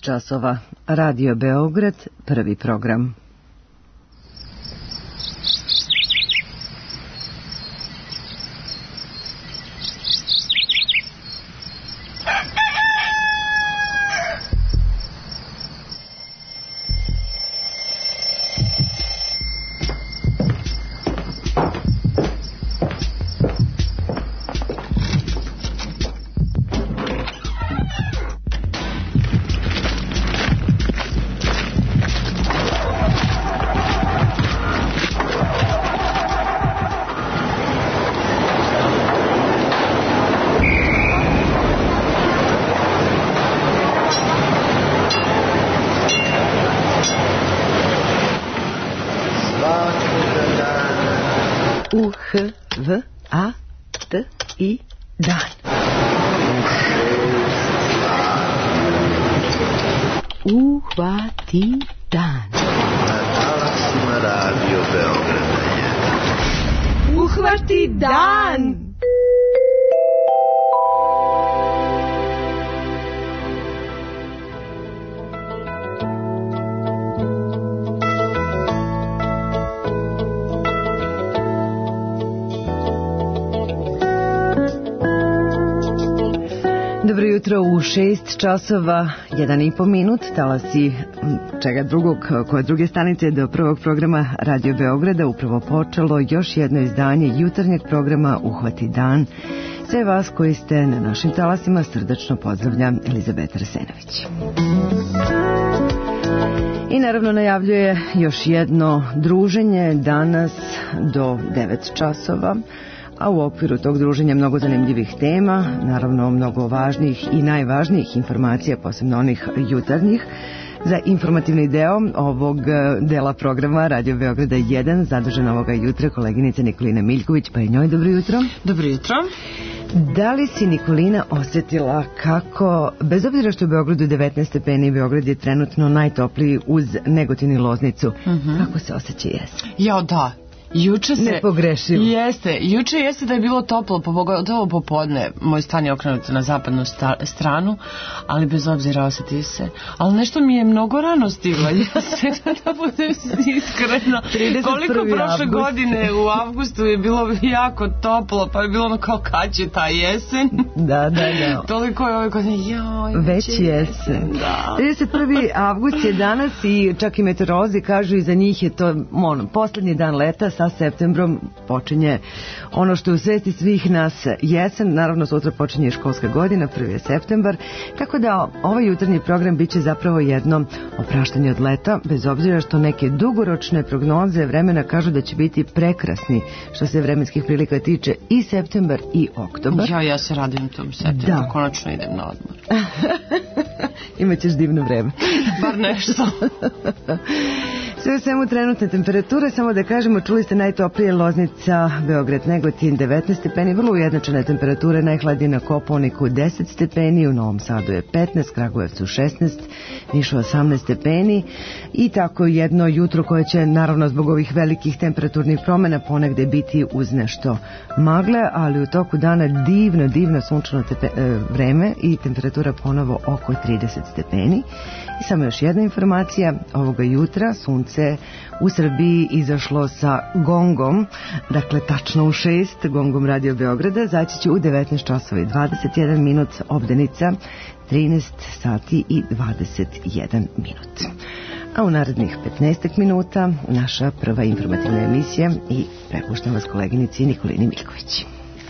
časova. Radio Beograd, prvi program. U-H-V-A-T-I dan. Uhvati dan. Radio Beograda. Uhvati dan. Dobro jutro u 6 časova, 1,5 minut, talasi čega drugog, koje druge stanice do prvog programa Radio Beograda upravo počelo još jedno izdanje jutarnjeg programa Uhvati dan. Sve vas koji ste na našim talasima srdačno pozdravlja Elizabeta Arsenović. I naravno najavljuje još jedno druženje danas do 9 časova. A u okviru tog druženja mnogo zanimljivih tema, naravno mnogo važnih i najvažnijih informacija, posebno onih jutarnjih. Za informativni deo ovog dela programa Radio Beograda 1 zadužena ovoga jutra koleginica Nikolina Miljković, pa i njoj dobro jutro. Dobro jutro. Da li si, Nikolina, osjetila kako, bez obzira što je u Beogradu 19 stepeni, Beograd je trenutno najtopliji uz Negotin i Loznicu, kako se osjeća jesen? Jao, da. Juče se... Nepogrešivo. Juče jeste da je bilo toplo, pogotovo popodne. Moj stan je okrenut na zapadnu stranu, ali bez obzira osjeti se. Ali nešto mi je mnogo rano stigla. Ja se da budem iskreno. Koliko prošle godine u avgustu je bilo jako toplo, pa je bilo ono kao kad će ta jesen. Da. Toliko je ove godine, već jesen. Da. 31. avgust je danas i čak i meteorolozi kažu i za njih je to posljednji dan leta. Sa septembrom počinje ono što je u svesti svih nas jesen. Naravno sutra počinje školska godina, 1. septembar, tako da ovaj jutarnji program bit će zapravo jedno opraštanje od leta, bez obzira što neke dugoročne prognoze vremena kažu da će biti prekrasni što se vremenskih prilika tiče i septembar i oktobar. Ja se radim tom septembru, konačno idem na odmor. Imaćeš divno vreme. Bar nešto. Sve u svemu trenutne temperature, samo da kažemo, čuli ste najtoplije Loznica, Beograd, Negotin 19 stepeni, vrlo ujednačene temperature, najhladnije na Kopaoniku 10 stepeni, u Novom Sadu je 15, Kragujevcu 16, Nišu 18 stepeni i tako jedno jutro koje će naravno zbog ovih velikih temperaturnih promjena ponegde biti uz nešto magle, ali u toku dana divno sunčano vreme i temperatura ponovo oko 30 stepeni. I samo još jedna informacija, ovoga jutra sunce u Srbiji izašlo sa gongom, dakle tačno u 6, gongom Radio Beograda, zaći će u 19 časova i 21 minut, obdanica 13 sati i 21 minut. A u narednih 15 minuta naša prva informativna emisija i prepuštam vas koleginici Nikolini Miljković.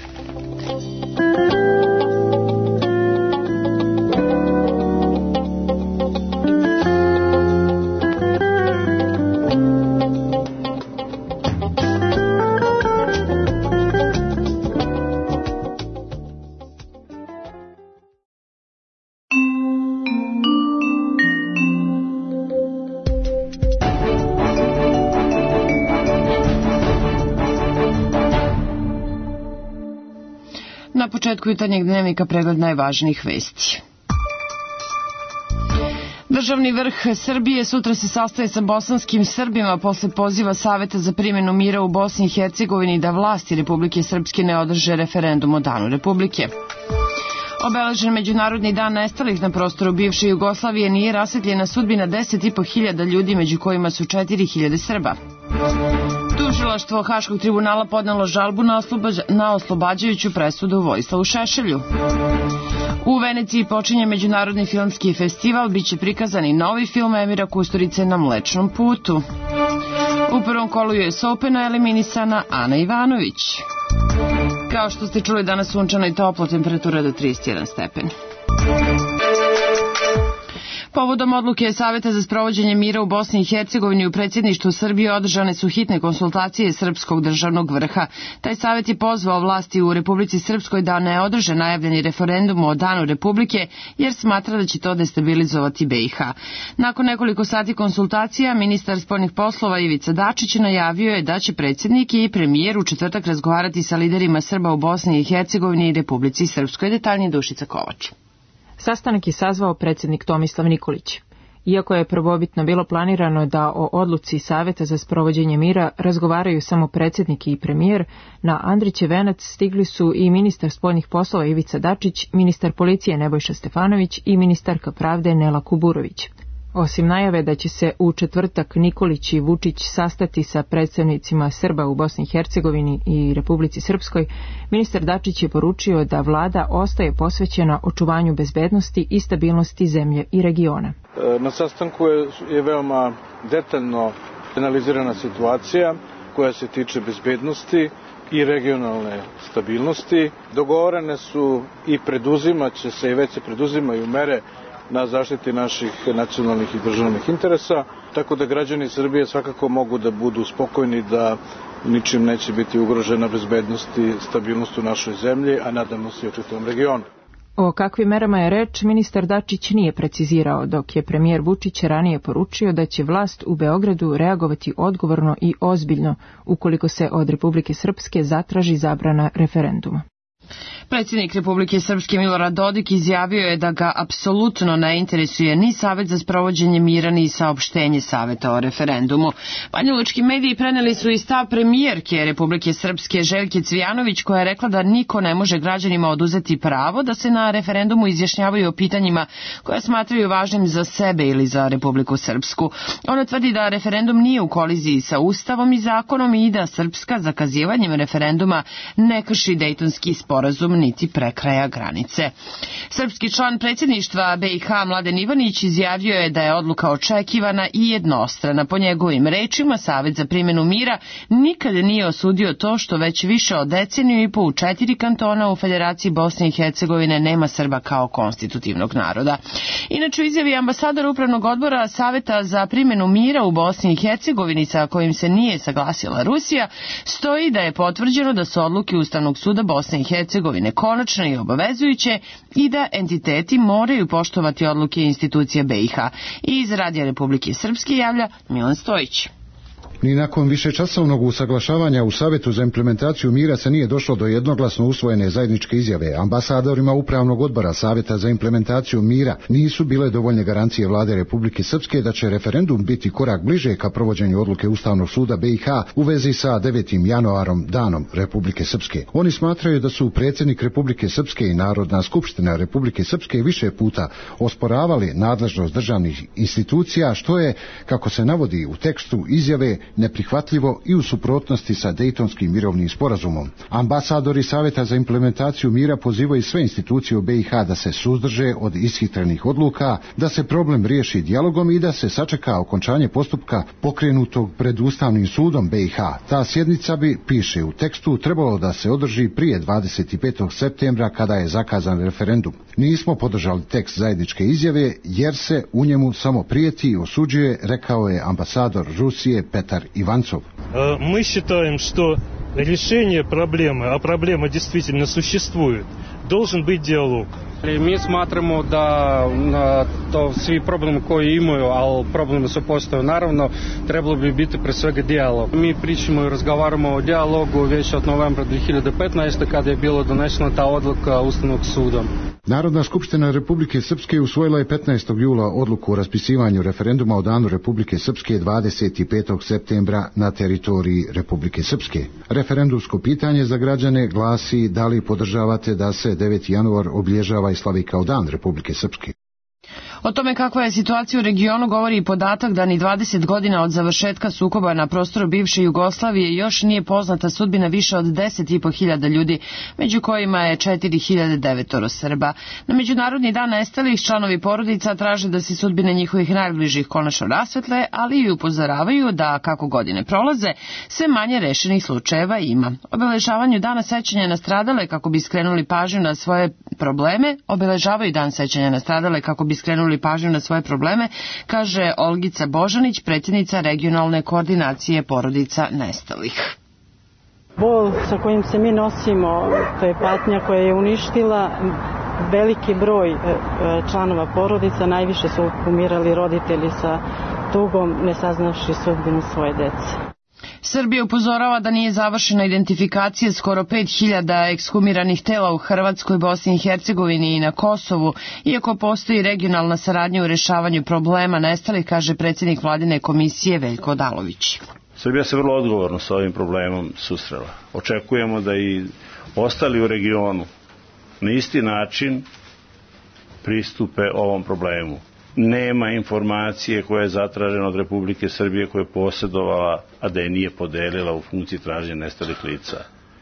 Na početku jutarnjeg dnevnika pregled najvažnijih vesti. Državni vrh Srbije sutra se sastaje sa bosanskim Srbima posle poziva Saveta za primjenu mira u Bosni i Hercegovini da vlasti Republike Srpske ne održe referendum o Danu Republike. Obeležen Međunarodni dan nestalih na prostoru bivše Jugoslavije, nije rasvetljena sudbina 10.500 ljudi, među kojima su 4.000 Srba. Tužilaštvo Haškog tribunala podnelo žalbu na oslobađajuću presudu Vojislavu Šešelju. U Veneciji počinje Međunarodni filmski festival, biće prikazan i novi film Emira Kusturice Na Mlečnom putu. U prvom kolu US Opena eliminisana Ana Ivanović. Kao što ste čuli, danas sunčano i toplo, temperatura do 31 stepen. Povodom odluke Saveta za sprovođenje mira u Bosni i Hercegovini u predsjedništvu Srbije održane su hitne konsultacije Srpskog državnog vrha. Taj savet je pozvao vlasti u Republici Srpskoj da ne održe najavljeni referendum o danu Republike, jer smatra da će to destabilizovati BiH. Nakon nekoliko sati konsultacija, ministar spoljnih poslova Ivica Dačić najavio je da će predsjednik i premijer u četvrtak razgovarati sa liderima Srba u Bosni i Hercegovini i Republici Srpskoj. Detaljnije Dušica Kovač. Sastanak je sazvao predsjednik Tomislav Nikolić. Iako je prvobitno bilo planirano da o odluci Saveta za sprovođenje mira razgovaraju samo predsjednik i premijer, na Andrićev venac stigli su i ministar spoljnih poslova Ivica Dačić, ministar policije Nebojša Stefanović i ministarka pravde Nela Kuburović. Osim najave da će se u četvrtak Nikolić i Vučić sastati sa predstavnicima Srba u Bosni i Hercegovini i Republici Srpskoj, ministar Dačić je poručio da vlada ostaje posvećena očuvanju bezbednosti i stabilnosti zemlje i regiona. Na sastanku je veoma detaljno analizirana situacija koja se tiče bezbednosti i regionalne stabilnosti. Dogovorene su i preduzimaće se i već se preduzimaju mere na zaštiti naših nacionalnih i državnih interesa, tako da građani Srbije svakako mogu da budu spokojni da ničim neće biti ugrožena bezbednost i stabilnost u našoj zemlji, a nadamo se i u čitavom regionu. O kakvim merama je reč, ministar Dačić nije precizirao, dok je premijer Vučić ranije poručio da će vlast u Beogradu reagovati odgovorno i ozbiljno ukoliko se od Republike Srpske zatraži zabrana referenduma. Predsjednik Republike Srpske Milorad Dodik izjavio je da ga apsolutno ne interesuje ni Savet za sprovođenje mira, ni saopštenje Saveta o referendumu. Banjalučki mediji preneli su i stav premijerke Republike Srpske Željke Cvijanović, koja je rekla da niko ne može građanima oduzeti pravo da se na referendumu izjašnjavaju o pitanjima koja smatraju važnim za sebe ili za Republiku Srpsku. Ona tvrdi da referendum nije u koliziji sa Ustavom i zakonom i da Srpska zakazivanjem referenduma ne krši Dejtonski sporazum niti prekraja granice. Srpski član predsjedništva BiH Mladen Ivanić izjavio je da je odluka očekivana i jednostrana. Po njegovim rečima, Savet za primjenu mira nikada nije osudio to što već više od deceniju i po u 4 kantona u Federaciji Bosne i Hercegovine nema Srba kao konstitutivnog naroda. Inače, u izjavi ambasador Upravnog odbora Saveta za primjenu mira u Bosni i Hercegovini, sa kojim se nije saglasila Rusija, stoji da je potvrđeno da su odluke Ustavnog suda Bosne i Hercegovine konačne i obavezujuće i da entiteti moraju poštovati odluke institucija BiH. I iz Radija Republike Srpske javlja Milan Stojić. Ni nakon višečasovnog usaglašavanja u Savetu za implementaciju mira se nije došlo do jednoglasno usvojene zajedničke izjave. Ambasadorima Upravnog odbora Saveta za implementaciju mira nisu bile dovoljne garancije vlade Republike Srpske da će referendum biti korak bliže ka provođenju odluke Ustavnog suda BiH u vezi sa 9. januarom, danom Republike Srpske. Oni smatraju da su predsjednik Republike Srpske i Narodna skupština Republike Srpske više puta osporavali nadležnost državnih institucija, što je, kako se navodi u tekstu izjave, neprihvatljivo i u suprotnosti sa Dejtonskim mirovnim sporazumom. Ambasadori Saveta za implementaciju mira pozivaju sve institucije u BiH da se suzdrže od ishitrenih odluka, da se problem riješi dijalogom i da se sačeka okončanje postupka pokrenutog pred Ustavnim sudom BiH. Ta sjednica bi, piše u tekstu, trebalo da se održi prije 25. septembra kada je zakazan referendum. Nismo podržali tekst zajedničke izjave jer se u njemu samo prijeti i osuđuje, rekao je ambasador Rusije Petar Иванцов. Мы считаем, что решение проблемы, а проблема действительно существует, должен быть диалог. Mi smatramo da to svi problemi koji imaju, ali problemi su postoje naravno, trebalo bi biti pre svega dijalog. Mi pričamo i razgovaramo o dijalogu već od novembra 2015. kada je bilo donesena ta odluka Ustavnog suda. Narodna skupština Republike Srpske usvojila je 15. jula odluku o raspisivanju referenduma o danu Republike Srpske 25. septembra na teritoriji Republike Srpske. Referendumsko pitanje za građane glasi da li podržavate da se 9. januar obilježava i slavi kao dan Republike Srpske. O tome kakva je situacija u regionu govori i podatak da ni 20 godina od završetka sukoba na prostoru bivše Jugoslavije još nije poznata sudbina više od 10.500 ljudi, među kojima je 4.900 Srba. Na Međunarodni dan nestalih članovi porodica traže da se sudbine njihovih najbližih konačno rasvetle, ali i upozoravaju da kako godine prolaze, sve manje rešenih slučajeva ima. Obeležavanju dana sećanja na stradale kako bi skrenuli pažnju na svoje probleme, kaže Olgica Božanić, predsjednica regionalne koordinacije porodica nestalih. Bol sa kojim se mi nosimo, to je patnja koja je uništila veliki broj članova porodica, najviše su umirali roditelji sa tugom, ne saznavši sudbinu svoje dece. Srbija upozorava da nije završena identifikacija skoro 5.000 ekshumiranih tela u Hrvatskoj, Bosni i Hercegovini i na Kosovu, iako postoji regionalna saradnja u rešavanju problema nestalih, kaže predsjednik vladine komisije Veljko Odalović. Srbija se vrlo odgovorno sa ovim problemom susrela. Očekujemo da i ostali u regionu na isti način pristupe ovom problemu. Nema informacije koja je zatražena od Republike Srbije, koja je posjedovala, a da je nije podelila u funkciji traženja nestalih lica.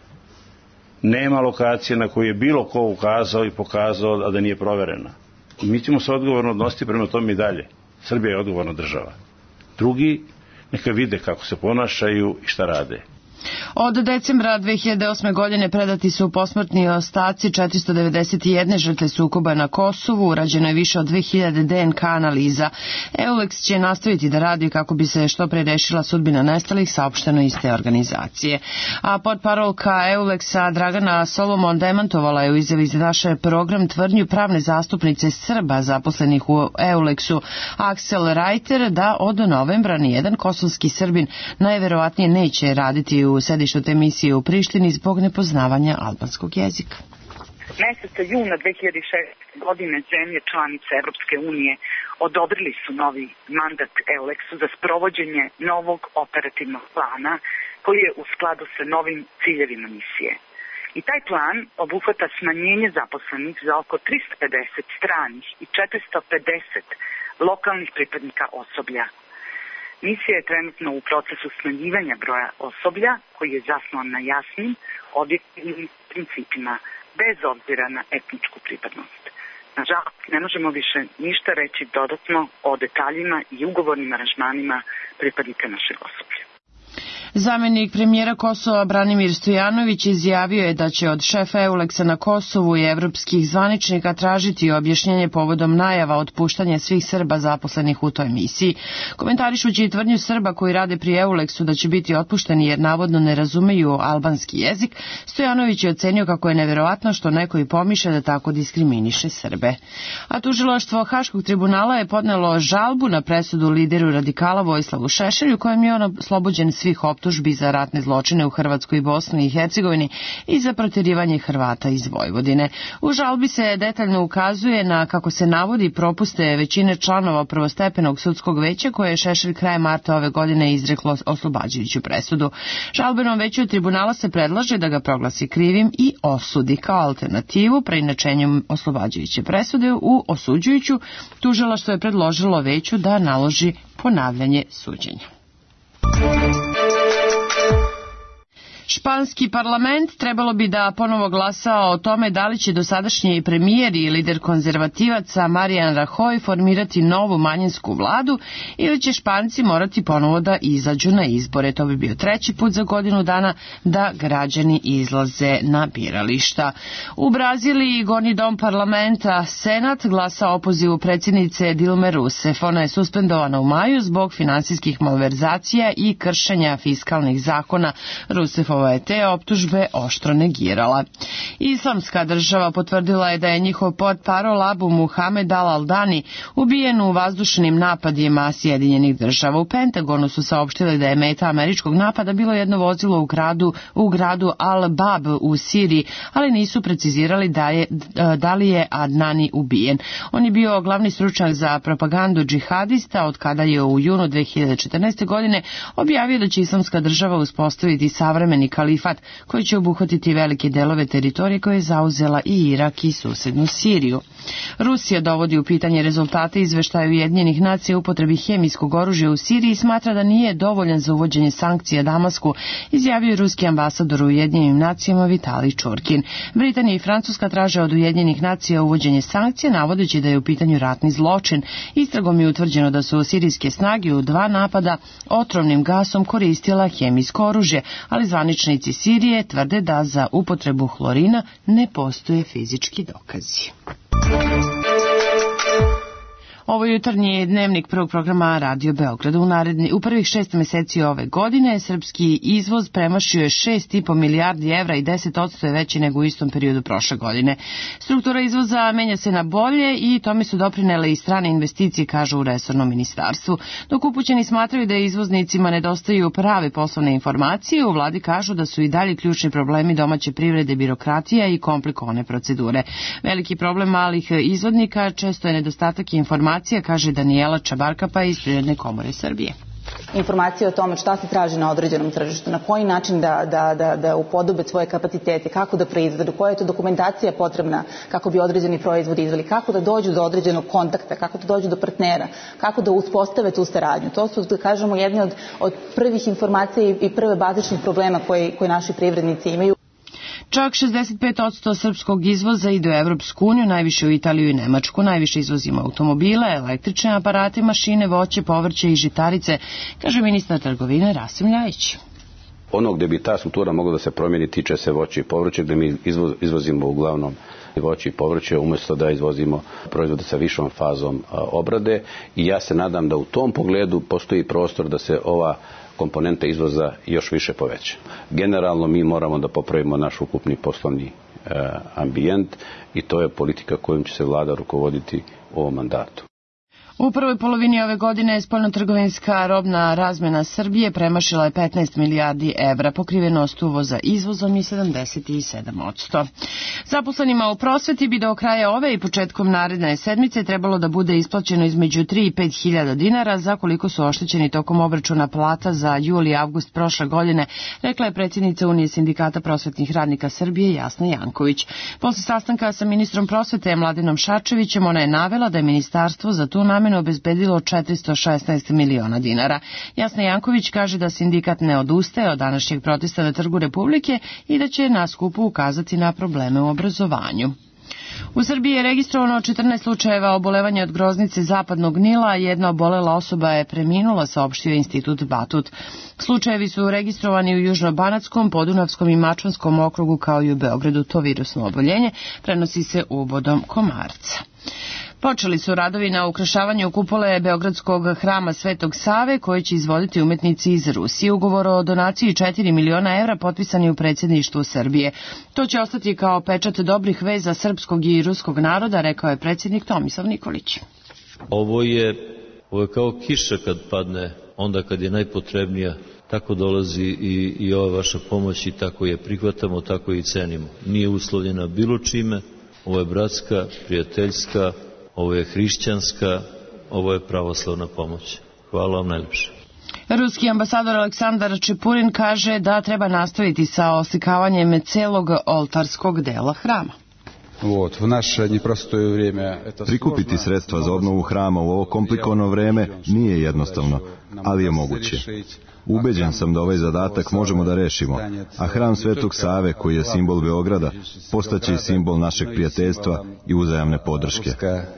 Nema lokacije na koju je bilo ko ukazao i pokazao, a da nije proverena. Mi ćemo se odgovorno odnositi prema tome i dalje. Srbija je odgovorna država. Drugi neka vide kako se ponašaju i šta rade. Od decembra 2008. godine predati su posmrtni ostaci 491 žrtve sukoba na Kosovu, urađeno je više od 2000 DNK analiza. EULEX će nastaviti da radi kako bi se što pre rešila sudbina nestalih, saopšteno iz te organizacije. A podparolka EULEX-a Dragana Solomon demantovala je u izjavi za naš program tvrdnju pravne zastupnice Srba zaposlenih u EULEX-u Aksel Rajter da od novembra nijedan kosovski Srbin najverovatnije neće raditi u sedištu te misije u Prištini zbog nepoznavanja albanskog jezika. Meseca juna 2006. godine zemlje članice Evropske unije odobrili su novi mandat EULEX-u za sprovođenje novog operativnog plana koji je u skladu sa novim ciljevima misije. I taj plan obuhvata smanjenje zaposlenih za oko 350 stranih i 450 lokalnih pripadnika osoblja. Misija je trenutno u procesu smanjivanja broja osoblja koji je zasnovan na jasnim, objektivnim principima, bez obzira na etničku pripadnost. Nažalost, ne možemo više ništa reći dodatno o detaljima i ugovornim aranžmanima pripadnika našeg osoblja. Zamenik premijera Kosova Branimir Stojanović izjavio je da će od šefa EULEX-a na Kosovu i evropskih zvaničnika tražiti objašnjenje povodom najava otpuštanja svih Srba zaposlenih u toj misiji. Komentarišući i tvrdnju Srba koji rade pri EULEX-u da će biti otpušteni jer navodno ne razumeju albanski jezik, Stojanović je ocenio kako je neverovatno što neko i pomiše da tako diskriminiše Srbe. A tužilaštvo Haškog tribunala je podnelo žalbu na presudu lideru radikala Vojislavu Šešelju kojem je on oslobođen svih optužbi za ratne zločine u Hrvatskoj i Bosni i Hercegovini i za protjerivanje Hrvata iz Vojvodine. U žalbi se detaljno ukazuje na, kako se navodi, propuste većine članova prvostepenog sudskog veća koje je Šešelj krajem marta ove godine izreklo oslobađajuću presudu. Žalbenom veću tribunala se predlaže da ga proglasi krivim i osudi kao alternativu preinačenjem oslobađajuće presude u osuđujuću. Tužilaštvo je predložilo veću da naloži ponavljanje suđenja. Španski parlament trebalo bi da ponovo glasa o tome da li će dosadašnji premijer i lider konzervativaca Marian Rajoy formirati novu manjinsku vladu ili će Španci morati ponovo da izađu na izbore. To bi bio treći put za godinu dana da građani izlaze na birališta. U Braziliji Gornji dom parlamenta Senat glasa o opozivu predsjednice Dilme Rousseff. Ona je suspendovana u maju zbog finansijskih malverzacija i kršenja fiskalnih zakona. Rousseff Šarifova je te optužbe oštro negirala. Islamska država potvrdila je da je njihov portparol Abu Muhamed al-Aldani ubijen u vazdušnim napadima Sjedinjenih država. U Pentagonu su saopštili da je meta američkog napada bilo jedno vozilo u gradu Al-Bab u Siriji, ali nisu precizirali da li je Adnani ubijen. On je bio glavni stručnjak za propagandu džihadista od kada je u junu 2014. godine objavio da će Islamska država uspostaviti savremeni kalifat koji će obuhvatiti velike delove teritorije koje je zauzela i Irak i susednu Siriju. Rusija dovodi u pitanje rezultate izveštaja Ujedinjenih nacija o upotrebi hemijskog oružja u Siriji i smatra da nije dovoljan za uvođenje sankcija Damasku, izjavio je ruski ambasador u Ujedinjenim nacijama Vitalij Čurkin. Britanija i Francuska traže od Ujedinjenih nacija uvođenje sankcija, navodeći da je u pitanju ratni zločin. Istragom je utvrđeno da su sirijske snage u 2 napada otrovnim gasom koristila hemijsko oružje, ali zvaničnici Sirije tvrde da za upotrebu hlorina ne postoje fizički dokazi. Ovo je jutarnji dnevnik prvog programa Radio Beograda. U prvih 6 meseci ove godine srpski izvoz premašio je 6,5 milijardi evra i 10% je veći nego u istom periodu prošle godine. Struktura izvoza menja se na bolje i tome su doprinele i strane investicije, kažu u resornom ministarstvu. Dok upućeni smatraju da izvoznicima nedostaju prave poslovne informacije, u vladi kažu da su i dalje ključni problemi domaće privrede, birokratija i komplikovane procedure. Veliki problem malih izvoznika često je nedostatak informacija, kaže Danijela Čabarkapa iz Privredne komore Srbije. Informacije o tome šta se traži na određenom tržištu, na koji način da upodobe svoje kapacitete, kako da proizvedu, koja je to dokumentacija potrebna kako bi određeni proizvod izveli, kako da dođu do određenog kontakta, kako da dođu do partnera, kako da uspostave tu saradnju. To su, da kažemo, jedne od prvih informacija i prve bazičnih problema koje naši privrednici imaju. Čak 65% srpskog izvoza ide u Evropsku uniju, najviše u Italiju i Nemačku. Najviše izvozimo automobile, električne aparate, mašine, voće, povrće i žitarice, kaže ministar trgovine Rasim Ljajić. Ono gdje bi ta struktura mogla da se promijeni tiče se voće i povrće, gdje mi izvozimo uglavnom voće i povrće umjesto da izvozimo proizvode sa višom fazom obrade, i ja se nadam da u tom pogledu postoji prostor da se ova komponente izvoza još više poveća. Generalno mi moramo da popravimo naš ukupni poslovni ambijent i to je politika kojom će se vlada rukovoditi u ovom mandatu. U prvoj polovini ove godine spoljnotrgovinska robna razmjena Srbije premašila je 15 milijardi evra, pokrivenost uvoza izvozom je 77%. Zaposlenima u prosveti bi do kraja ove i početkom naredne sedmice trebalo da bude isplaćeno između 3 i 5 hiljada dinara za koliko su oštećeni tokom obračuna plata za jul i avgust prošle godine, rekla je predsjednica Unije sindikata prosvetnih radnika Srbije Jasna Janković. Posle sastanka sa ministrom prosvete Mladenom Šarčevićem ona je navela da je ministarstvo za tu namenu obezbedilo 416 miliona dinara. Jasna Janković kaže da sindikat ne odustaje od današnjeg protesta na Trgu Republike i da će na skupu ukazati na probleme u obrazovanju. U Srbiji je registrovano 14 slučajeva obolevanja od groznice zapadnog Nila, a jedna obolela osoba je preminula, saopštio Institut Batut. Slučajevi su registrovani u Južno-Banatskom, Podunavskom i Mačvanskom okrugu kao i u Beogradu. To virusno oboljenje prenosi se ubodom komarca. Počeli su radovi na ukrašavanju kupole Beogradskog hrama Svetog Save, koje će izvoditi umetnici iz Rusije. Ugovor o donaciji 4 miliona evra potpisan je u predsjedništvu Srbije. To će ostati kao pečat dobrih veza srpskog i ruskog naroda, rekao je predsjednik Tomislav Nikolić. Ovo je kao kiša kad padne, onda kad je najpotrebnija. Tako dolazi i ova vaša pomoć i tako je prihvatamo, tako je i cenimo. Nije uslovljena bilo čime, ovo je bratska, prijateljska, ovo je hrišćanska, ovo je pravoslavna pomoć. Hvala vam najljepše. Ruski ambasador Aleksandar Čepurin kaže da treba nastaviti sa oslikavanjem celog oltarskog dela hrama. Prikupiti sredstva za obnovu hrama u ovo komplikovano vreme nije jednostavno, ali je moguće. Ubeđen sam da ovaj zadatak možemo da rešimo, a hram Svetog Save, koji je simbol Beograda, postaće i simbol našeg prijateljstva i uzajamne podrške.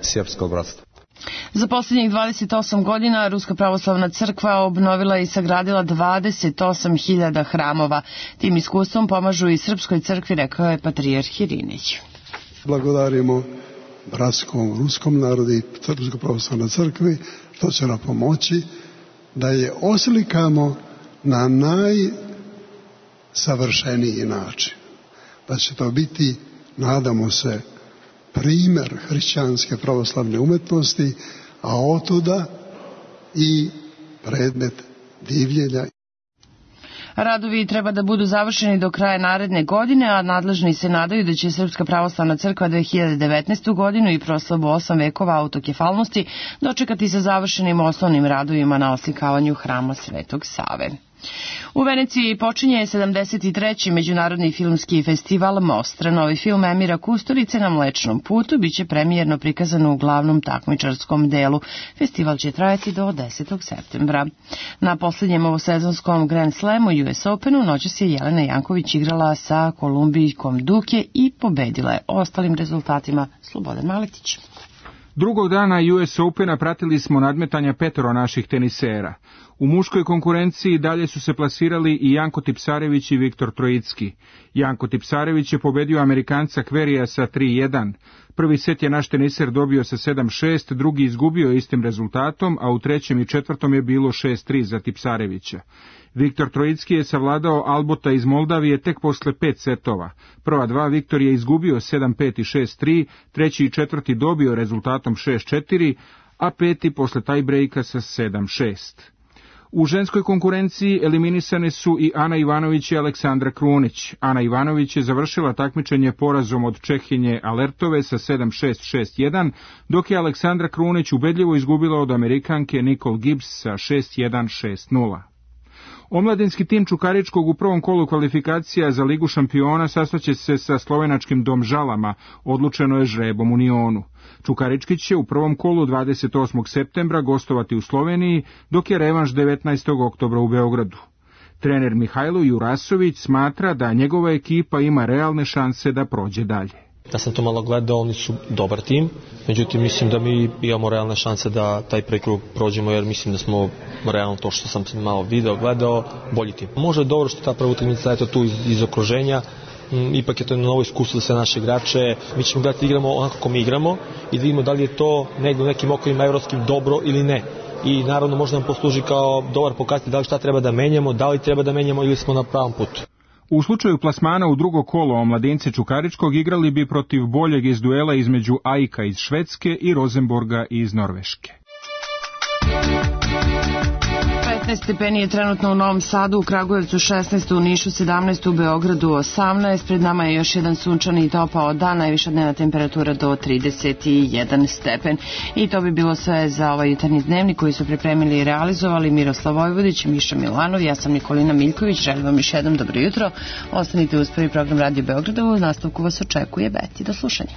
Za posljednjih 28 godina Ruska pravoslavna crkva obnovila i sagradila 28.000 hramova. Tim iskustvom pomažu i Srpskoj crkvi, rekao je patrijarh Irinić. Blagodarimo bratskom ruskom narodu i Srpskoj pravoslavnoj crkvi, što će nam pomoći da je oslikamo na savršeniji način. Da će to biti, nadamo se, primer hrišćanske pravoslavne umetnosti, a otuda i predmet divljenja. Radovi treba da budu završeni do kraja naredne godine, a nadležni se nadaju da će Srpska pravoslavna crkva 2019. godinu i proslavu 8 vekova autokefalnosti dočekati sa završenim osnovnim radovima na oslikavanju hrama Svetog Save. U Veneciji počinje 73. Međunarodni filmski festival Mostra. Novi film Emira Kusturice Na Mlečnom putu biće premijerno prikazan u glavnom takmičarskom delu. Festival će trajati do 10. septembra. Na posljednjem ovosezonskom Grand Slamu US Openu noćas je Jelena Janković igrala sa Kolumbijkom Duke i pobedila je. O ostalim rezultatima Slobodan Maletić. Drugog dana US Opena pratili smo nadmetanja 5 naših tenisera. U muškoj konkurenciji dalje su se plasirali i Janko Tipsarević i Viktor Trojicki. Janko Tipsarević je pobedio Amerikanca Kverija sa 3-1. Prvi set je naš teniser dobio sa 7-6, drugi izgubio istim rezultatom, a u trećem i četvrtom je bilo 6-3 za Tipsarevića. Viktor Trojicki je savladao Albota iz Moldavije tek posle 5 setova. Prva dva Viktor je izgubio 7-5 i 6-3, treći i četvrti dobio rezultatom 6-4, a peti posle tajbrejka sa 7-6. U ženskoj konkurenciji eliminisane su i Ana Ivanović i Aleksandra Krunić. Ana Ivanović je završila takmičenje porazom od Čehinje Alertove sa 7-6-6-1, dok je Aleksandra Krunić ubedljivo izgubila od Amerikanke Nicole Gibbs sa 6-1-6-0. Omladinski tim Čukaričkog u prvom kolu kvalifikacija za Ligu šampiona sastaće se sa slovenačkim Domžalama, odlučeno je žrebom u Nionu. Čukarički će u prvom kolu 28. septembra gostovati u Sloveniji, dok je revanš 19. oktobra u Beogradu. Trener Mihajlo Jurasović smatra da njegova ekipa ima realne šanse da prođe dalje. Ja sam to malo gledao, oni su dobar tim, međutim mislim da mi imamo realne šanse da taj prvi krug prođemo, jer mislim da smo realno to što sam malo video, gledao, bolji tim. Možda je dobro što ta prva utakmica je to tu iz okruženja, ipak je to novo iskustvo za sve naše igrače. Mi ćemo gledati igramo onako kako mi igramo i da vidimo da li je to negdje u nekim okvirima evropskim dobro ili ne. I naravno možda nam posluži kao dobar pokazatelj da li šta treba da menjamo, da li treba da menjamo ili smo na pravom putu. U slučaju plasmana u drugo kolo omladinci Čukaričkog igrali bi protiv boljeg iz duela između Ajka iz Švedske i Rosenborga iz Norveške. 15 stepeni je trenutno u Novom Sadu, u Kragujevcu 16, u Nišu 17, u Beogradu 18. Pred nama je još jedan sunčani i topao dan, najviša dnevna temperatura do 31 stepen. I to bi bilo sve za ovaj jutarnji dnevnik koji su pripremili i realizovali Miroslav Vojvodić, Miša Milanov, ja sam Nikolina Miljković. Želim vam još jednom dobro jutro. Ostanite uz prvi program Radio Beograda, u nastavku vas očekuje Beti. Do slušanja.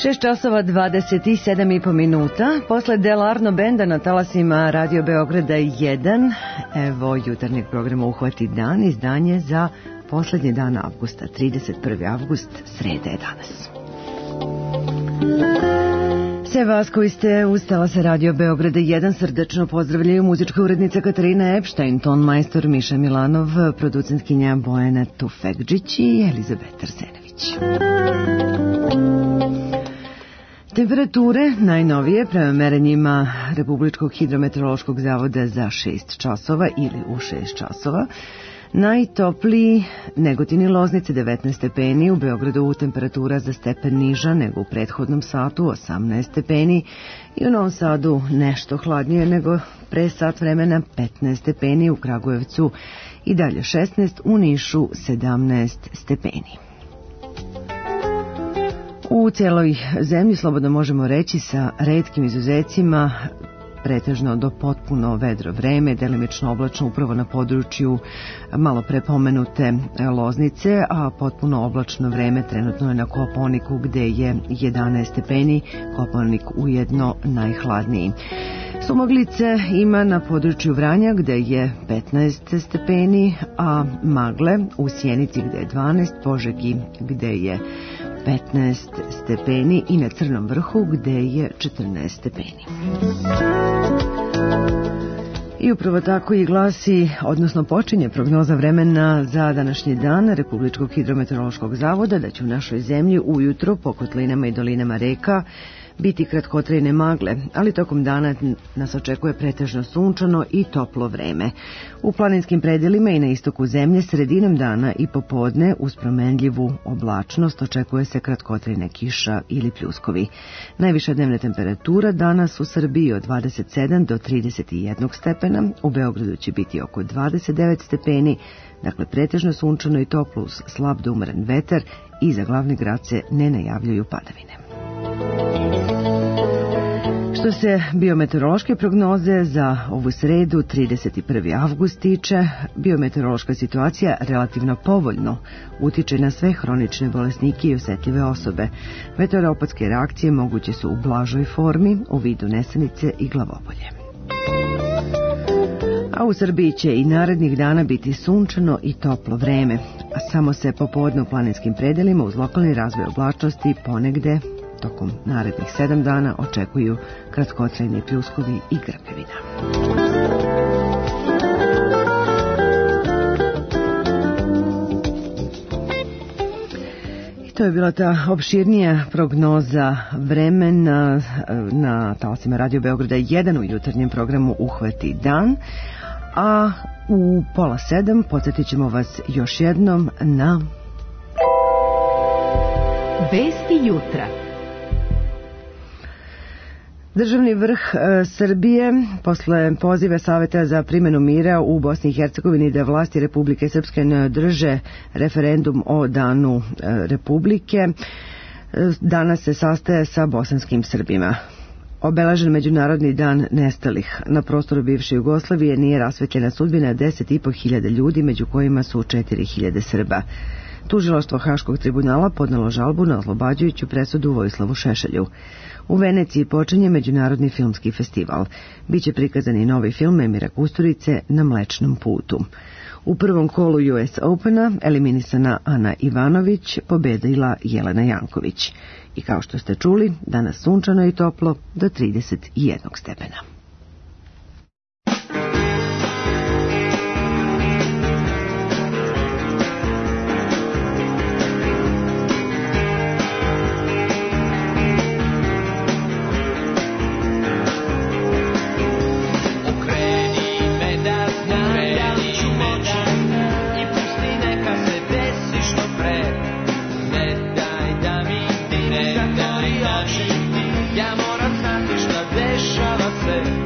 6 časova 27,5 minuta. Posle Delarno benda na talasima Radio Beograda 1, evo jutarnjeg programa Uhvati dan, izdanje za poslednji dan avgusta, 31. avgust, sreda je danas. Sve vas koji ste uz talase Radio Beograda 1 srdačno pozdravljaju muzička urednica Katarina Epštajn, ton majstor Miša Milanov, producentkinja Bojana Tufekđić i Elizabeta Arsenović. Temperature najnovije prema merenjima Republičkog hidrometeorološkog zavoda za 6 časova ili u 6 časova. Najtopliji Negotin i Loznice 19 stepeni, u Beogradu temperatura za stepen niža nego u prethodnom satu 18 stepeni i u Novom Sadu nešto hladnije nego pre sat vremena 15 stepeni, u Kragujevcu i dalje 16, u Nišu 17 stepeni. U cijeloj zemlji, slobodno možemo reći, sa retkim izuzecima, pretežno do potpuno vedro vreme, delimično oblačno upravo na području malo pre pomenute Loznice, a potpuno oblačno vreme trenutno je na Kopaoniku gde je 11 stepeni, Kopaonik ujedno najhladniji. Sumoglice ima na području Vranja gde je 15 stepeni, a Magle u Sjenici gde je 12, Požegi gde je 15 stepeni i na Crnom vrhu gde je 14 stepeni. I upravo tako i glasi, odnosno počinje prognoza vremena za današnji dan Republičkog hidrometeorološkog zavoda da će u našoj zemlji ujutro po kotlinama i dolinama reka biti kratkotrajne magle, ali tokom dana nas očekuje pretežno sunčano i toplo vreme. U planinskim predelima i na istoku zemlje sredinom dana i popodne uz promenljivu oblačnost očekuje se kratkotrajna kiša ili pljuskovi. Najviša dnevna temperatura danas u Srbiji od 27 do 31 stepena, u Beogradu će biti oko 29 stepeni, dakle pretežno sunčano i toplo uz slab do umeren vetar i za glavni grad se ne najavljuju padavine. Što se biometeorološke prognoze za ovu sredu, 31. avgust tiče, biometeorološka situacija relativno povoljno utiče na sve hronične bolesnike i osetljive osobe. Meteoropatske reakcije moguće su u blažoj formi, u vidu nesanice i glavobolje. A u Srbiji će i narednih dana biti sunčano i toplo vreme, a samo se popodne u planinskim predelima uz lokalni razvoj oblačnosti ponegde tokom narednih 7 dana očekuju kratkotrajni pljuskovi i grmljevina. I to je bila ta opširnija prognoza vremena na talasima Radio Beograda 1 u jutarnjem programu Uhvati dan, a u 6:30 podsjetit ćemo vas još jednom na Vesti jutra. Državni vrh Srbije posle poziva Saveta za primjenu mira u Bosni i Hercegovini da vlasti Republike Srpske ne održe referendum o danu Republike, danas se sastaje sa bosanskim Srbima. Obeležen Međunarodni dan nestalih. Na prostoru bivše Jugoslavije nije rasvetljena sudbina 10.500 ljudi, među kojima su 4.000 Srba. Tužilaštvo Haškog tribunala podnelo žalbu na oslobađajuću presudu Vojislavu Šešelju. U Veneciji počinje Međunarodni filmski festival. Biće prikazan i novi film Emira Kusturice Na Mlečnom putu. U prvom kolu US Opena eliminisana Ana Ivanović, pobedila Jelena Janković. I kao što ste čuli, danas sunčano i toplo do 31 stepena. Ja moram znati šta dešava se.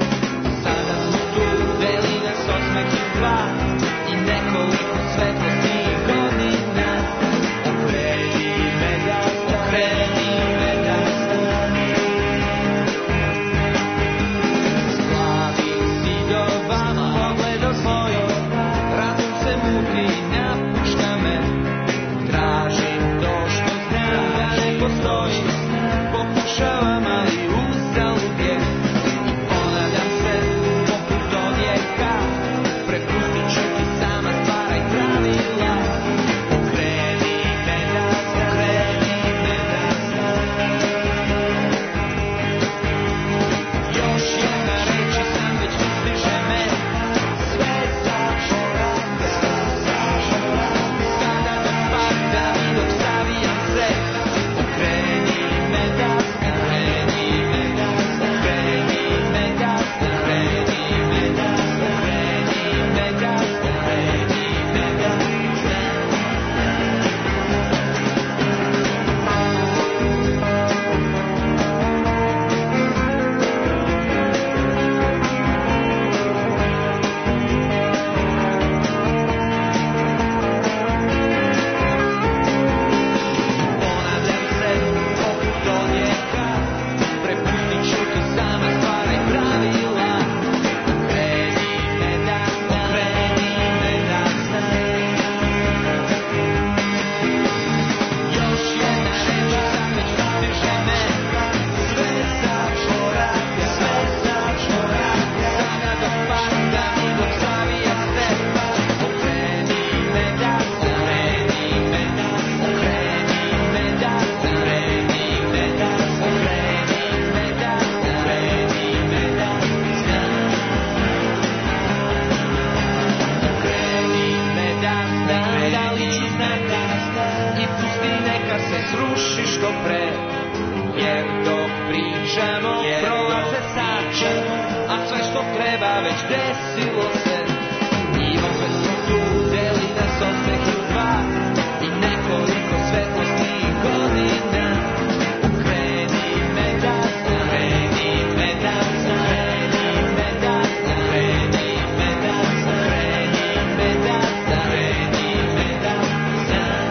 šta već desilo se. I opet smo tu, deli nas osmeh i dva, i nekoliko svetlosnih godina. Ukreni me da znam, ukreni me da znam, ukreni me da znam, ukreni me da znam, ukreni me da znam, ukreni me da znam.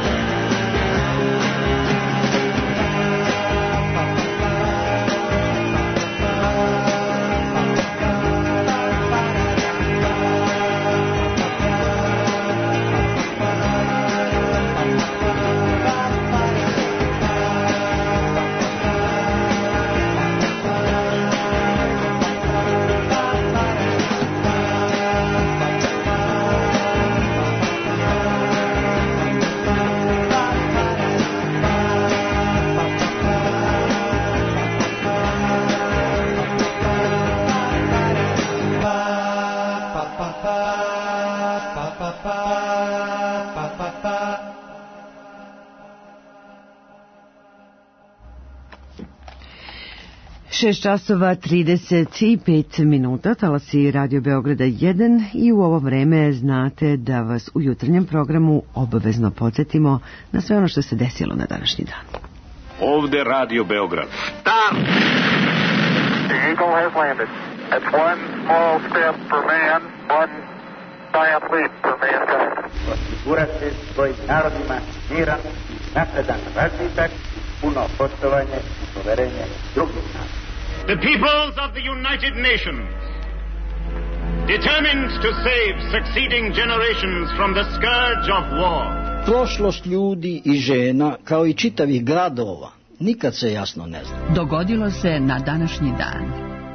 Šest časova 35 minuta, talasi Radio Beograda 1 i u ovo vreme znate da vas u jutarnjem programu obavezno podsjetimo na sve ono što se desilo na današnji dan. Ovde Radio Beograd. Stop! The Eagle has landed. It's one small step for man, one giant leap for mankind. Osigurati svojim narodima miran i napredan razvitak, puno poštovanje i poverenje drugih naroda. The peoples of the United Nations, determined to save succeeding generations from the scourge of war. Prošlost ljudi i žena, kao i čitavih gradova, nikad se jasno ne zna. Dogodilo se na današnji dan.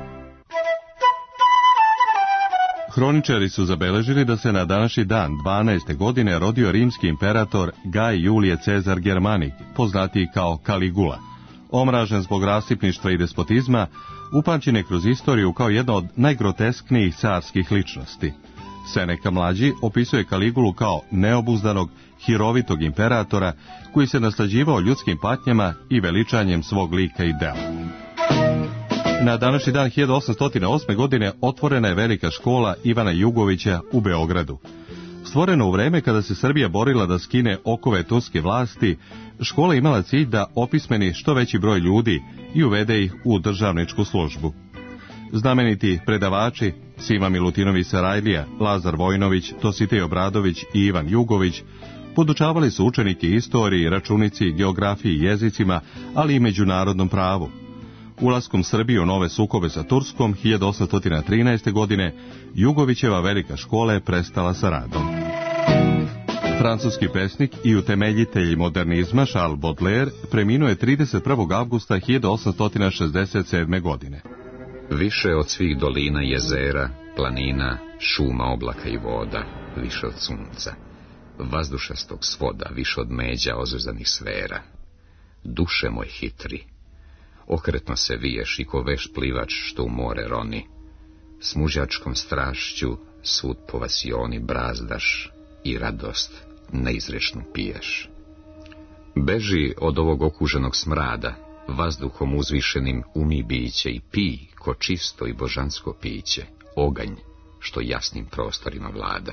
Hroničari su zabeležili da se na današnji dan 12. godine rodio rimski imperator Gaj Julije Cezar Germanik, poznatiji kao Kaligula. Omražen zbog rasipništva i despotizma, upamćen je kroz istoriju kao jedna od najgrotesknijih carskih ličnosti. Seneca mlađi opisuje Kaligulu kao neobuzdanog, hirovitog imperatora koji se naslađivao ljudskim patnjama i veličanjem svog lika i dela. Na današnji dan 1808. godine otvorena je velika škola Ivana Jugovića u Beogradu. Stvoreno u vreme kada se Srbija borila da skine okove turske vlasti, škola imala cilj da opismeni što veći broj ljudi i uvede ih u državničku službu. Znameniti predavači Sima Milutinović Sarajlija, Lazar Vojnović, Dositej Obradović i Ivan Jugović podučavali su učenike istoriji, računici, geografiji i jezicima, ali i međunarodnom pravu. Ulaskom Srbije u nove sukobe sa Turskom 1813. godine Jugovićeva velika škola je prestala sa radom. Francuski pesnik i utemeljitelj modernizma Charles Baudelaire preminuo je 31. avgusta 1867. godine. Više od svih dolina, jezera, planina, šuma, oblaka i voda, više od sunca, vazdušastog svoda, više od međa ozvezanih sfera. Duše moj hitri, okretno se viješ i ko veš plivač što u more roni, s mužjačkom strašću svud po vasioni brazdaš i radost neizrečnu piješ. Beži od ovog okuženog smrada, vazduhom uzvišenim umi biće i pij ko čisto i božansko piće, oganj što jasnim prostorima vlada.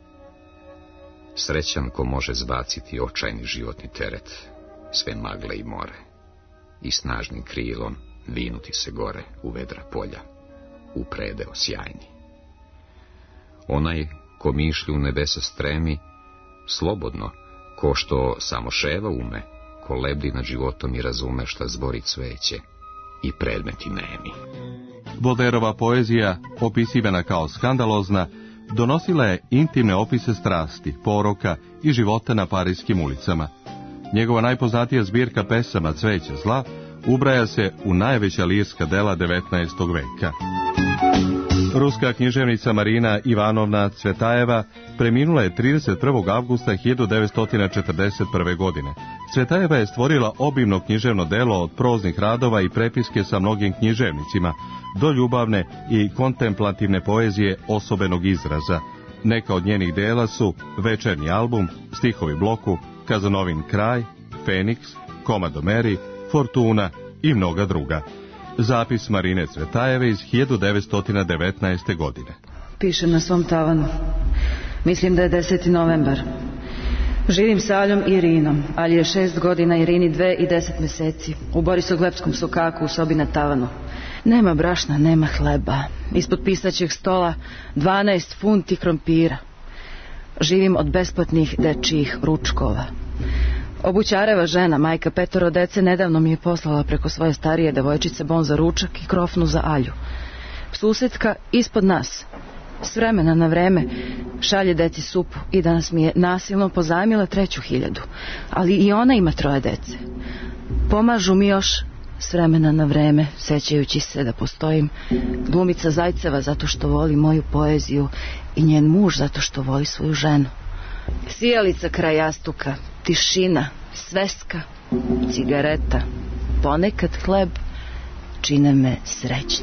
Srećan ko može zbaciti očajni životni teret, sve magle i more, i snažnim krilom vinuti se gore u vedra polja, u predeo sjajni. Onaj ko mišlju u nebesa stremi, slobodno, ko što samo ševa ume, ko lebdi nad životom i razume šta zbori cveće i predmeti nemi. Baudelaireova poezija, opisivana kao skandalozna, donosila je intimne opise strasti, poroka i života na parijskim ulicama. Njegova najpoznatija zbirka pesama Cveće zla ubraja se u najveća lirska dela 19. veka. Ruska književnica Marina Ivanovna Cvetajeva preminula je 31. avgusta 1941. godine. Cvetajeva je stvorila obimno književno delo od proznih radova i prepiske sa mnogim književnicima, do ljubavne i kontemplativne poezije osobenog izraza. Neka od njenih dela su Večernji album, Stihovi bloku, Kazanovin kraj, Feniks, Komado Meri, Fortuna i mnoga druga. Zapis Marine Cvetajeve iz 1919. godine. Pišem na svom tavanu. Mislim da je 10. novembar. Živim sa Aljom i Irinom. Alji je 6 godina, Irini 2 i 10 meseci. U Borisoglepskom sokaku u sobi na tavanu. Nema brašna, nema hleba. Ispod pisaćeg stola 12 funti krompira. Živim od besplatnih dečijih ručkova. Obućareva žena, majka 5 dece, nedavno mi je poslala preko svoje starije devojčice bon za ručak i krofnu za Alju. Susedka ispod nas s vremena na vreme šalje deci supu i danas mi je nasilno pozajmila 3.000, ali i ona ima 3 dece. Pomažu mi još s vremena na vreme, sećajući se da postojim, glumica Zajceva zato što voli moju poeziju i njen muž zato što voli svoju ženu. Sijalica kraj jastuka, tišina, sveska, cigareta, ponekad hleb čine me srećno.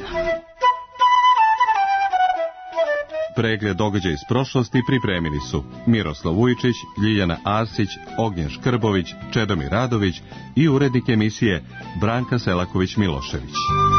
Pregled događaja iz prošlosti pripremili su Miroslav Vujčić, Ljiljana Arsić, Ognjen Škrbović, Čedomir Radović i urednik emisije Branka Selaković-Milošević.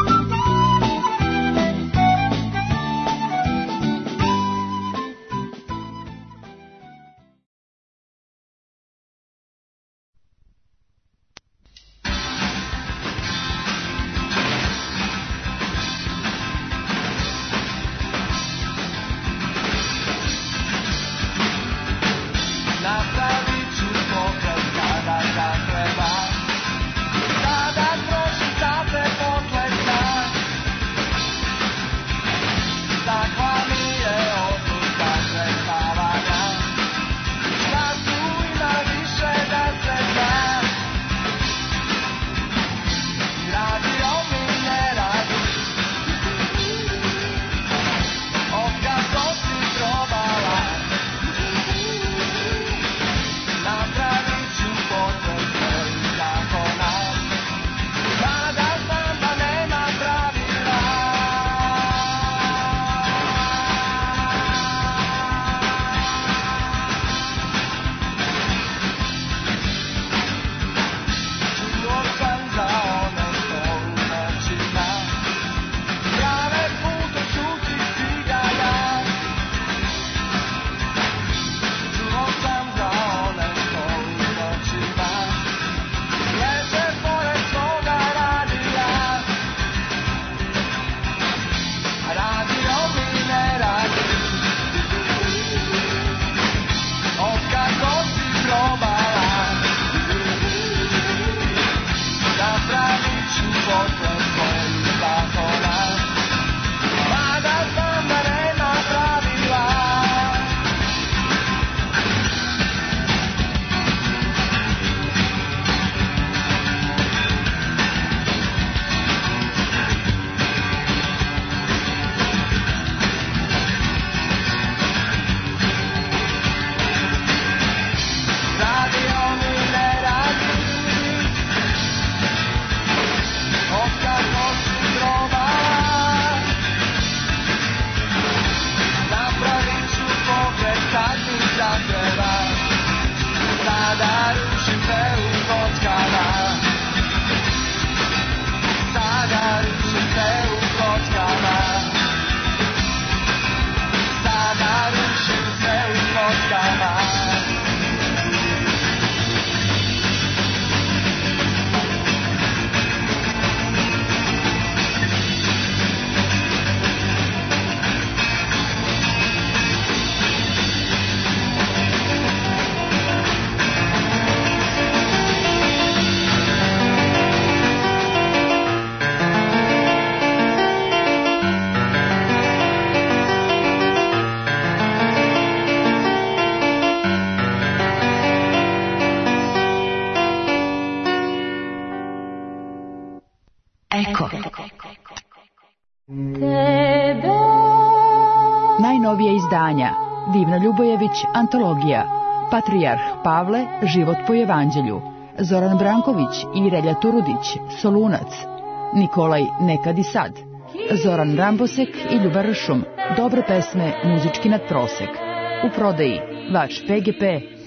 Najnovije izdanja: Divna Ljubojević, antologija; Patrijarh Pavle, život po evanđelju; Zoran Branković i Relja Turudić, Solunac; Nikolaj, nekad i sad; Zoran Rambosek i Ljuba Ršum, dobre pesme, muzički nadprosek. U prodaji Vač PGP,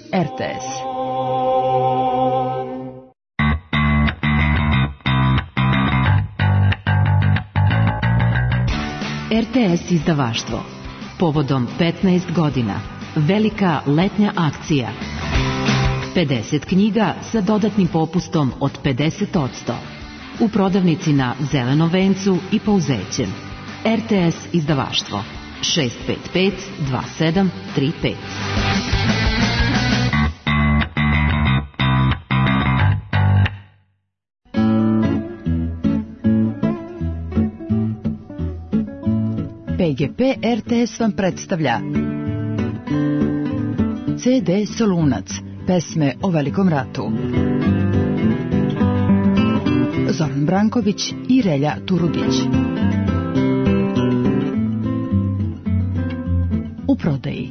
RTS. RTS izdavaštvo. Povodom 15 godina. Velika letnja akcija. 50 knjiga sa dodatnim popustom od 50%. U prodavnici na Zelenom vencu i Pouzećem. RTS izdavaštvo. 655 2735. PGP RTS vam predstavlja CD Solunac, pesme o Velikom ratu. Zoran Branković i Relja Turudić. U prodaji.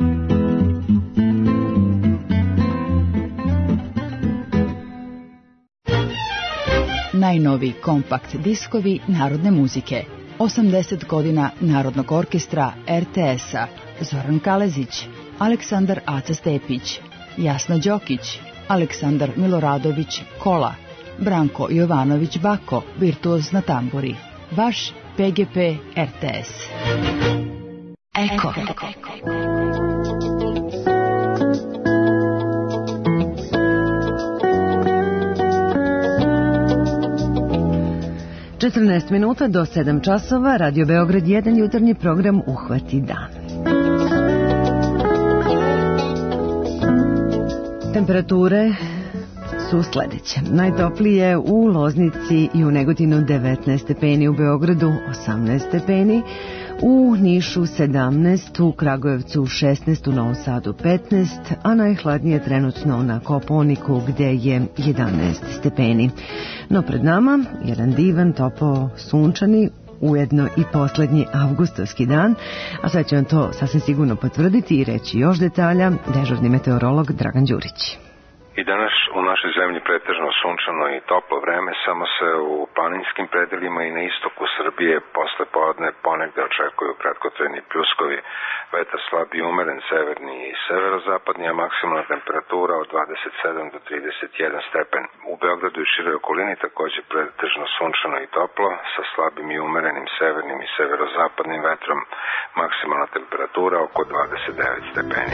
Najnoviji kompakt diskovi narodne muzike. 80 godina Narodnog orkestra RTS-a. Zoran Kalezić, Aleksandar Aca Stepić, Jasna Đokić, Aleksandar Miloradović Kola, Branko Jovanović Bako, virtuoz na tamburi. Vaš PGP RTS. Eko. 14 minuta do 7 časova, Radio Beograd 1, jutarnji program Uhvati dan. Temperature su sledeće. Najtoplije u Loznici i u Negotinu 19 stepeni, u Beogradu 18 stepeni, u Nišu 17, u Kragujevcu 16, u Novom Sadu 15, a najhladnije trenutno na Kopaoniku gde je 11 stepeni. No pred nama jedan divan, toplo, sunčani, ujedno i poslednji avgustovski dan, a sad će vam to sasvim sigurno potvrditi i reći još detalja dežurni meteorolog Dragan Đurić. I danas u našoj zemlji pretežno sunčano i toplo vreme, samo se u planinskim predelima i na istoku Srbije posle podne ponegde očekuju kratkotrajni pljuskovi, vetar slab i umeren severni i severozapadni, a maksimalna temperatura od 27 do 31 stepen. U Beogradu i široj okolini takođe pretežno sunčano i toplo, sa slabim i umerenim severnim i severozapadnim vetrom, maksimalna temperatura oko 29 stepeni.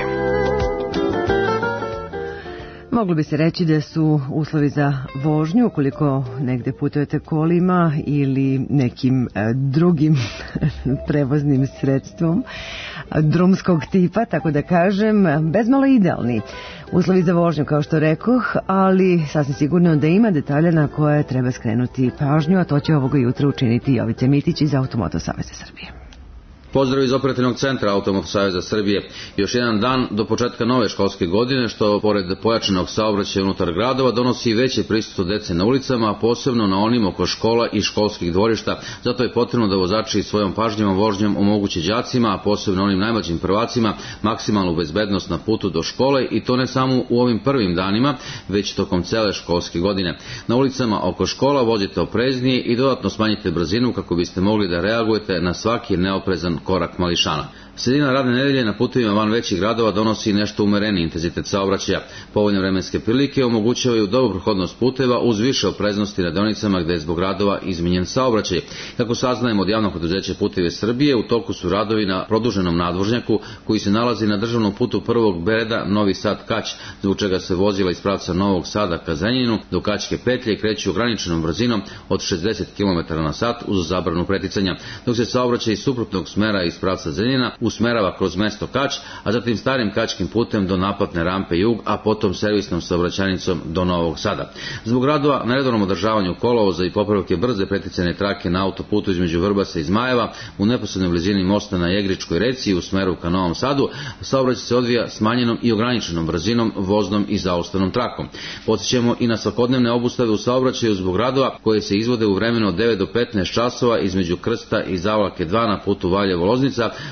Moglo bi se reći da su uslovi za vožnju, ukoliko negde putujete kolima ili nekim drugim prevoznim sredstvom drumskog tipa, tako da kažem, bezmalo idealni uslovi za vožnju, kao što rekoh, ali sasvim sigurno da ima detalja na koje treba skrenuti pažnju, a to će ovoga jutra učiniti Jovica Mitić iz Automoto Saveza Srbije. Pozdrav iz operativnog centra Automoto Saveza Srbije. Još jedan dan do početka nove školske godine, što pored pojačanog saobraćaja unutar gradova donosi veće prisustvo dece na ulicama, a posebno na onim oko škola i školskih dvorišta. Zato je potrebno da vozači svojom pažljivom vožnjom omoguće đacima, a posebno onim najmlađim prvacima, maksimalnu bezbednost na putu do škole, i to ne samo u ovim prvim danima, već tokom cele školske godine. Na ulicama oko škola vozite opreznije i dodatno smanjite brzinu kako biste mogli da reagujete na svaki neoprezan korak mališana. Sredina radne nedelje na putevima van većih gradova donosi nešto umereniji intenzitet saobraćaja. Povoljne vremenske prilike omogućavaju dobru prohodnost puteva uz više opreznosti na deonicama gde je zbog radova izmenjen saobraćaj. Kako saznajemo od javnog preduzeća Putevi Srbije, u toku su radovi na produženom nadvožnjaku koji se nalazi na državnom putu prvog reda Novi Sad-Kać, zbog čega se vozila iz pravca Novog Sada ka Zrenjaninu do Kaćke petlje kreću ograničenom brzinom od 60 km/h uz zabranu preticanja, dok se saobraćaj iz suprotnog smera iz pravca Zrenjanina usmerava kroz mesto Kać, a zatim starim kaćkim putem do naplatne rampe Jug, a potom servisnom saobraćajnicom do Novog Sada. Zbog radova na redovnom održavanju kolovoza i popravke brze preticajne trake na autoputu između Vrbasa i Zmajeva, u neposrednoj blizini mosta na Jegričkoj reci u smeru ka Novom Sadu, saobraćaj se odvija smanjenom i ograničenom brzinom, voznom i zaustavnom trakom. Podsjećamo i na svakodnevne obustave u saobraćaju zbog radova koje se izvode u vremenu od 9 do 15 časova između Krsta i Zavlake 2 na putu Valjevo-Loznica, zbog čega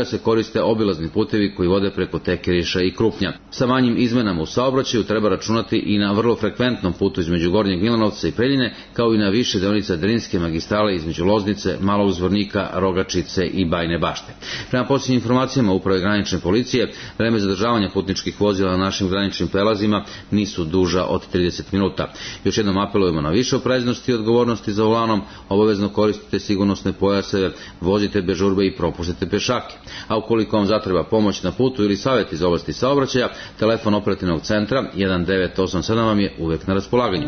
čega se koriste obilazni putevi koji vode preko Tekiriša i Krupnja. Sa manjim izmenama u saobraćaju treba računati i na vrlo frekventnom putu između Gornjeg Milanovca i Preljine, kao i na više deonica Drinske magistrale između Loznice, Malog Zvornika, Rogačice i Bajne Bašte. Prema posljednjim informacijama Uprave granične policije, vreme zadržavanja putničkih vozila na našim graničnim prelazima nisu duža od 30 minuta. Još jednom apelujemo na više opreznosti i odgovornosti za volanom, obavezno koristite sigurnosne pojaseve, vozite bez žurbe i propustite pešake. A ukoliko vam zatreba pomoć na putu ili savjet iz oblasti saobraćaja, telefon operativnog centra 1987 vam je uvek na raspolaganju.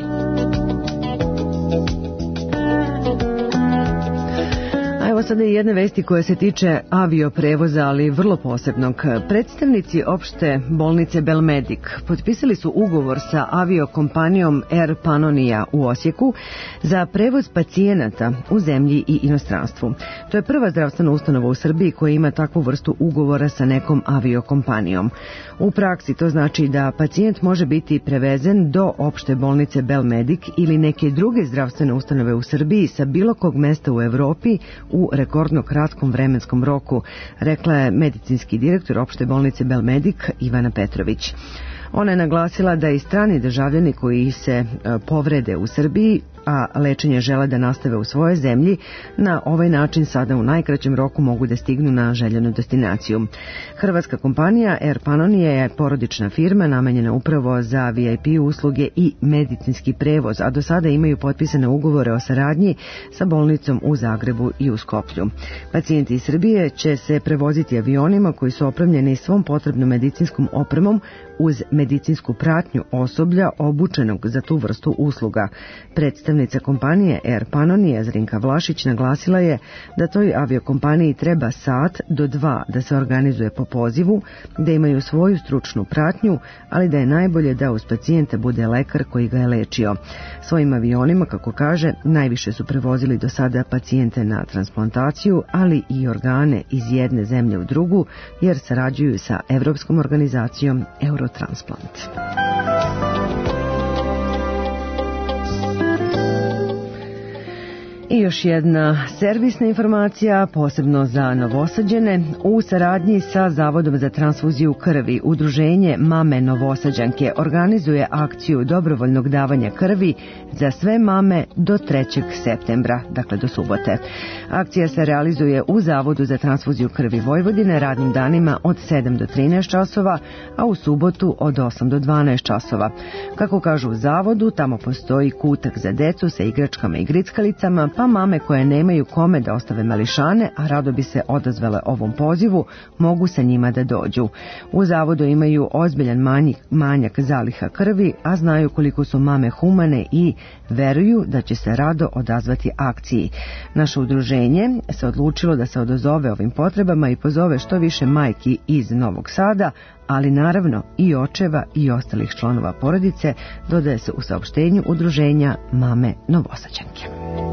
Evo sada i jedne vesti koja se tiče avioprevoza, ali vrlo posebnog. Predstavnici opšte bolnice Belmedic potpisali su ugovor sa aviokompanijom Air Pannonia u Osijeku za prevoz pacijenata u zemlji i inostranstvu. To je prva zdravstvena ustanova u Srbiji koja ima takvu vrstu ugovora sa nekom aviokompanijom. U praksi to znači da pacijent može biti prevezen do opšte bolnice Belmedic ili neke druge zdravstvene ustanove u Srbiji sa bilo kog mesta u Evropi u rekordno kratkom vremenskom roku, rekla je medicinski direktor opšte bolnice Belmedic Ivana Petrović. Ona je naglasila da i strani državljani koji se povrede u Srbiji, a lečenje žele da nastave u svojoj zemlji, na ovaj način sada u najkraćem roku mogu da stignu na željenu destinaciju. Hrvatska kompanija Air Pannonia je porodična firma namenjena upravo za VIP usluge i medicinski prevoz, a do sada imaju potpisane ugovore o saradnji sa bolnicom u Zagrebu i u Skoplju. Pacijenti iz Srbije će se prevoziti avionima koji su opremljeni svom potrebnom medicinskom opremom uz medicinsku pratnju osoblja obučenog za tu vrstu usluga. Predstavnica kompanije Air Pannonia Zrinka Vlašić naglasila je da toj aviokompaniji treba sat do 2 da se organizuje po pozivu, da imaju svoju stručnu pratnju, ali da je najbolje da uz pacijenta bude lekar koji ga je lečio. Svojim avionima, kako kaže, najviše su prevozili do sada pacijente na transplantaciju, ali i organe iz jedne zemlje u drugu, jer sarađuju sa Evropskom organizacijom Eurotransplant. I još jedna servisna informacija, posebno za Novosađane. U saradnji sa Zavodom za transfuziju krvi, Udruženje Mame Novosađanke organizuje akciju dobrovoljnog davanja krvi za sve mame do 3. septembra, dakle do subote. Akcija se realizuje u Zavodu za transfuziju krvi Vojvodine radnim danima od 7 do 13 časova, a u subotu od 8 do 12 časova. Kako kažu u Zavodu, tamo postoji kutak za decu sa igračkama i grickalicama, pa mame koje nemaju kome da ostave mališane, a rado bi se odazvale ovom pozivu, mogu sa njima da dođu. U Zavodu imaju ozbiljan manjak zaliha krvi, a znaju koliko su mame humane i veruju da će se rado odazvati akciji. Naše udruženje se odlučilo da se odazove ovim potrebama i pozove što više majki iz Novog Sada, ali naravno i očeva i ostalih članova porodice, dodaje se u saopštenju udruženja Mame Novosađanke.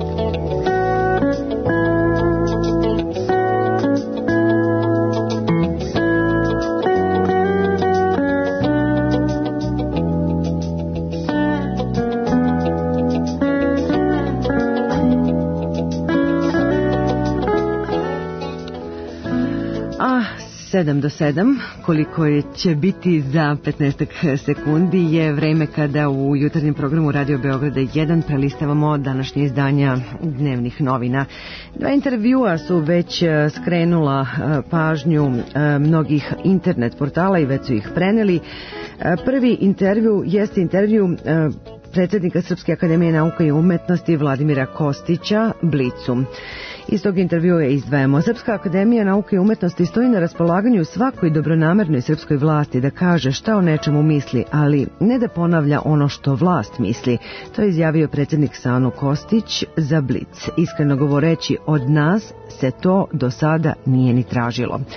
A 7 do 7, koliko će biti za 15 sekundi, je vreme kada u jutarnjem programu Radio Beograda 1 prelistavamo današnje izdanja dnevnih novina. 2 intervjua su već skrenula pažnju mnogih internet portala i već su ih preneli. Prvi intervju jeste intervju predsjednika Srpske akademije nauka i umetnosti Vladimira Kostića Blicu. Iz tog intervjua izdvajamo: Srpska akademija nauke i umetnosti stoji na raspolaganju svakoj dobronamernoj srpskoj vlasti da kaže šta o nečemu misli, ali ne da ponavlja ono što vlast misli. To je izjavio predsjednik Sano Kostić za Blic. Iskreno govoreći, od nas se to do sada nije ni tražilo.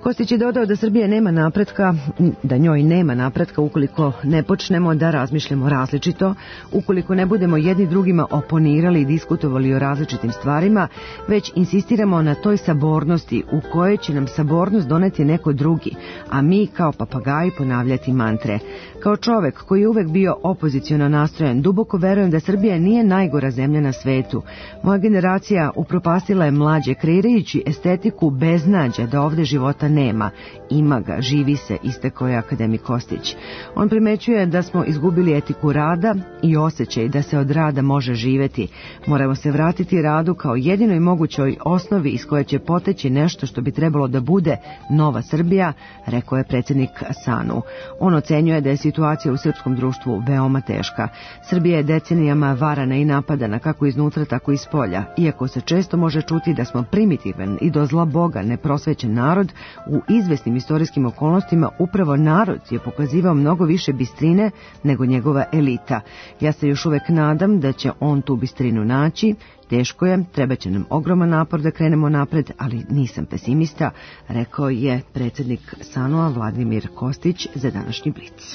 Kostić je dodao da Srbija nema napretka, da njoj nema napretka ukoliko ne počnemo da razmišljamo različito, ukoliko ne budemo jedni drugima oponirali i diskutovali o različitim stvarima, već insistiramo na toj sabornosti u kojoj će nam sabornost doneti neko drugi, a mi kao papagaji ponavljati mantre. Kao čovek koji je uvek bio opoziciono nastrojen, duboko verujem da Srbija nije najgora zemlja na svetu. Moja generacija upropastila je mlađe, kreirajući estetiku beznađa da ovde života nema. Ima ga, živi se, istekao je akademik Kostić. On primećuje da smo izgubili etiku rada i osjećaj da se od rada može živeti. Moramo se vratiti radu kao jedinoj mogućoj osnovi iz koje će poteći nešto što bi trebalo da bude nova Srbija, rekao je predsjednik SANU. On ocenjuje da je situacija u srpskom društvu veoma teška. Srbija je decenijama varana i napadana kako iznutra, tako i iz polja. Iako se često može čuti da smo primitivan i do zla Boga neprosvećen narod, u izvesnim istorijskim okolnostima upravo narod je pokazivao mnogo više bistrine nego njegova elita. Ja se još uvek nadam da će on tu bistrinu naći. Teško je, treba će nam ogroman napor da krenemo napred, ali nisam pesimista, rekao je predsjednik SANU-a Vladimir Kostić za današnji Blic.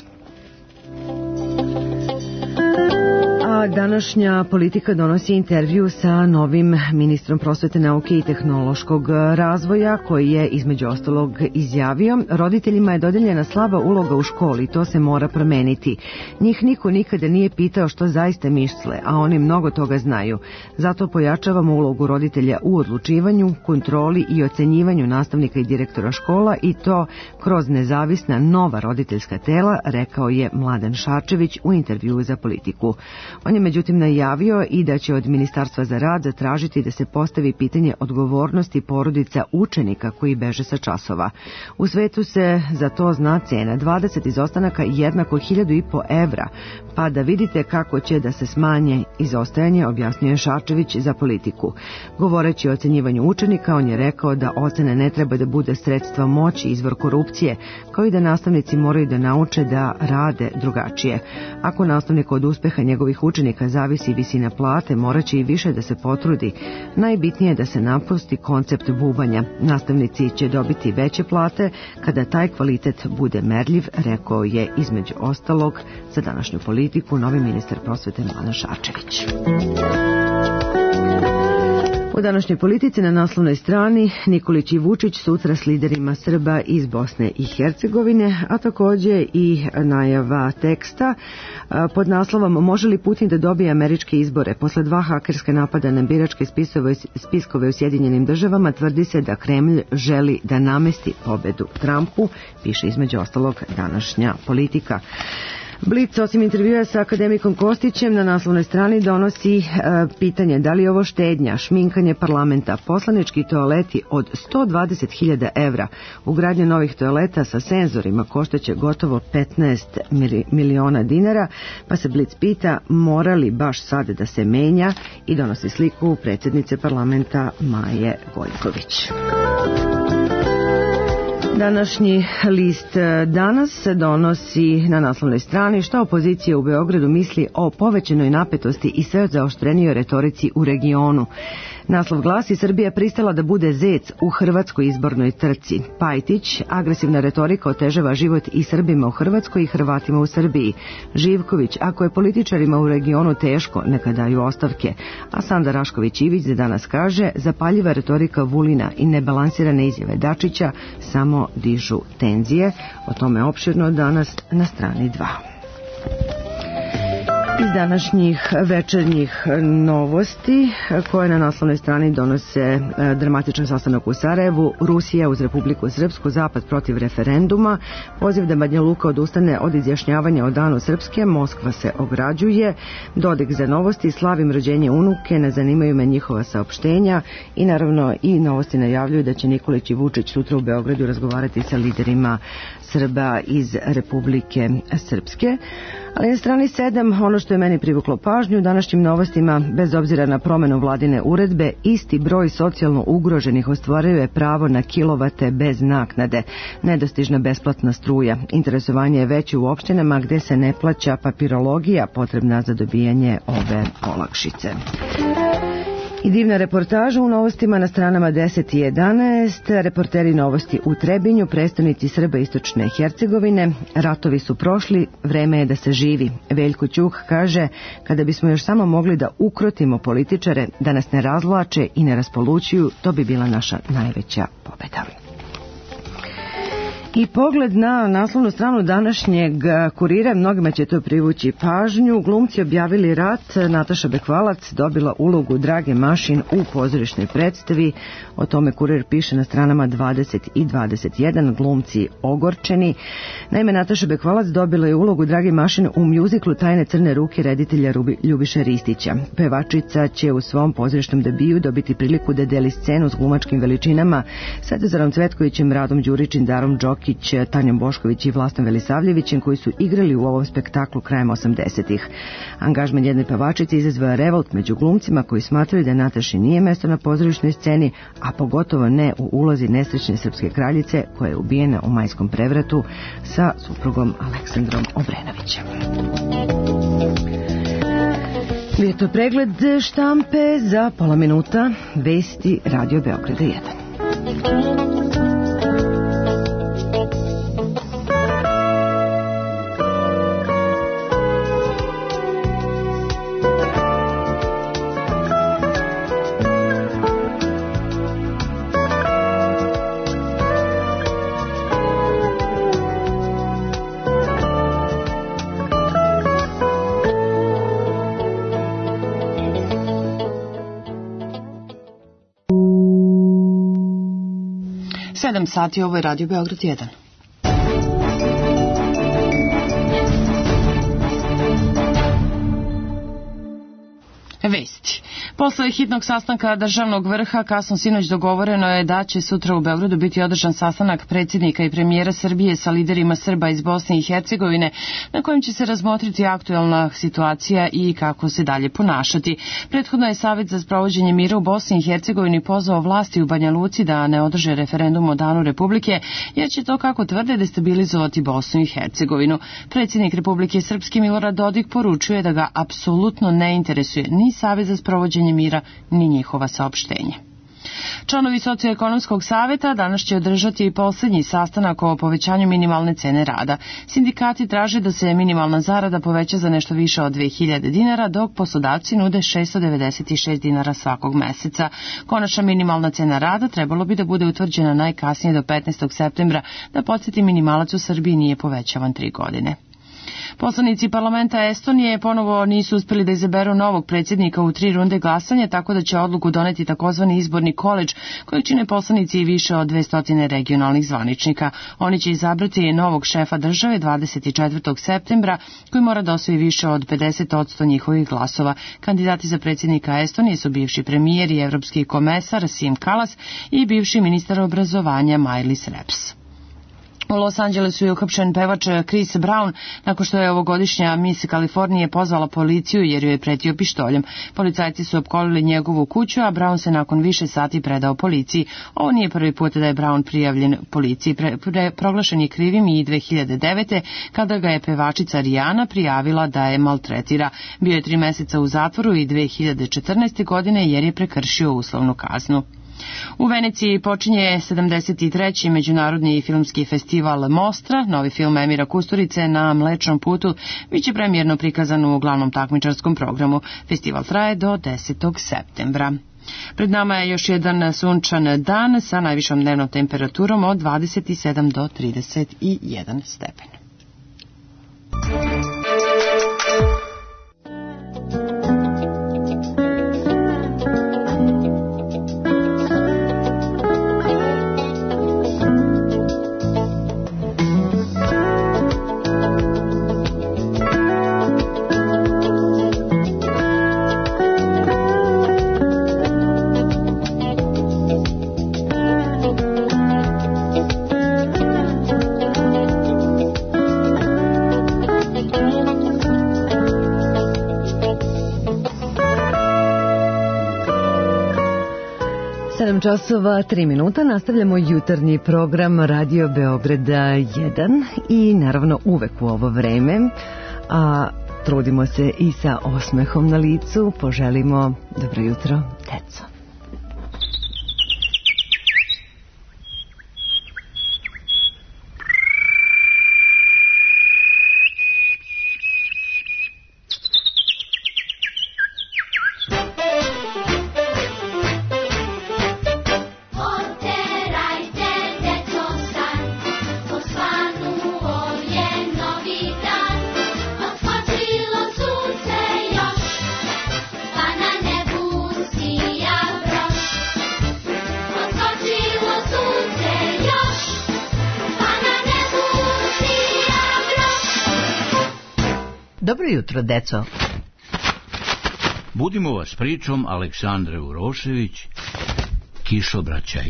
A današnja Politika donosi intervju sa novim ministrom prosvete, nauke i tehnološkog razvoja, koji je između ostalog izjavio: roditeljima je dodeljena slaba uloga u školi, to se mora promeniti. Njih niko nikada nije pitao što zaista misle, a oni mnogo toga znaju. Zato pojačavamo ulogu roditelja u odlučivanju, kontroli i ocenjivanju nastavnika i direktora škola, i to kroz nezavisna nova roditeljska tela, rekao je Mladen Šarčević u intervjuu za Politiku. On je međutim najavio i da će od Ministarstva za rad zatražiti da se postavi pitanje odgovornosti porodica učenika koji beže sa časova. U svetu se za to zna cena 20 izostanaka jednako 1.500 evra, pa da vidite kako će da se smanje izostajanje, objasnio je Šarčević za Politiku. Govoreći o ocenjivanju učenika, on je rekao da ocene ne treba da bude sredstvo moći, izvor korupcije, kao i da nastavnici moraju da nauče da rade drugačije. Ako nastavnik od uspeha njegovih učenika zavisi visina plate, moraće i više da se potrudi. Najbitnije je da se napusti koncept bubanja. Nastavnici će dobiti veće plate kada taj kvalitet bude merljiv, rekao je između ostalog za današnju Politiku novi ministar prosvete Mladen Šarčević. U današnjoj Politici na naslovnoj strani Nikolić i Vučić sutra s liderima Srba iz Bosne i Hercegovine, a također i najava teksta pod naslovom može li Putin da dobije američke izbore? Posle 2 hakerske napada na biračke spiskove u Sjedinjenim državama tvrdi se da Kremlj želi da namesti pobedu Trumpu, piše između ostalog današnja Politika. Blic, osim intervjua sa akademikom Kostićem, na naslovnoj strani donosi pitanje da li je ovo štednja, šminkanje parlamenta, poslanički toaleti od 120.000 evra, ugradnja novih toaleta sa senzorima koštaće gotovo 15 miliona dinara, pa se Blic pita mora li baš sad da se menja, i donosi sliku predsjednice parlamenta Maje Gojković. Današnji list Danas donosi na naslovnoj strani šta opozicija u Beogradu misli o povećanoj napetosti i sve zaoštrenijoj retorici u regionu. Naslov glasi: Srbija pristala da bude zec u hrvatskoj izbornoj trci. Pajtić: agresivna retorika otežava život i Srbima u Hrvatskoj i Hrvatima u Srbiji. Živković: ako je političarima u regionu teško, neka daju ostavke. A Sanda Rašković-Ivić za Danas kaže: zapaljiva retorika Vulina i nebalansirane izjave Dačića samo dižu tenzije. O tome opširno danas na strani 2. Iz današnjih večernjih novosti koje na naslovnoj strani donose dramatičan sastanak u Sarajevu, Rusija uz Republiku Srpsku, Zapad protiv referenduma, poziv da Banja Luka odustane od izjašnjavanja o danu Srpske, Moskva se ograđuje, Dodik za novosti, slavim rođenje unuke, ne zanimaju me njihova saopštenja, i naravno i novosti najavljuju da će Nikolić i Vučić sutra u Beogradu razgovarati sa liderima Srba iz Republike Srpske. Ali na strani 7, ono što je meni privuklo pažnju, u današnjim novostima, bez obzira na promenu vladine uredbe, isti broj socijalno ugroženih ostvaruje pravo na kilovate bez naknade. Nedostižna besplatna struja. Interesovanje je veće u opštinama gde se ne plaća papirologija potrebna za dobijanje ove olakšice. I divna reportaža u novostima na stranama 10 i 11. Reporteri novosti u Trebinju, prestonici Srba istočne Hercegovine. Ratovi su prošli, vreme je da se živi. Veljko Ćuk kaže, kada bismo još samo mogli da ukrotimo političare, da nas ne razvlače i ne raspolućuju, to bi bila naša najveća pobeda. I pogled na naslovnu stranu današnjeg Kurira, mnogima će to privući pažnju. Glumci objavili rat, Nataša Bekvalac dobila ulogu Drage Mašin u pozorišnoj predstavi. O tome Kurir piše na stranama 20 i 21, glumci ogorčeni. Naime, Nataša Bekvalac dobila je ulogu Drage Mašin u mjuziklu Tajne crne ruke reditelja Ljubiše Ristića. Pevačica će u svom pozorišnom debiju dobiti priliku da deli scenu s glumačkim veličinama Svetozarom Cvetkovićem, Radom Đurićim, Darom Đokić, Tanjom Bošković i Vlastom Velisavljevićem, koji su igrali u ovom spektaklu krajem 80-ih. Angažman jedne pevačice izazvao je revolt među glumcima koji smatraju da Nataši nije mesto na pozorišnoj sceni, a pogotovo ne u ulozi nesrećne srpske kraljice koja je ubijena u majskom prevratu sa suprugom Aleksandrom Obrenovićem. Bio je to pregled štampe za pola minuta, vesti Radio Beograda 1. Sati, ovo je Radio Beograd 1. Vesti. Posle hitnog sastanka državnog vrha kasno sinoć dogovoreno je da će sutra u Beogradu biti održan sastanak predsjednika i premijera Srbije sa liderima Srba iz Bosne i Hercegovine, na kojem će se razmotriti aktuelna situacija i kako se dalje ponašati. Prethodno je Savet za sprovođenje mira u Bosni i Hercegovini pozvao vlasti u Banja Luci da ne održe referendum o Danu Republike, jer će to, kako tvrde, destabilizovati Bosnu i Hercegovinu. Predsjednik Republike Srpske Milorad Dodik poručuje da ga apsolutno ne interesuje ni Savet za sprovođenje mira, ni njihova saopštenja. Članovi Socioekonomskog saveta danas će održati poslednji sastanak o povećanju minimalne cene rada. Sindikati traže da se minimalna zarada poveća za nešto više od 2000 dinara, dok poslodavci nude 696 dinara svakog meseca. Konačna minimalna cena rada trebalo bi da bude utvrđena najkasnije do 15. septembra, da podsjeti, minimalac u Srbiji nije povećavan 3 godine. Poslanici parlamenta Estonije ponovo nisu uspeli da izaberu novog predsjednika u 3 runde glasanja, tako da će odluku doneti takozvani izborni koledž, kojeg čine poslanici i više od 200 regionalnih zvaničnika. Oni će izabrati novog šefa države 24. septembra, koji mora da osvoji više od 50% njihovih glasova. Kandidati za predsjednika Estonije su bivši premijer i evropski komesar Siim Kallas i bivši ministar obrazovanja Mailis Reps. U Los Angelesu je uhapšen pevač Chris Brown nakon što je ovogodišnja Miss Kalifornije pozvala policiju jer joj je pretio pištoljem. Policajci su opkolili njegovu kuću, a Brown se nakon više sati predao policiji. Ovo nije prvi put da je Brown prijavljen policiji. Proglašen je krivim i 2009. kada ga je pevačica Rihanna prijavila da je maltretira. Bio je 3 meseca u zatvoru i 2014. godine jer je prekršio uslovnu kaznu. U Veneciji počinje 73. Međunarodni filmski festival Mostra. Novi film Emira Kusturice Na Mlečnom putu biće premijerno prikazan u glavnom takmičarskom programu. Festival traje do 10. septembra. Pred nama je još jedan sunčan dan sa najvišom dnevnom temperaturom od 27 do 31 stepen. Časova 3 minuta, nastavljamo jutarnji program Radio Beograda 1 i naravno uvek u ovo vreme, a trudimo se i sa osmehom na licu. Poželimo dobro jutro, deco. Dobro jutro, deco. Budimo vas pričom Aleksandre Urošević, Kišobraćaj.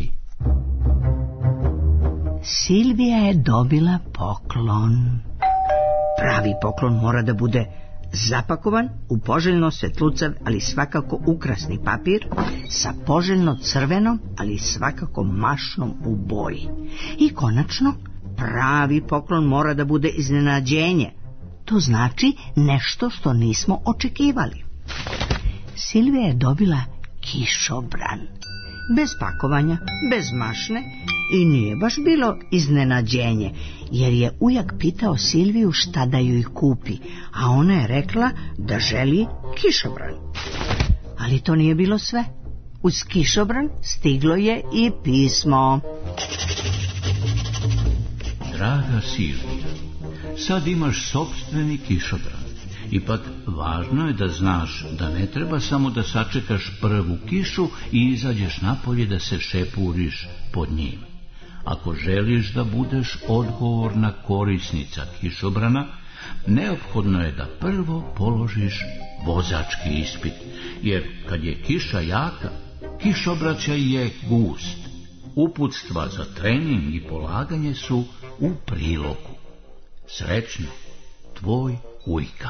Silvija je dobila poklon. Pravi poklon mora da bude zapakovan u poželjno svetlucav, ali svakako ukrasni papir, sa poželjno crvenom, ali svakako mašnom u boji. I konačno, pravi poklon mora da bude iznenađenje. To znači nešto što nismo očekivali. Silvija je dobila kišobran. Bez pakovanja, bez mašne, i nije baš bilo iznenađenje, jer je ujak pitao Silviju šta da joj kupi, a ona je rekla da želi kišobran. Ali to nije bilo sve. Uz kišobran stiglo je i pismo. Draga Silvija, sad imaš sopstveni kišobran. Ipak važno je da znaš da ne treba samo da sačekaš prvu kišu i izađeš napolje da se šepuriš pod njim. Ako želiš da budeš odgovorna korisnica kišobrana, neophodno je da prvo položiš vozački ispit, jer kad je kiša jaka, kišobraćaj je gust. Uputstva za trening i polaganje su u prilogu. Srećno, tvoj ujka.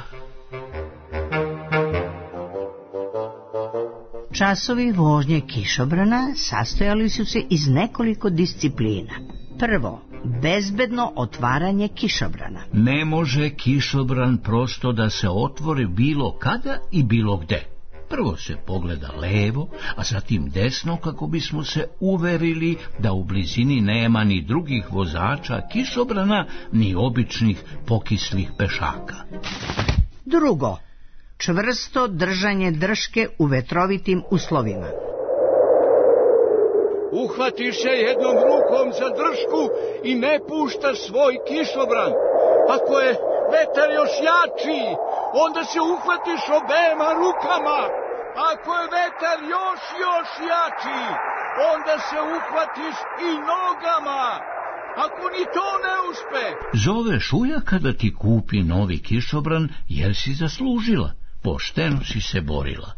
Časovi vožnje kišobrana sastojali su se iz nekoliko disciplina. Prvo, bezbedno otvaranje kišobrana. Ne može kišobran prosto da se otvori bilo kada i bilo gde. Prvo se pogleda levo, a zatim desno, kako bismo se uverili da u blizini nema ni drugih vozača kišobrana, ni običnih pokislih pešaka. Drugo, čvrsto držanje drške u vetrovitim uslovima. Uhvatiš se jednom rukom za dršku i ne puštaš svoj kišobran. Ako je vetar još jači, onda se uhvatiš obema rukama. Ako je vetar još jači, onda se uhvatiš i nogama. Ako ni to ne uspe... Zoveš ujaka da ti kupi novi kišobran jer si zaslužila. Pošteno si se borila.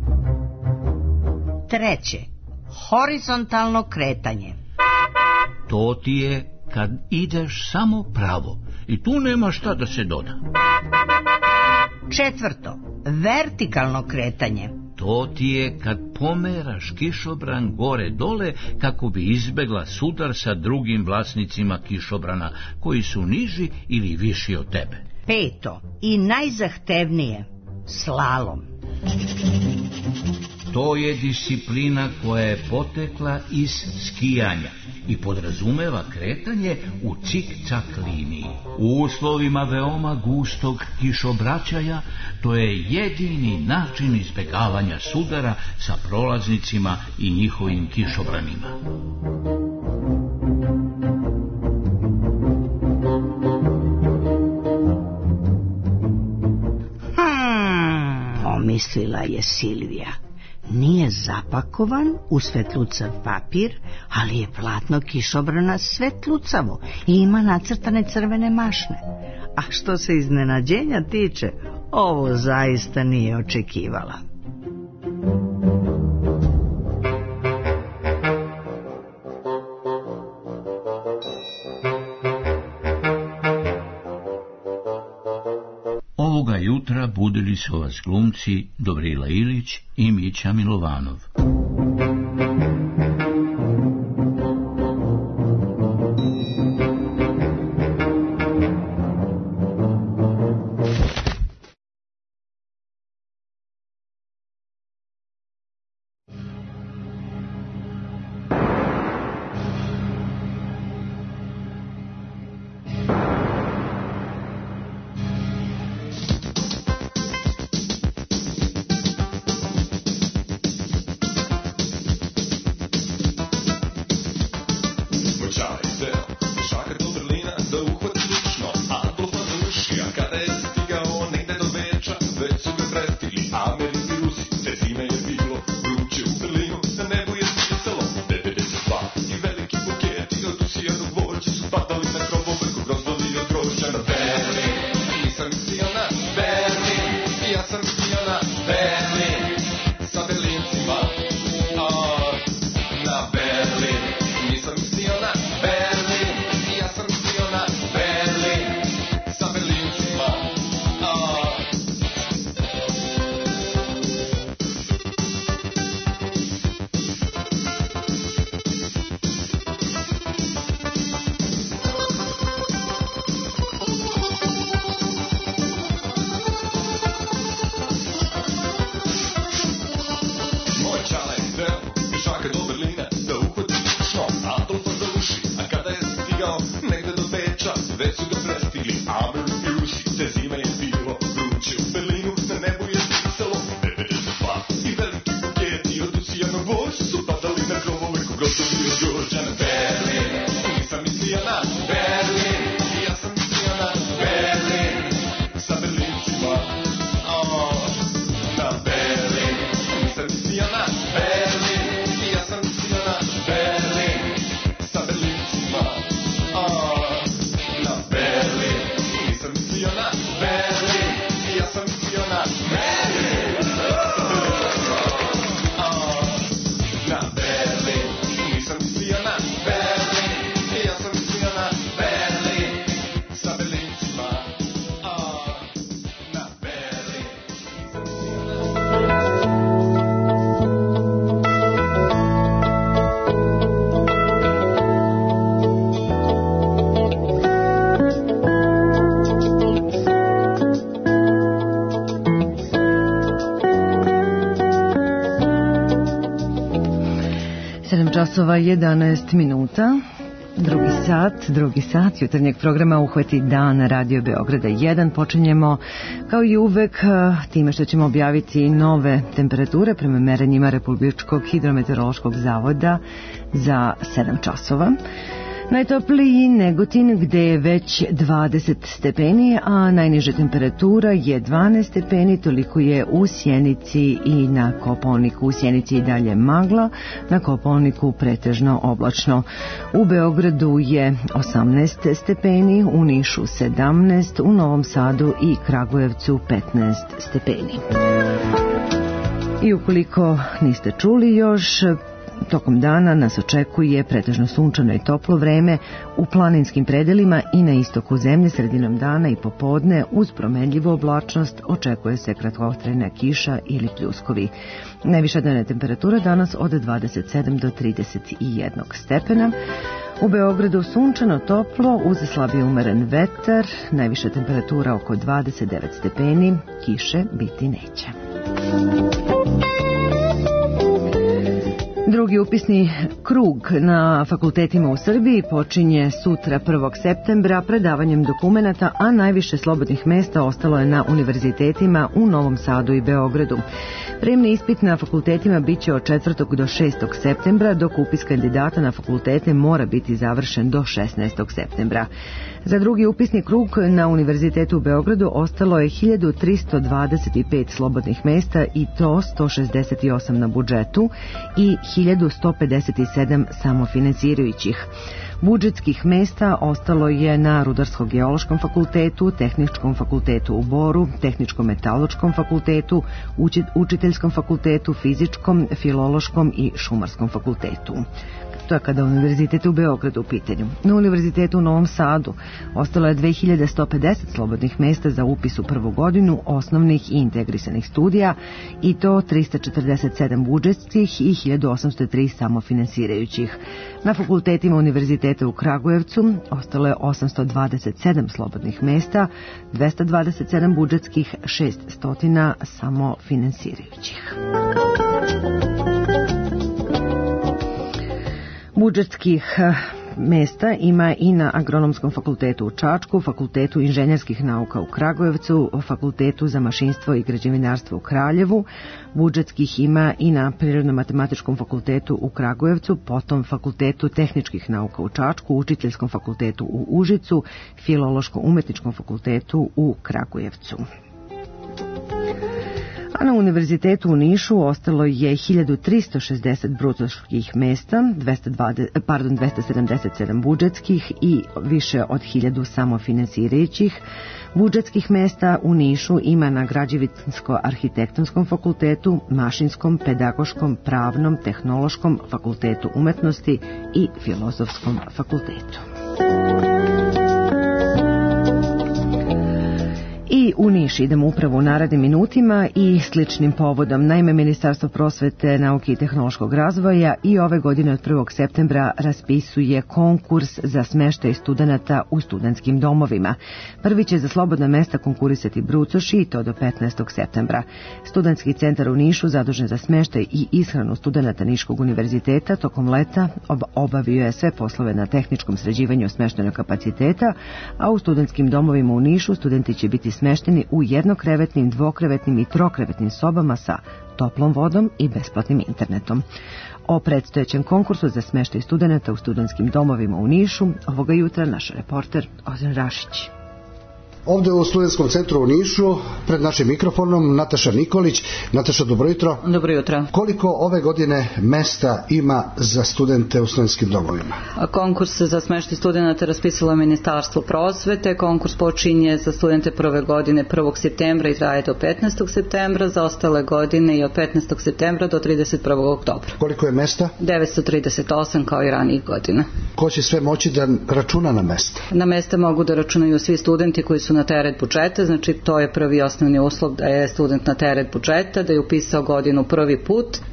Treće, horizontalno kretanje. To ti je kad ideš samo pravo i tu nema šta da se doda. Četvrto, vertikalno kretanje. To ti je kad pomeraš kišobran gore dole kako bi izbegla sudar sa drugim vlasnicima kišobrana koji su niži ili viši od tebe. Peto, i najzahtevnije, slalom. To je disciplina koja je potekla iz skijanja i podrazumeva kretanje u cik-cak liniji. U uslovima veoma gustog kišobraćaja to je jedini način izbegavanja sudara sa prolaznicima i njihovim kišobranima. Pomislila je Silvija. Nije zapakovan u svetlucav papir, ali je platno kišobrana svetlucavo i ima nacrtane crvene mašne. A što se iznenađenja tiče, ovo zaista nije očekivala. Ovoga jutra budili su vas glumci Dobrila Ilić i Mića Milovanov. časova 11 minuta. Drugi sat jutarnjeg programa Uhvati dan Radio Beograda 1. Počinjemo kao i uvek time što ćemo objaviti nove temperature prema merenjima Republičkog hidrometeorološkog zavoda za 7 časova. Najtopliji Negotin gde je već 20 stepeni, a najniža temperatura je 12 stepeni, toliko je u Sjenici i na Kopaoniku. U Sjenici i dalje magla, na Kopaoniku pretežno oblačno. U Beogradu je 18 stepeni, u Nišu 17, u Novom Sadu i Kragujevcu 15 stepeni. I ukoliko niste čuli još, tokom dana nas očekuje pretežno sunčano i toplo vreme u planinskim predelima i na istoku zemlje. Sredinom dana i popodne uz promenljivu oblačnost očekuje se kratkotrajna kiša ili pljuskovi. Najviša dnevna temperatura danas od 27 do 31 stepena. U Beogradu sunčano toplo uz slabiji umeren vetar, najviša temperatura oko 29 stepeni, kiše biti neće. Drugi upisni krug na fakultetima u Srbiji počinje sutra 1. septembra predavanjem dokumenata, a najviše slobodnih mesta ostalo je na univerzitetima u Novom Sadu i Beogradu. Prijemni ispit na fakultetima biće od 4. do 6. septembra, dok upis kandidata na fakultete mora biti završen do 16. septembra. Za drugi upisni krug na Univerzitetu u Beogradu ostalo je 1325 slobodnih mesta i to 168 na budžetu i 1157 samofinansirajućih. Budžetskih mesta ostalo je na Rudarsko-geološkom fakultetu, Tehničkom fakultetu u Boru, Tehničko-metaločkom fakultetu, Učiteljskom fakultetu, Fizičkom, Filološkom i Šumarskom fakultetu. To je kada Univerzitet u Beogradu u pitanju. Na Univerzitetu u Novom Sadu ostalo je 2150 slobodnih mesta za upis u prvu godinu osnovnih i integrisanih studija i to 347 budžetskih i 1803 samofinansirajućih. Na fakultetima Univerziteta u Kragujevcu ostalo je 827 slobodnih mesta, 227 budžetskih, 600 samofinansirajućih. Budžetskih mesta ima i na Agronomskom fakultetu u Čačku, Fakultetu inženjerskih nauka u Kragujevcu, Fakultetu za mašinstvo i građevinarstvo u Kraljevu. Budžetskih ima i na Prirodno-matematičkom fakultetu u Kragujevcu, potom Fakultetu tehničkih nauka u Čačku, Učiteljskom fakultetu u Užicu, Filološko-umetničkom fakultetu u Kragujevcu. A na Univerzitetu u Nišu ostalo je 1360 brucoških mesta, 277 budžetskih i više od 1000 samofinansirajućih. Budžetskih mesta u Nišu ima na Građevinsko-arhitektonskom fakultetu, Mašinskom, Pedagoškom, Pravnom, Tehnološkom fakultetu umetnosti i Filozofskom fakultetu. I u Niš idemo upravo u narednim minutima i sličnim povodom. Naime, Ministarstvo prosvete, nauke i tehnološkog razvoja i ove godine od 1. septembra raspisuje konkurs za smeštaj studenata u studentskim domovima. Prvi će za slobodna mesta konkurisati brucoši i to do 15. septembra. Studentski centar u Nišu, zadužen za smeštaj i ishranu studenata Niškog univerziteta, tokom leta obavio je sve poslove na tehničkom sređivanju smeštajnog kapaciteta, a u studentskim domovima u Nišu studenti će biti smešteni u jednokrevetnim, dvokrevetnim i trokrevetnim sobama sa toplom vodom i besplatnim internetom. O predstojećem konkursu za smeštaj studenata u studentskim domovima u Nišu ovoga jutra naš reporter Ozren Rašić. Ovde u Studentskom centru u Nišu, pred našim mikrofonom, Nataša Nikolić. Nataša, dobro jutro. Dobro jutro. Koliko ove godine mesta ima za studente u studentskim domovima? Konkurs za smeštaj studenata raspisalo je Ministarstvo prosvete. Konkurs počinje za studente prve godine 1. septembra i traje do 15. septembra, za ostale godine i od 15. septembra do 31. oktobra. Koliko je mesta? 938 kao i ranijih godina. Ko će sve moći da računa na mesta? Na mesta mogu da računaju svi studenti koji su na teret budžeta, znači to je prvi osnovni uslov da je student na teret budžeta, da je upisao godinu prvi put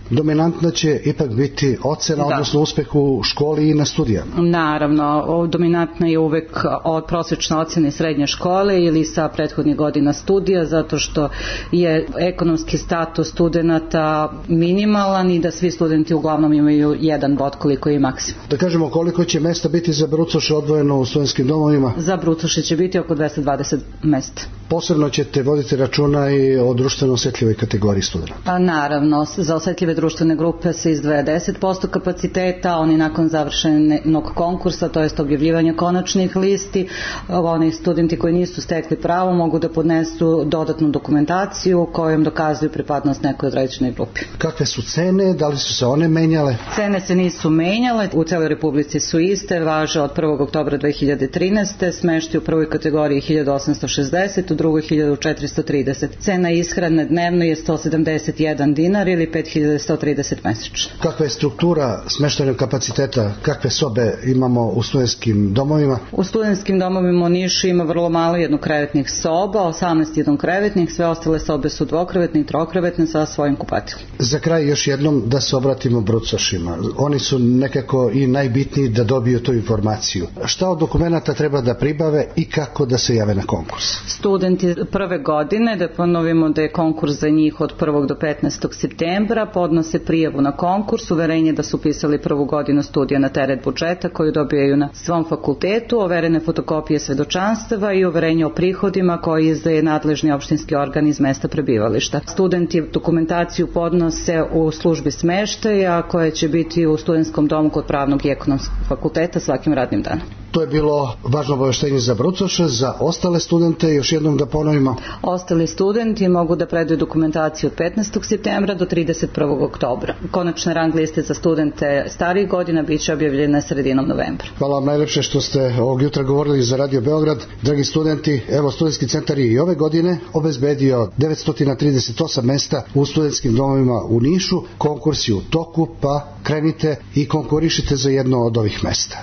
dominantna će ipak biti ocena, odnosno uspeh u školi i na studijama. Naravno, dominantna je uvek od prosječne ocene srednje škole ili sa prethodnih godina studija, zato što je ekonomski status studenata minimalan i da svi studenti uglavnom imaju jedan bod koliko je maksimum. Da kažemo koliko će mesta biti za brucoše odvojeno u studentskim domovima? Za brucoše će biti oko 220 mesta. Posebno ćete voditi računa i o društveno osjetljivoj kategoriji studenta. Naravno, za osjetljive društvene grupe se izdvaja 10% kapaciteta, oni nakon završenog konkursa, to jest objavljivanja konačnih listi, oni studenti koji nisu stekli pravo mogu da podnesu dodatnu dokumentaciju kojom dokazuju pripadnost nekoj određenoj grupi. Kakve su cene, da li su se one menjale? Cene se nisu menjale, u celoj Republici su iste, važe od 1. oktobra 2013. Smeštaj u prvoj kategoriji 1860, u drugoj 1430. Cena ishrane dnevno je 171 dinar ili 5130 mesečno. Kakva je struktura smeštajnog kapaciteta, kakve sobe imamo u studentskim domovima? U studentskim domovima u Nišu ima vrlo malo jednokrevetnih soba, 18 jednokrevetnih, sve ostale sobe su dvokrevetne i trokrevetne sa svojim kupatilom. Za kraj još jednom da se obratimo brucošima. Oni su nekako i najbitniji da dobiju tu informaciju. Šta od dokumenta treba da pribave i kako da se jave na konkurs? Studenti prve godine, da ponovimo da je konkurs za njih od 1. do 15. septembra, podnose prijavu na konkurs, uverenje da su upisali prvu godinu studija na teret budžeta koju dobijaju na svom fakultetu, overene fotokopije svedočanstava i uverenje o prihodima koji izdaje nadležni opštinski organ iz mesta prebivališta. Studenti dokumentaciju podnose u službi smeštaja koja će biti u studentskom domu kod Pravnog i ekonomskog fakulteta svakim radnim danom. To je bilo važno obaveštenje za brucoše. Za ostale studente, još jednom da ponovimo. Ostali studenti mogu da predaju dokumentaciju od 15. septembra do 31. oktobra. Konačne rang liste za studente starijih godina biće objavljene sredinom novembra. Hvala vam najlepše što ste ovog jutra govorili za Radio Beograd. Dragi studenti, evo studentski centar je i ove godine obezbedio 938 mesta u studentskim domovima u Nišu. Konkurs je u toku, pa krenite i konkurišite za jedno od ovih mesta.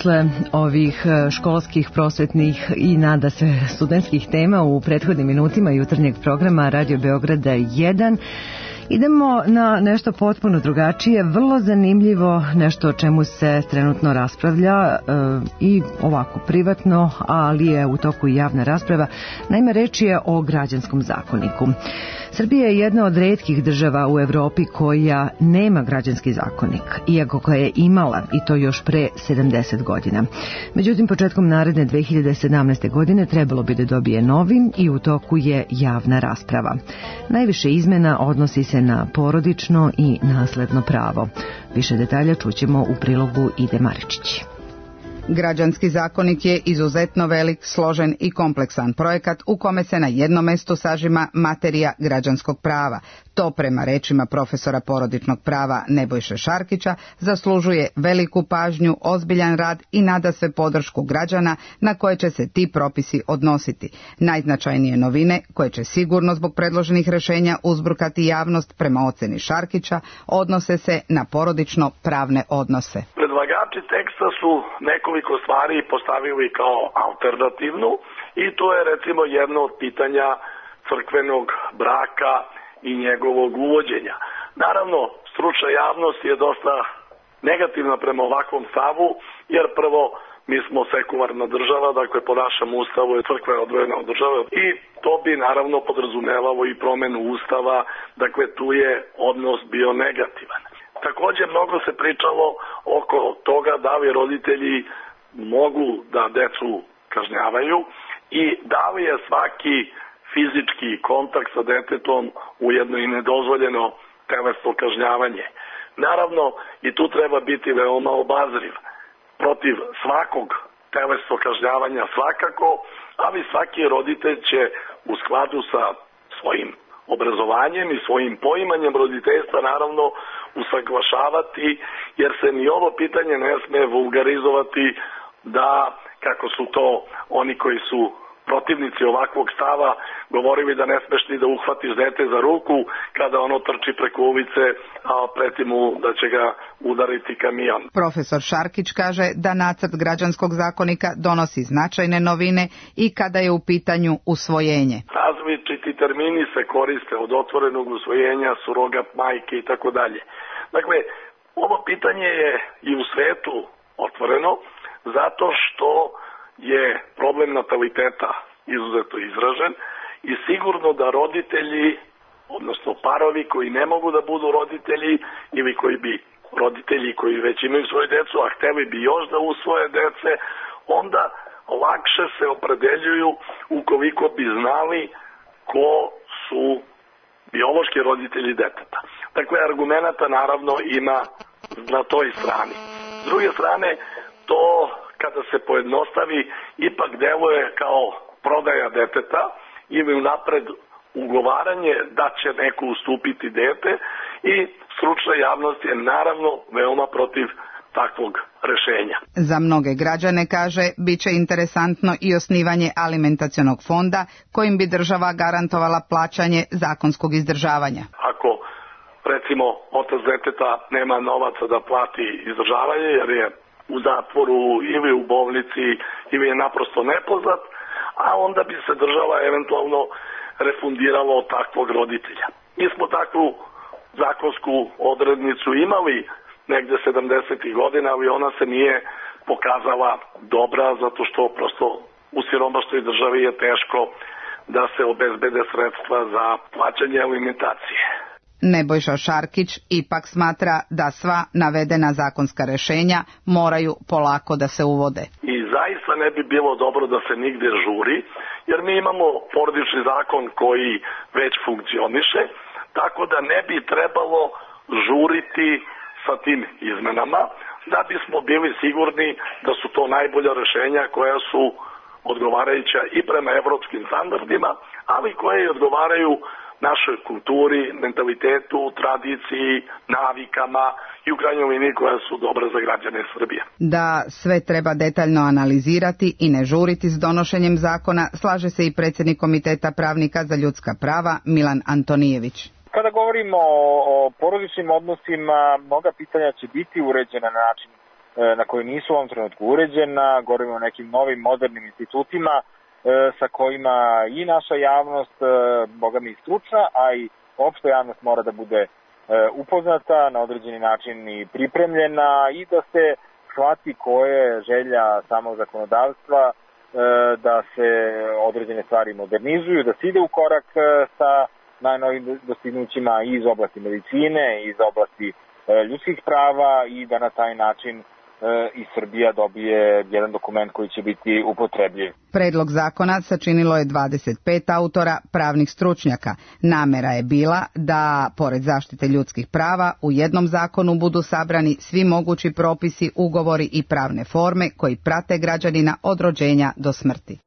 posle ovih školskih, prosvetnih i nada se studentskih tema u prethodnim minutima jutarnjeg programa Radio Beograda 1. Idemo na nešto potpuno drugačije, vrlo zanimljivo, nešto o čemu se trenutno raspravlja i ovako privatno, ali je u toku javna rasprava. Naime, reč je o građanskom zakoniku. Srbija je jedna od retkih država u Evropi koja nema građanski zakonik, iako koja je imala, i to još pre 70 godina. Međutim, početkom naredne 2017. godine trebalo bi da dobije novi i u toku je javna rasprava. Najviše izmena odnosi se na porodično i nasledno pravo. Više detalja čućemo u prilogu Ide Maričić. Građanski zakonik je izuzetno velik, složen i kompleksan projekat u kome se na jednom mestu sažima materija građanskog prava. To, prema rečima profesora porodičnog prava Nebojše Šarkića, zaslužuje veliku pažnju, ozbiljan rad i nadasve podršku građana na koje će se ti propisi odnositi. Najznačajnije novine, koje će sigurno zbog predloženih rješenja uzburkati javnost prema oceni Šarkića, odnose se na porodično pravne odnose. Predlagači teksta su nekoliko stvari postavili kao alternativnu i to je recimo jedno od pitanja crkvenog braka i njegovog uvođenja. Naravno, stručna javnost je dosta negativna prema ovakvom stavu, jer prvo, mi smo sekularna država, dakle po našem ustavu je crkva odvojena od države i to bi naravno podrazumevalo i promenu ustava, dakle tu je odnos bio negativan. Također mnogo se pričalo oko toga da li roditelji mogu da decu kažnjavaju i da li je svaki fizički kontakt sa detetom ujedno i nedozvoljeno telesno kažnjavanje. Naravno, i tu treba biti veoma obazriv. Protiv svakog telesnog kažnjavanja svakako, ali svaki roditelj će u skladu sa svojim obrazovanjem i svojim poimanjem roditeljstva naravno usaglašavati, jer se ni ovo pitanje ne sme vulgarizovati da, kako su to oni koji su protivnici ovakvog stava govorili da ne smeš ni da uhvatiš dete za ruku kada ono trči preko ulice, a preti mu da će ga udariti kamion. Profesor Šarkić kaže da nacrt građanskog zakonika donosi značajne novine i kada je u pitanju usvojenje. Različiti termini se koriste od otvorenog usvojenja, surogat majke i tako dalje. Dakle, ovo pitanje je i u svetu otvoreno zato što je problem nataliteta izuzetno izražen i sigurno da roditelji, odnosno parovi koji ne mogu da budu roditelji ili koji bi roditelji koji već imaju svoju decu, a hteli bi još da usvoje dece, onda lakše se opredeljuju ukoliko bi znali ko su biološki roditelji deteta. Dakle, argumenata naravno ima na toj strani. S druge strane, to kada se pojednostavi ipak deluje kao prodaja deteta ili unapred ugovaranje da će neko ustupiti dete i stručna javnost je naravno veoma protiv takvog rešenja. Za mnoge građane, kaže, bit će interesantno i osnivanje alimentacionog fonda kojim bi država garantovala plaćanje zakonskog izdržavanja. Ako recimo otac deteta nema novaca da plati izdržavanje jer je u zatvoru ili u bolnici ili je naprosto nepoznat, a onda bi se država eventualno refundirala od takvog roditelja. Mi smo takvu zakonsku odrednicu imali negde 70. godina, ali ona se nije pokazala dobra zato što prosto u siromašnoj državi je teško da se obezbede sredstva za plaćanje alimentacije. Nebojša Šarkić ipak smatra da sva navedena zakonska rešenja moraju polako da se uvode. I zaista ne bi bilo dobro da se nigde žuri, jer mi imamo porodični zakon koji već funkcioniše, tako da ne bi trebalo žuriti sa tim izmenama, da bismo bili sigurni da su to najbolja rešenja koja su odgovarajuća i prema evropskim standardima, ali koje i odgovaraju našoj kulturi, mentalitetu, tradiciji, navikama i u krajnjoj liniji koja su dobra za građane Srbije. Da sve treba detaljno analizirati i ne žuriti s donošenjem zakona, slaže se i predsjednik Komiteta pravnika za ljudska prava Milan Antonijević. Kada govorimo o porodičnim odnosima, mnoga pitanja će biti uređena na način na koji nisu u ovom trenutku uređena, govorimo o nekim novim modernim institutima sa kojima i naša javnost, boga mi stručna, a i opšta javnost mora da bude upoznata, na određeni način i pripremljena i da se shvati koja je želja samog zakonodavstva, da se određene stvari modernizuju, da se ide u korak sa najnovim dostignućima iz oblasti medicine, iz oblasti ljudskih prava i da na taj način i Srbija dobije jedan dokument koji će biti upotrebljiv. Predlog zakona sačinilo je 25 autora, pravnih stručnjaka. Namera je bila da, pored zaštite ljudskih prava, u jednom zakonu budu sabrani svi mogući propisi, ugovori i pravne forme koji prate građanina od rođenja do smrti.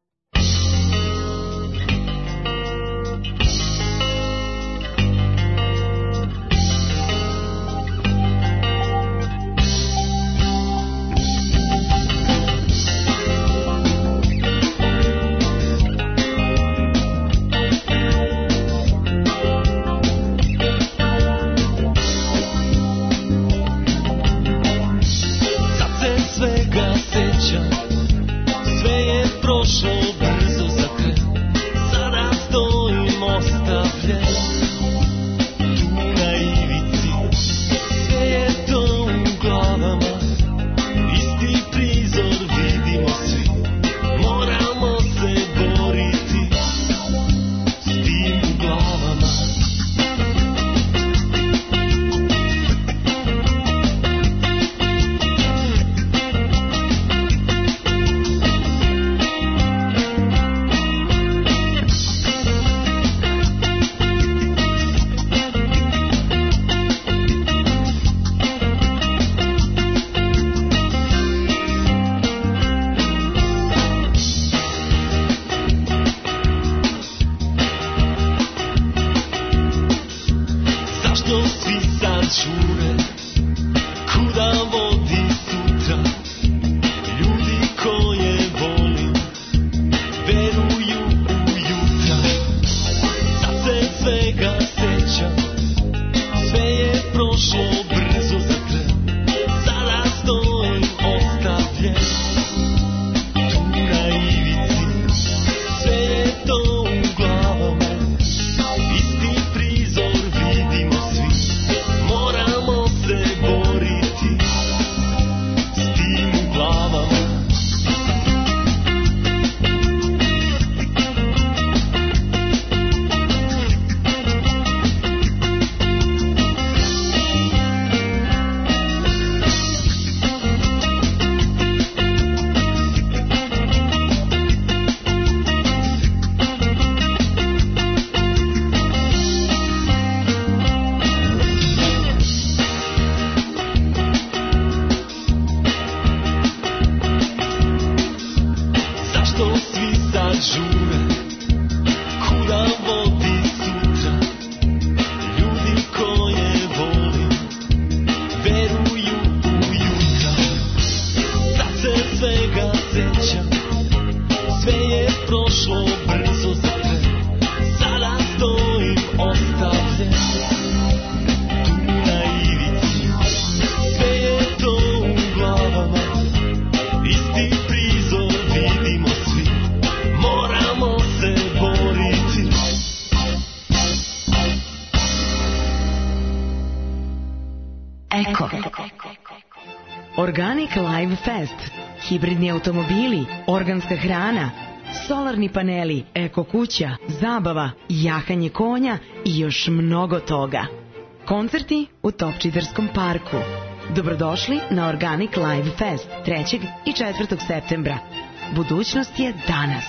Organic Live Fest, hibridni automobili, organska hrana, solarni paneli, eko kuća, zabava, jahanje konja i još mnogo toga. Koncerti u Topčiderskom parku. Dobrodošli na Organic Live Fest 3. i 4. septembra. Budućnost je danas.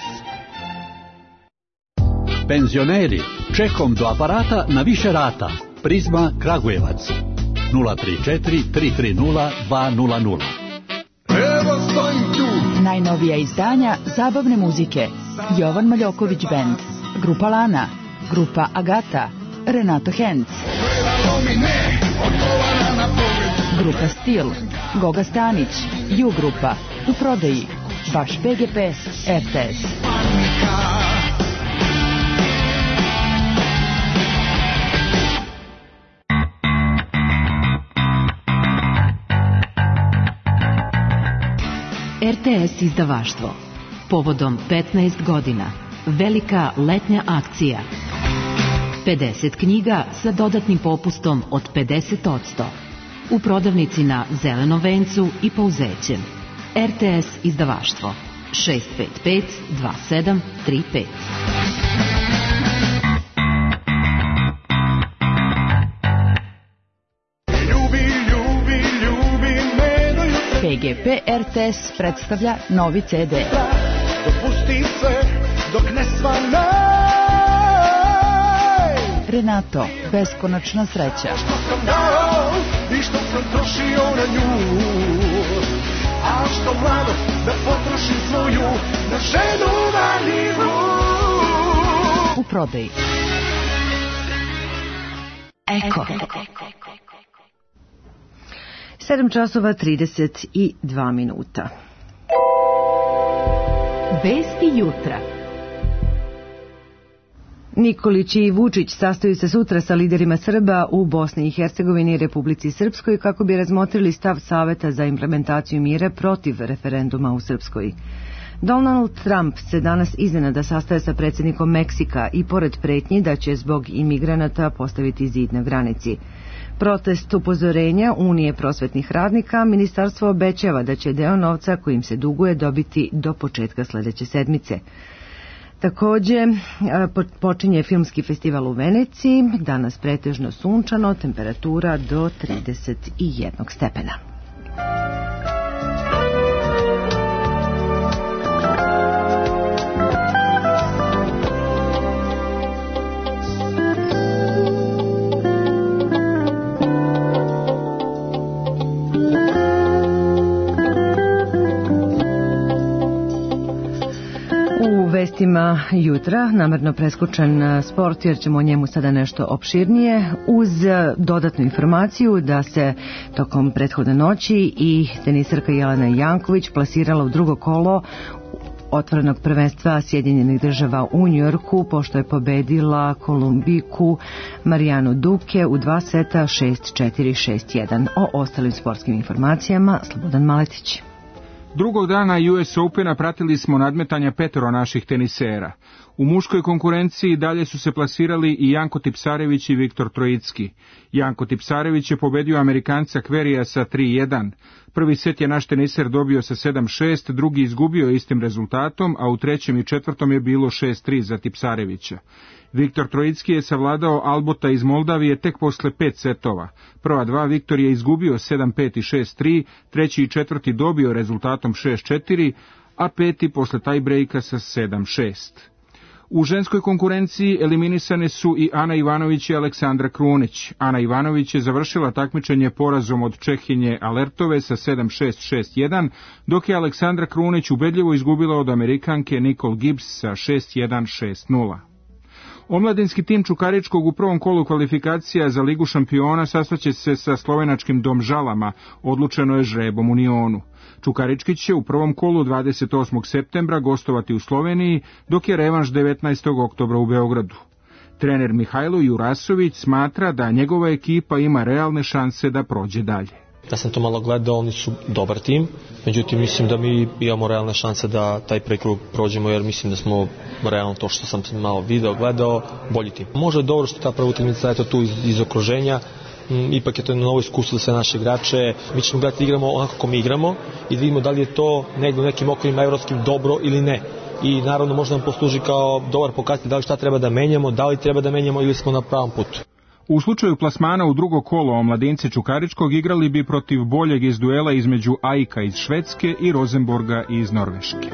Penzioneri, čekom do aparata na više rata. Prizma Kragujevac. 034 330 200. Evo stojim tu. Najnovija izdanja zabavne muzike. Jovan Maljoković Band, grupa Lana, grupa Agata, Renato Henc, grupa Stil, Goga Stanić, Ju grupa, u prodaji, vaš PGP, RTS. RTS izdavaštvo. Povodom 15 godina. Velika letnja akcija. 50 knjiga sa dodatnim popustom od 50%. U prodavnici na Zelenom vencu i Pouzećem. RTS izdavaštvo. 655 2735. PGP RTS predstavlja novi CD. Dopusti sve dok ne svanaj. Renato, beskonačna sreća. Što sam dao i što sam trošio na nju, a što mlado da potrošim svoju na ženu marinu. U prodaji. Eko. 7 časova 32 minuta. Vesti jutra. Nikolić i Vučić sastaju se sutra sa liderima Srba u Bosni i Hercegovini i Republici Srpskoj kako bi razmotrili stav Saveta za implementaciju mira protiv referenduma u Srpskoj. Donald Trump se danas iznenada sastaje sa predsjednikom Meksika i pored pretnji da će zbog imigranata postaviti zid na granici. Protest upozorenja Unije prosvetnih radnika, ministarstvo obećava da će deo novca kojim se duguje dobiti do početka sljedeće sedmice. Također počinje filmski festival u Veneciji, danas pretežno sunčano, temperatura do 31 stepena. Vestima jutra, namerno preskočen sport jer ćemo o njemu sada nešto opširnije, uz dodatnu informaciju da se tokom prethodne noći i tenisarka Jelena Janković plasirala u drugo kolo otvorenog prvenstva Sjedinjenih država u Njujorku pošto je pobedila Kolumbijku Marijanu Duke u 2 seta 6-4, 6-1. O ostalim sportskim informacijama Slobodan Maletić. Drugog dana US Opena pratili smo nadmetanja 5 naših tenisera. U muškoj konkurenciji dalje su se plasirali i Janko Tipsarević i Viktor Trojicki. Janko Tipsarević je pobedio Amerikanca Kverija sa 3-1. Prvi set je naš teniser dobio sa 7-6, drugi izgubio istim rezultatom, a u trećem i četvrtom je bilo 6-3 za Tipsarevića. Viktor Trojicki je savladao Albota iz Moldavije tek posle 5 setova. Prva 2 Viktor je izgubio 7-5 i 6-3, treći i četvrti dobio rezultatom 6-4, a peti posle tajbrejka sa 7-6. U ženskoj konkurenciji eliminisane su i Ana Ivanović i Aleksandra Krunić. Ana Ivanović je završila takmičenje porazom od Čehinje Alertove sa 7-6, 6-1, dok je Aleksandra Krunić ubedljivo izgubila od Amerikanke Nicole Gibbs sa 6-1, 6-0. Omladinski tim Čukaričkog u prvom kolu kvalifikacija za Ligu šampiona sastaće se sa slovenačkim Domžalama, odlučeno je žrebom u Nionu. Čukarički će u prvom kolu 28. septembra gostovati u Sloveniji, dok je revanš 19. oktobra u Beogradu. Trener Mihajlo Jurasović smatra da njegova ekipa ima realne šanse da prođe dalje. Ja sam to malo gledao, oni su dobar tim, međutim mislim da mi imamo realne šanse da taj prvi krug prođemo, jer mislim da smo realno to što sam malo video, gledao, bolji tim. Možda je dobro što ta prva utakmica je tu iz okruženja, ipak je to jedno novo iskustvo za sve naše igrače. Mi ćemo gledati igramo onako kako mi igramo i da vidimo da li je to negdje u nekim okvirima evropskim dobro ili ne. I naravno možda nam posluži kao dobar pokazatelj da li šta treba da menjamo, da li treba da menjamo ili smo na pravom putu. U slučaju plasmana u drugo kolo omladinci Čukaričkog igrali bi protiv boljeg iz duela između Ajka iz Švedske i Rosenborga iz Norveške.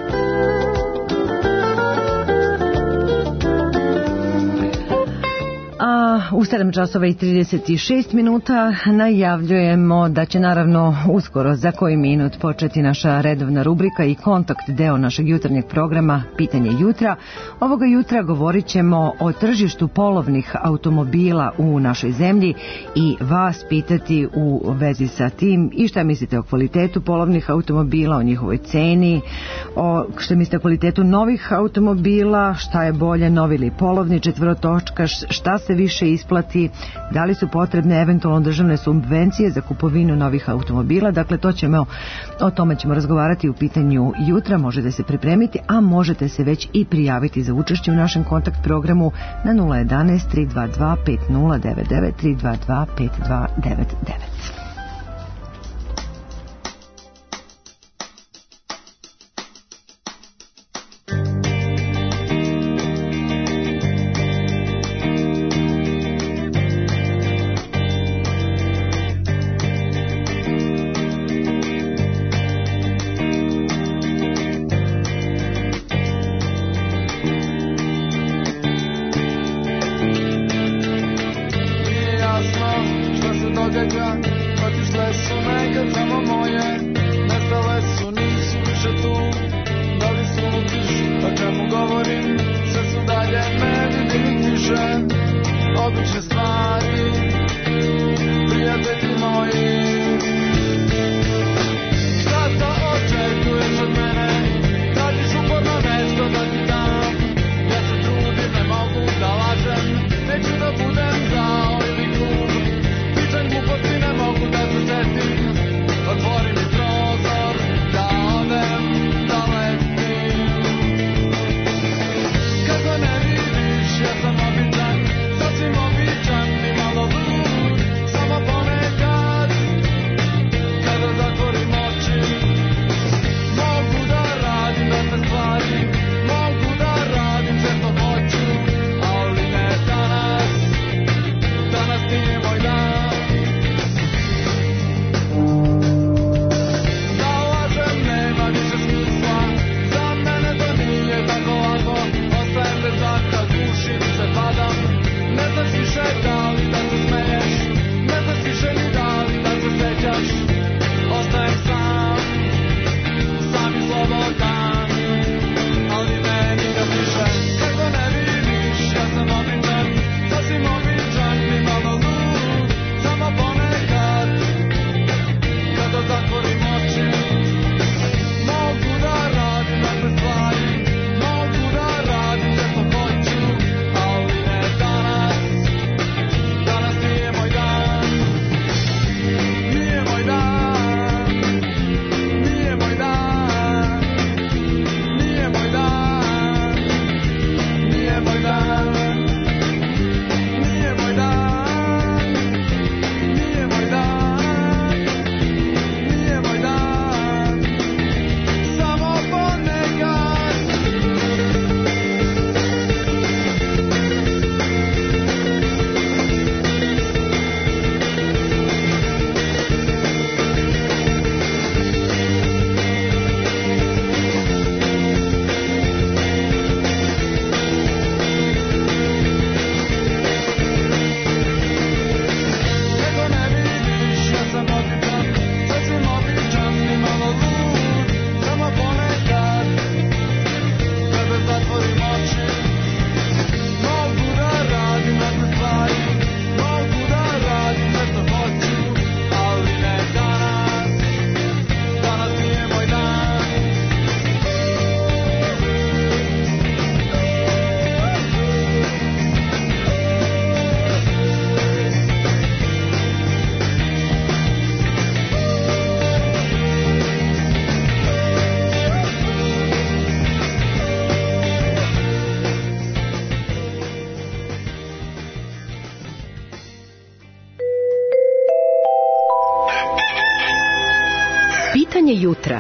A u 7 časova i 36 minuta najavljujemo da će naravno uskoro za koji minut početi naša redovna rubrika i kontakt deo našeg jutarnjeg programa Pitanje jutra. Ovoga jutra govorit ćemo o tržištu polovnih automobila u našoj zemlji i vas pitati u vezi sa tim i šta mislite o kvalitetu polovnih automobila, o njihovoj ceni, o šta mislite o kvalitetu novih automobila, šta je bolje, novi ili polovni, 4. točka, šta se više isplati isplati, da li su potrebne eventualno državne subvencije za kupovinu novih automobila. Dakle, o tome ćemo razgovarati u pitanju jutra. Možete se pripremiti, a možete se već i prijaviti za učešće u našem kontakt programu na 011 322 5099 322 5299. Jutra.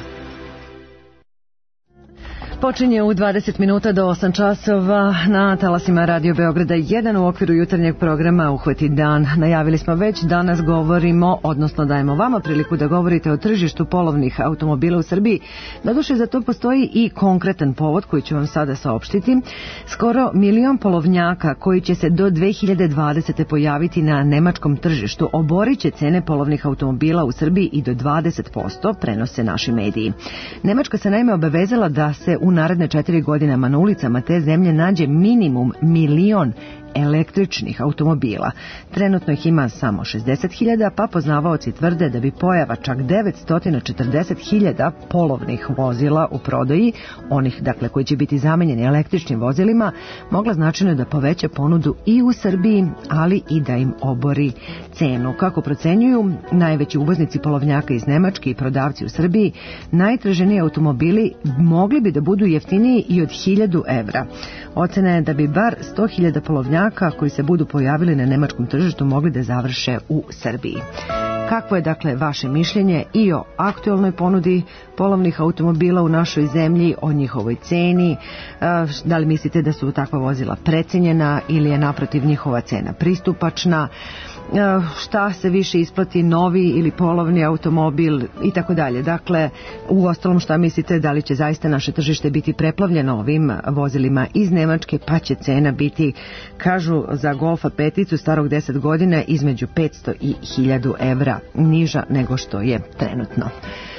Počinje u 20 minuta do 8 časova na talasima Radio Beograda 1 u okviru jutarnjeg programa Uhvati dan. Najavili smo već, danas govorimo, odnosno dajemo vama priliku da govorite o tržištu polovnih automobila u Srbiji. Doduše, za to postoji i konkretan povod koji ću vam sada saopštiti. Skoro 1 milion polovnjaka koji će se do 2020. pojaviti na nemačkom tržištu oborit će cene polovnih automobila u Srbiji i do 20%, prenose naši mediji. Nemačka se naime obavezala da se u naredne 4 godinama na ulicama te zemlje nađe minimum 1 milion električnih automobila. Trenutno ih ima samo 60.000, pa poznavaoci tvrde da bi pojava čak 940.000 polovnih vozila u prodaji, onih dakle koji će biti zamenjeni električnim vozilima, mogla značajno da poveća ponudu i u Srbiji, ali i da im obori cenu. Kako procenjuju najveći uvoznici polovnjaka iz Nemačke i prodavci u Srbiji, najtraženiji automobili mogli bi da budu jeftiniji i od 1.000 evra. Ocena je da bi bar 100.000 polovnjaka koji se budu pojavili na nemačkom tržištu mogli da završe u Srbiji. Kakvo je dakle vaše mišljenje i o aktualnoj ponudi polovnih automobila u našoj zemlji, o njihovoj ceni? Da li mislite da su takva vozila precenjena ili je naprotiv njihova cena pristupačna? Šta se više isplati, novi ili polovni automobil i tako dalje. Dakle, u ostalom šta mislite, da li će zaista naše tržište biti preplavljeno ovim vozilima iz Nemačke, pa će cena biti, kažu za Golfa peticu starog 10 godina, između 500 i 1.000 evra niža nego što je trenutno.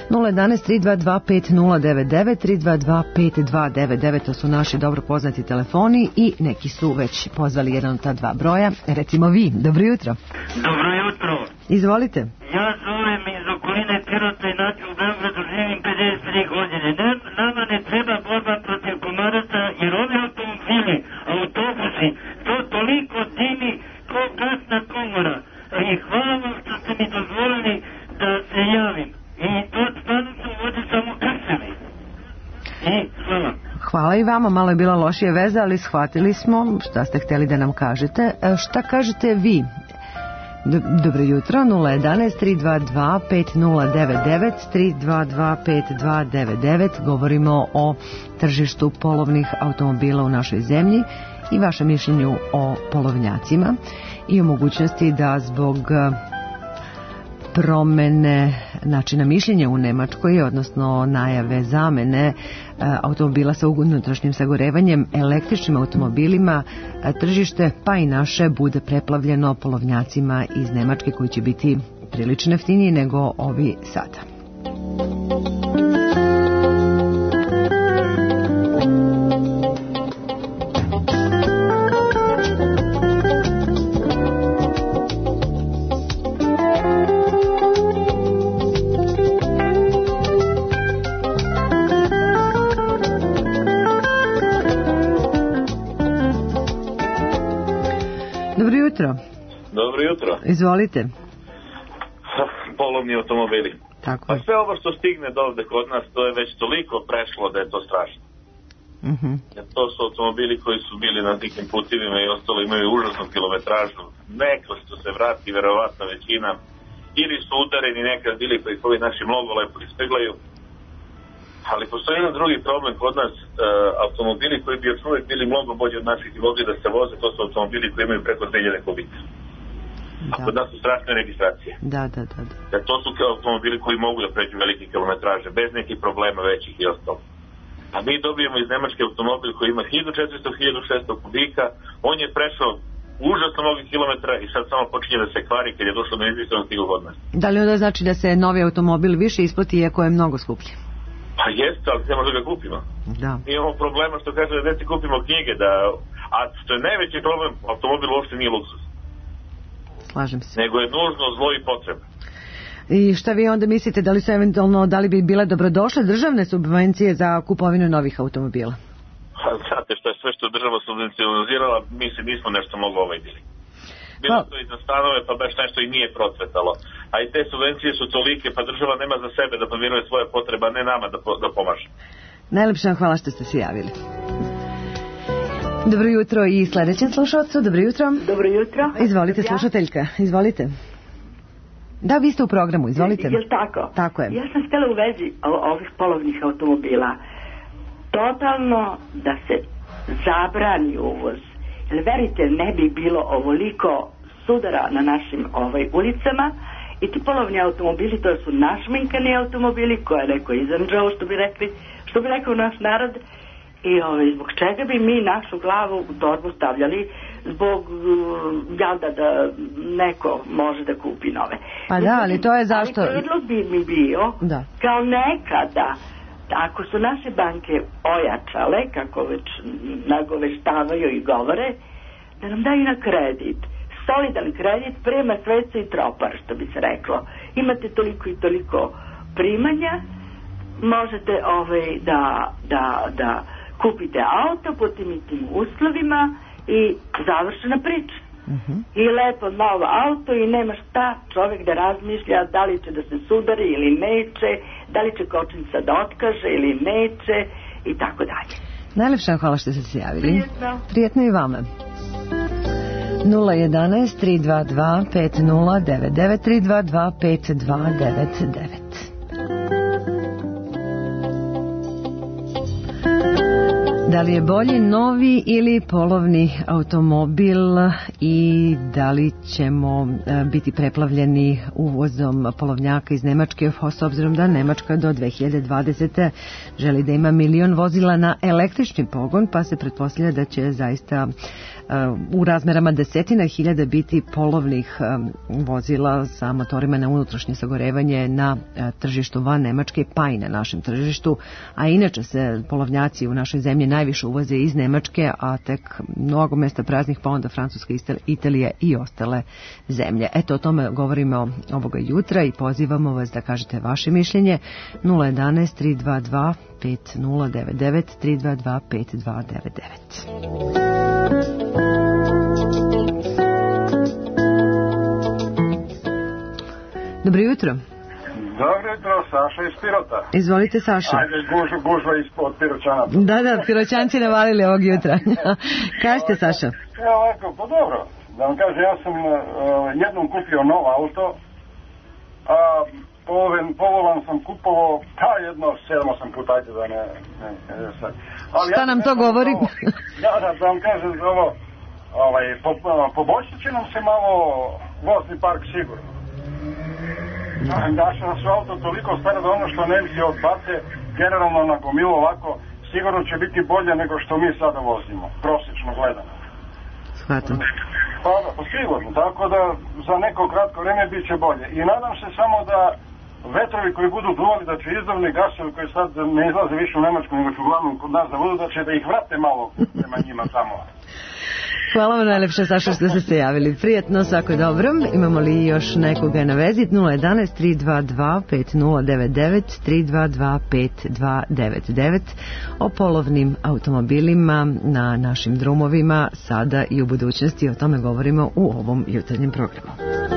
011-322-5099, 322-5299, to su naši dobro poznati telefoni i neki su već pozvali jedan od ta dva broja. Recimo vi, dobro jutro. Dobro jutro. Izvolite. Ja zovem iz okoline Pirota i znači u Beogradu živim 53 godine. Nama ne treba borba protiv komaraca jer ovi automobili, autobusi, to toliko dimi ko gasna komora. I hvala vam što ste mi dozvolili da se javim. I to stvarno se vodi samo krsevi. Hvala. Hvala i vama, malo je bila lošija veza, ali shvatili smo šta ste htjeli da nam kažete. Šta kažete vi? Dobro jutro, 011-322-5099, 322-5299, govorimo o tržištu polovnih automobila u našoj zemlji i vaše mišljenju o polovnjacima i o mogućnosti da zbog promene načina mišljenja u Nemačkoj, odnosno najave zamene automobila sa unutrašnjim sagorevanjem električnim automobilima, tržište pa i naše bude preplavljeno polovnjacima iz Nemačke koji će biti prilično jeftiniji nego ovi sada. Dobro jutro. Izvolite. Polovni automobili. Tako pa sve ovo što stigne do ovde kod nas, to je već toliko prešlo da je to strašno. Jer to su automobili koji su bili na nekim putevima i ostalo, imaju užasnu kilometražu. Neko što se vrati, verovatno većina, ili su udareni nekad bili pa ih ovi naši mnogo lepo ispeglaju. Ali postoji jedan drugi problem kod nas, automobili koji bi još uvijek bili mnogo bolji od naših i mogli da se voze, to su automobili koji imaju preko 2000 kubika. A kod nas su strašne registracije. Da. Jer to su automobili koji mogu da pređu velike kilometraže, bez nekih problema većih i ostalo. A mi dobijemo iz Nemačke automobil koji ima 1400-1600 kubika, on je prešao užasno mnogo kilometra i sad samo počinje da se kvari kad je došlo do izvišenog stigu kod nas. Da li onda znači da se novi automobil više isplati iako je mnogo skuplji? Pa jeste, ali ne možda ga kupimo. Da. Mi imamo problema što kaže da deci kupimo knjige, a što je najveći problem, automobil uopšte nije luksuz. Slažem se. Nego je nužno zlo i potreba. I šta vi onda mislite, da li bi bile dobrodošle državne subvencije za kupovinu novih automobila? Znate što je sve što država subvencionizirala, mi se nismo nešto mnogo bili. Bilo to i za stanove, pa baš nešto i nije procvetalo. A i te subvencije su tolike, pa država nema za sebe da podmiruje svoje potrebe, a ne nama da pomaže. Najlepše vam hvala što ste se javili. Dobro jutro i sljedećem slušalcu. Dobro jutro. Dobro jutro. Izvolite, slušateljka. Izvolite. Da, vi ste u programu, izvolite. Je li tako? Tako je. Ja sam htjela u vezi ovih polovnih automobila totalno da se zabrani uvoz. Jer verite, ne bi bilo ovoliko sudara na našim ulicama i ti polovni automobili, to su našminkani automobili koje je neko izanđao, što bi rekao naš narod. I zbog čega bi mi našu glavu u torbu stavljali zbog jalda da neko može da kupi nove. Pa da, ali to je zašto... Ali predlog bi mi bio kao nekada, ako su naše banke ojačale, kako već nagoveštavaju i govore, da nam daju na kredit. Solidan kredit, prema sveca i tropar, što bi se reklo. Imate toliko i toliko primanja, možete da kupite auto po tim i tim uslovima i završena priča. I lepo novo auto i nema šta čovjek da razmišlja da li će da se sudari ili neće, da li će kočnica da otkaže ili neće i tako dalje. Najlepša hvala što ste se javili. Prijetno. Prijetno i vama. 011 322 5099 322 5299. Da li je bolji novi ili polovni automobil i da li ćemo biti preplavljeni uvozom polovnjaka iz Nemačke, s obzirom da Nemačka do 2020. želi da ima 1 milion vozila na električni pogon, pa se pretpostavlja da će zaista u razmerama desetina hiljada biti polovnih vozila sa motorima na unutrašnje sagorevanje na tržištu van Nemačke, pa i na našem tržištu, a inače se polovnjaci u našoj zemlji najviše uvoze iz Nemačke, a tek mnogo mesta praznih, pa onda Francuska, Italija i ostale zemlje. Eto, o tome govorimo ovoga jutra i pozivamo vas da kažete vaše mišljenje. 011 322 5099 322 5299. Dobro jutro. Dobro jutro, Saša iz Pirota. Izvolite, Saša. Ajde, gužva ispod Piroćanaca. Da, Piroćanci navalili ovog jutra. Kažete, Saša? Ovako, pa dobro. Da vam kažem, ja sam jednom kupio novo auto, a povolan sam kupovao, jedno 7-8 puta, ajde da ne sad. Šta nam to govori? Da vam kažem, poboljšat će nam se malo vozni park sigurno. Naša su auto toliko stara da ono što Nemci odbace generalno na gomilu ovako sigurno će biti bolje nego što mi sada vozimo, prosječno gledano. Shvatam. Pa sigurno, tako da za neko kratko vreme bit će bolje. I nadam se samo da vetrovi koji budu duvali, da će izduvni gasovi koji sad ne izlaze više u Nemačku nego će uglavnom kod nas da budu, da će da ih vrate malo prema njima tamo. Hvala vam najlepše, Saša, što ste se javili. Prijetno, svako dobro. Imamo li još nekoga na vezi? 011 322 5099 322 5299 o polovnim automobilima na našim drumovima sada i u budućnosti. O tome govorimo u ovom jutarnjem programu.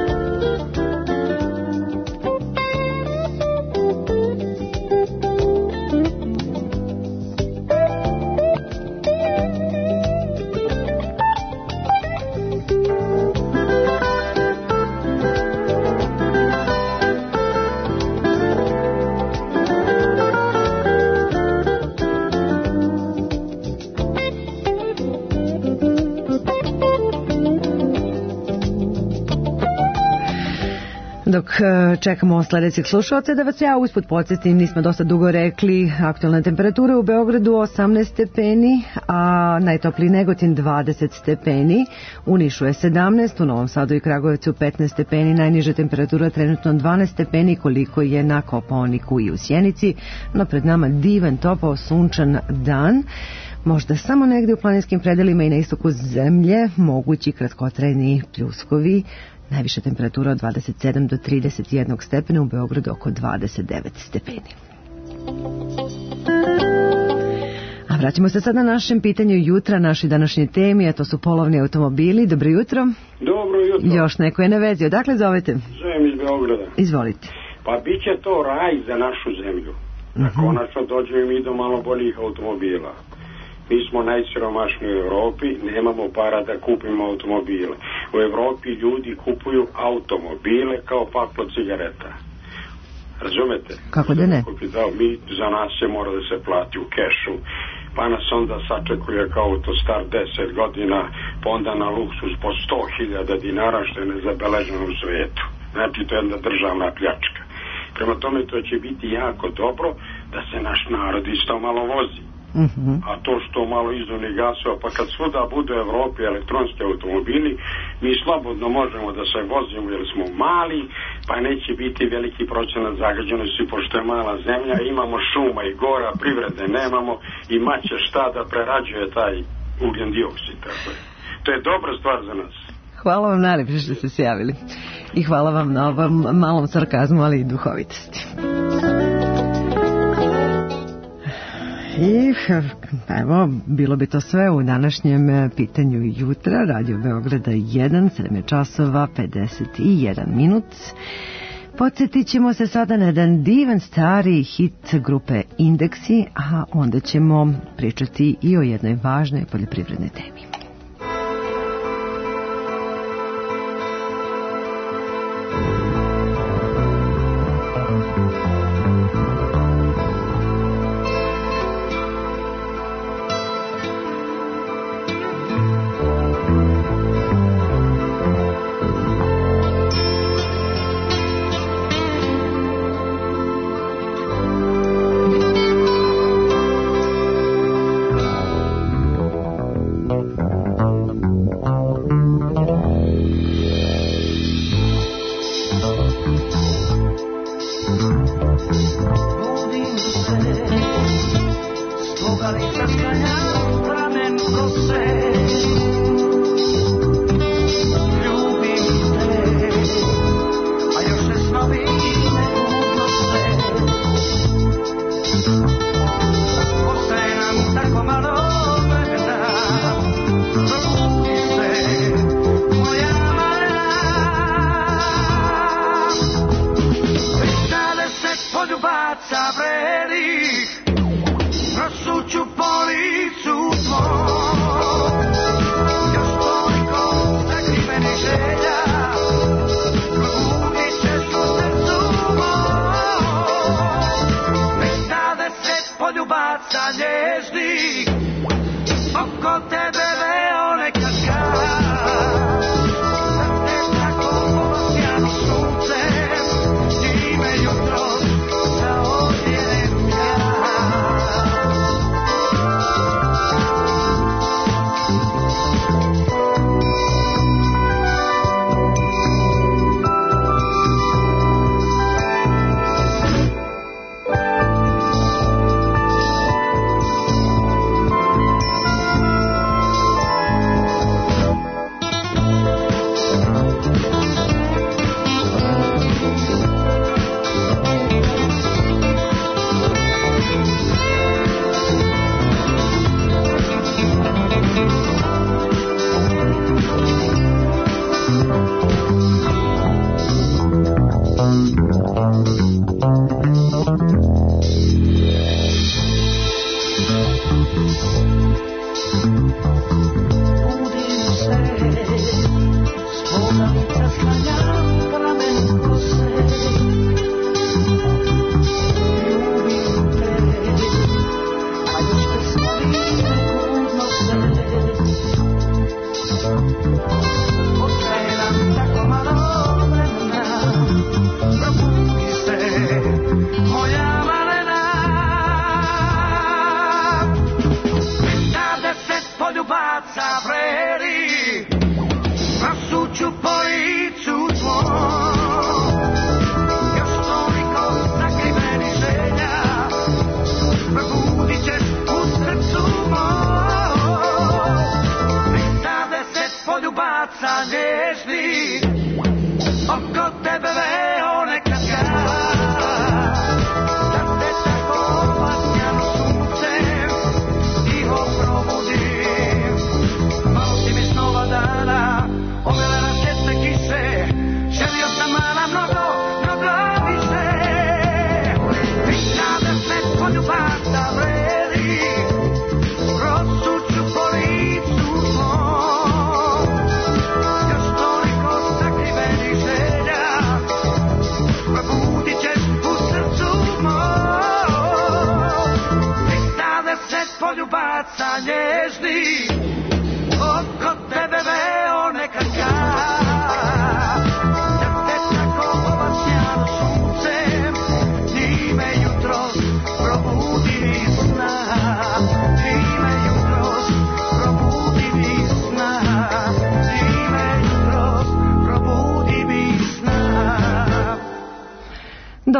Dok čekamo sljedećeg slušalca, da vas ja usput podsjetim, nismo dosta dugo rekli, aktualna temperatura u Beogradu 18 stepeni, a najtopliji Negotin 20 stepeni, u Nišu je 17, u Novom Sadu i Kragujevcu 15 stepeni, najniža temperatura trenutno 12 stepeni, koliko je na Kopaoniku i u Sjenici, no pred nama divan, topao, sunčan dan. Možda samo negdje u planinskim predelima i na istoku zemlje mogući kratkotrajni pljuskovi. Najviša temperatura od 27 do 31 stepena, u Beogradu oko 29 stepeni. A vraćamo se sad na našem pitanju jutra, našoj današnje temi, a to su polovni automobili. Dobro jutro. Dobro jutro. Još neko je na vezi. Odakle zovete? Zovem iz Beograda. Izvolite. Pa bit će to raj za našu zemlju. Konačno dođemo mi do malo boljih automobila. Mi smo najsiromašniji u Europi, nemamo para da kupimo automobile. U Europi ljudi kupuju automobile kao paklo cigareta. Razumete? Kako da ne? Mi, za nas se mora da se plati u kešu, pa nas onda sačekuje kao to star 10 godina, pa onda na luksus po 100.000 dinara, što je nezabeleženo u svijetu. Znači, to je jedna državna pljačka. Prema tome, to će biti jako dobro da se naš narod isto malo vozi. A to što malo izduvnih gasova, pa kad svuda budu u Evropi elektronski automobili, mi slobodno možemo da se vozimo jer smo mali, pa neće biti veliki procenat zagađenosti, pošto je mala zemlja, imamo šuma i gora, privrede nemamo, i maće šta da prerađuje taj ugljen dioksid. To je dobra stvar za nas. Hvala vam najlepše što ste se javili. I hvala vam na ovom malom sarkazmu, ali i duhovitosti. I evo, bilo bi to sve u današnjem pitanju jutra. Radio Beograda 1, 7 časova 51 minut. Podsjetit ćemo se sada na jedan divan stari hit grupe Indeksi, a onda ćemo pričati i o jednoj važnoj poljoprivrednoj temi.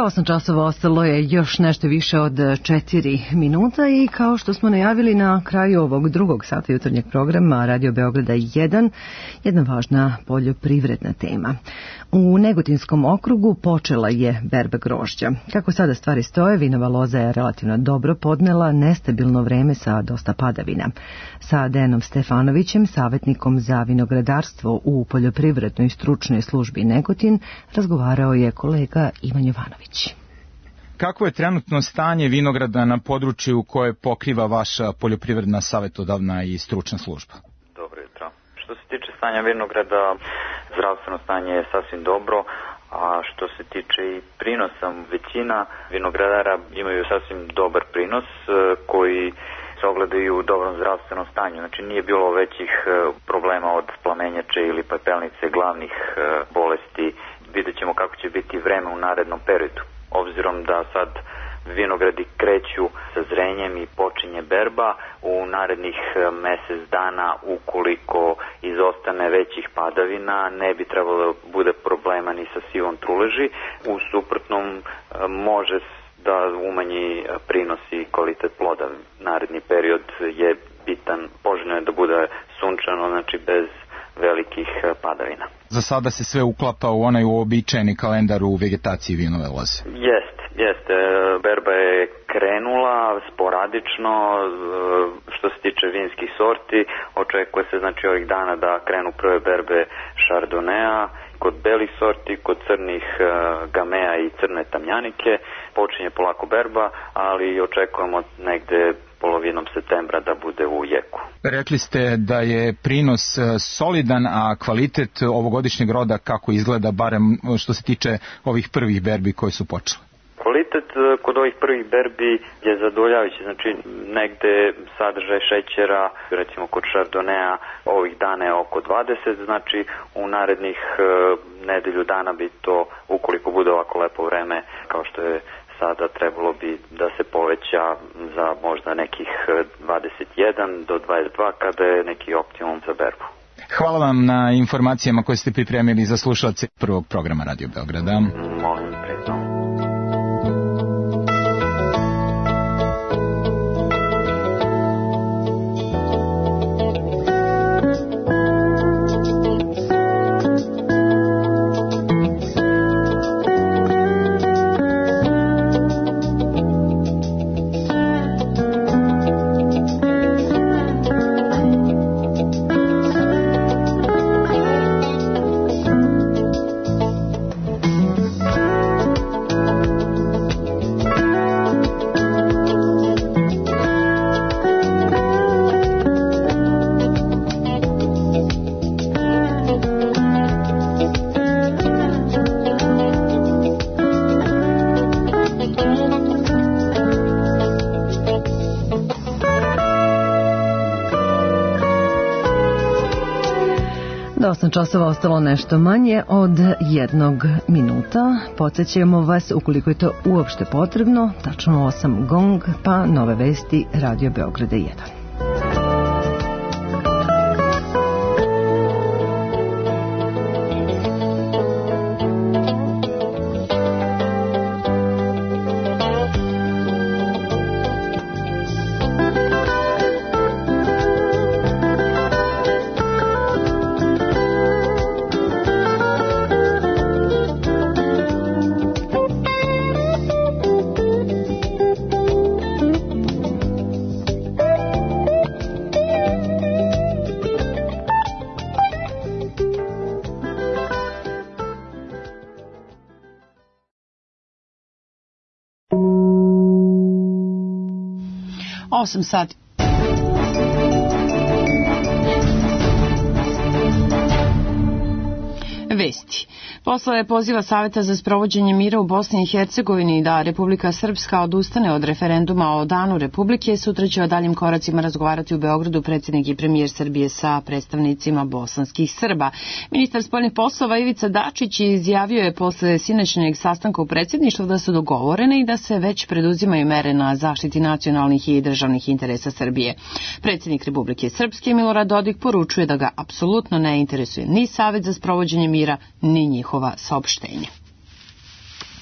Do 8 časova ostalo je još nešto više od 4 minuta i kao što smo najavili na kraju ovog drugog sata jutarnjeg programa Radio Beograda 1, jedna važna poljoprivredna tema. U Negotinskom okrugu počela je berba grožđa. Kako sada stvari stoje, vinova loza je relativno dobro podnela nestabilno vreme sa dosta padavina. Sa Dejanom Stefanovićem, savjetnikom za vinogradarstvo u poljoprivrednoj stručnoj službi Negotin, razgovarao je kolega Ivan Jovanović. Kako je trenutno stanje vinograda na području koje pokriva vaša poljoprivredna savjetodavna i stručna služba? Dobro jutro. Što se tiče stanja vinograda, zdravstveno stanje je sasvim dobro, a što se tiče i prinosa, većina vinogradara imaju sasvim dobar prinos koji se ogledaju u dobrom zdravstvenom stanju. Znači nije bilo većih problema od plamenjače ili pepelnice, glavnih bolesti. Vidjet ćemo kako će biti vreme u narednom periodu. Obzirom da sad vinogradi kreću sa zrenjem i počinje berba, u narednih mjesec dana, ukoliko izostane većih padavina, ne bi trebalo da bude problema ni sa sivom truleži. U suprotnom može da umanji prinos i kvalitet ploda. Naredni period je bitan, poželjno je da bude sunčano, znači bez velikih padavina. Za sada se sve uklapa u onaj uobičajeni kalendar u vegetaciji vinove loze. Jeste. Berba je krenula sporadično. Što se tiče vinskih sorti, očekuje se znači ovih dana da krenu prve berbe Chardonnaya. Kod belih sorti, kod crnih Gamea i crne Tamjanike počinje polako berba, ali očekujemo negde polovinom septembra da bude u jeku. Rekli ste da je prinos solidan, a kvalitet ovogodišnjeg roda kako izgleda, barem što se tiče ovih prvih berbi koji su počeli? Kvalitet kod ovih prvih berbi je zadovoljavajući, znači negde sadržaj šećera, recimo kod Chardonnaya ovih dana je oko 20, znači u narednih nedelju dana bi to, ukoliko bude ovako lepo vreme kao što je sada, trebalo bi da se poveća za možda nekih 21 do 22 kada je neki optimum za berbu. Hvala vam na informacijama koje ste pripremili za slušalce prvog programa Radio Beograda. Molim, pritom. Do 8 časova ostalo nešto manje od 1 minuta. Podsjećamo vas, ukoliko je to uopšte potrebno, tačno 8 gong, pa nove vesti Radio Beograda 1. Sati. Vesti. Posle poziva Saveta za sprovođenje mira u Bosni i Hercegovini da Republika Srpska odustane od referenduma o Danu Republike, sutra će o daljim koracima razgovarati u Beogradu predsjednik i premijer Srbije sa predstavnicima bosanskih Srba. Ministar spoljnih poslova Ivica Dačić izjavio je posle sinoćnjeg sastanka u predsjedništvu da su dogovorene i da se već preduzimaju mere na zaštiti nacionalnih i državnih interesa Srbije. Predsjednik Republike Srpske Milorad Dodik poručuje da ga apsolutno ne interesuje ni Savet za sprovođenje mira, ni njihova saopštenja.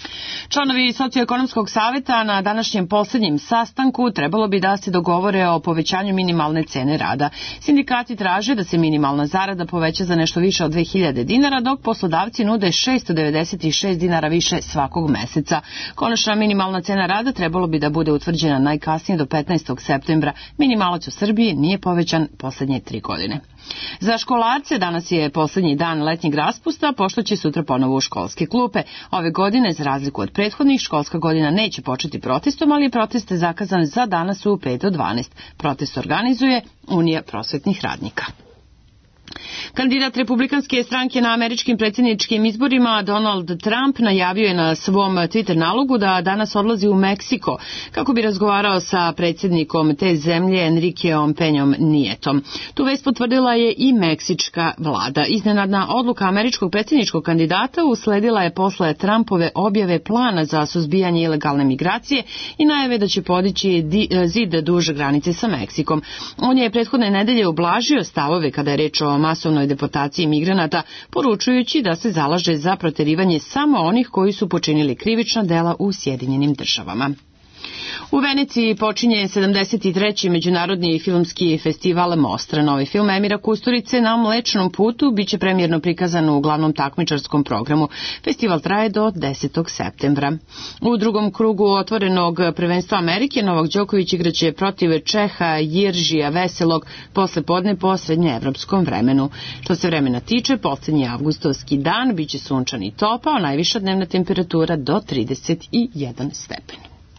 Članovi Socioekonomskog saveta na današnjem posljednjem sastanku trebalo bi da se dogovore o povećanju minimalne cene rada. Sindikati traže da se minimalna zarada poveća za nešto više od 2000 dinara, dok poslodavci nude 696 dinara više svakog meseca. Konačna minimalna cena rada trebalo bi da bude utvrđena najkasnije do 15. septembra. Minimalac u Srbiji nije povećan posljednje 3 godine. Za školarce danas je posljednji dan letnjeg raspusta, pošto će sutra ponovo u školske klupe. Ove godine, za razliku od prethodnih, školska godina neće početi protestom, ali je protest zakazan za danas u 5 do 12. Protest organizuje Unija prosvetnih radnika. Kandidat republikanske stranke na američkim predsjedničkim izborima Donald Trump najavio je na svom Twitter nalogu da danas odlazi u Meksiko kako bi razgovarao sa predsjednikom te zemlje Enriqueom Peñom Nietom. Tu vest potvrdila je i meksička vlada. Iznenadna odluka američkog predsjedničkog kandidata usledila je posle Trumpove objave plana za suzbijanje ilegalne migracije i najave da će podići zid duž granice sa Meksikom. On je prethodne nedelje ublažio stavove kada je reč o masovnoj deportaciji migranata, poručujući da se zalaže za proterivanje samo onih koji su počinili krivična dela u Sjedinjenim Državama. U Veneciji počinje 73. međunarodni filmski festival Mostra. Novi film Emira Kusturice Na Mlečnom putu biće premijerno prikazan u glavnom takmičarskom programu. Festival traje do 10. septembra. U drugom krugu otvorenog prvenstva Amerike Novak Đoković igraće protiv Čeha Jiržija Veselog posle podne po srednjeevropskom vremenu. Što se vremena tiče, posljednji avgustovski dan biće sunčan i topao, najviša dnevna temperatura do 31 stepen.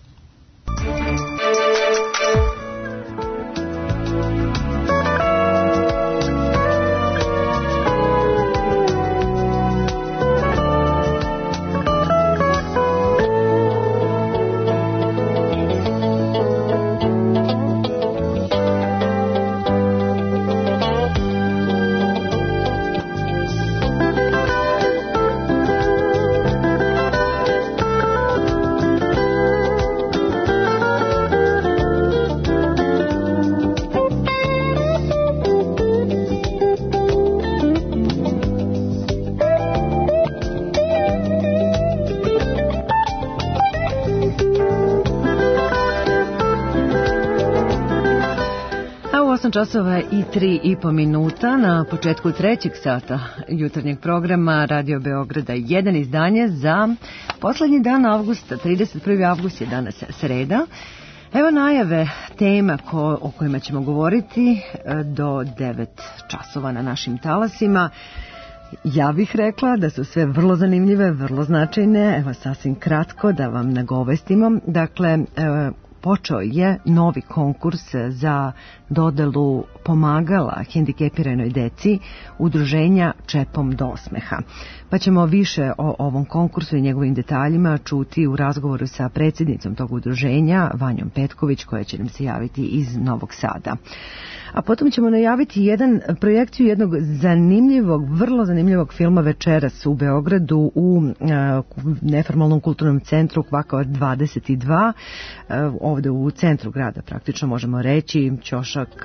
Časova i 3,5 minuta na početku 3. sata jutarnjeg programa Radio Beograda 1 izdanje za poslednji dan avgusta, 31. avgust je danas sreda. Evo najave tema o kojima ćemo govoriti do 9 časova na našim talasima. Ja bih rekla da su sve vrlo zanimljive, vrlo značajne. Evo sasvim kratko da vam nagovestimo. Dakle, počeo je novi konkurs za dodelu pomagala hendikepiranoj deci udruženja Čepom do osmeha. Pa ćemo više o ovom konkursu i njegovim detaljima čuti u razgovoru sa predsjednicom tog udruženja, Vanjom Petković, koja će nam se javiti iz Novog Sada. A potom ćemo najaviti projekciju jednog zanimljivog, vrlo zanimljivog filma večeras u Beogradu u neformalnom kulturnom centru Kvaka 22, ovde u centru grada praktično možemo reći, ćošak.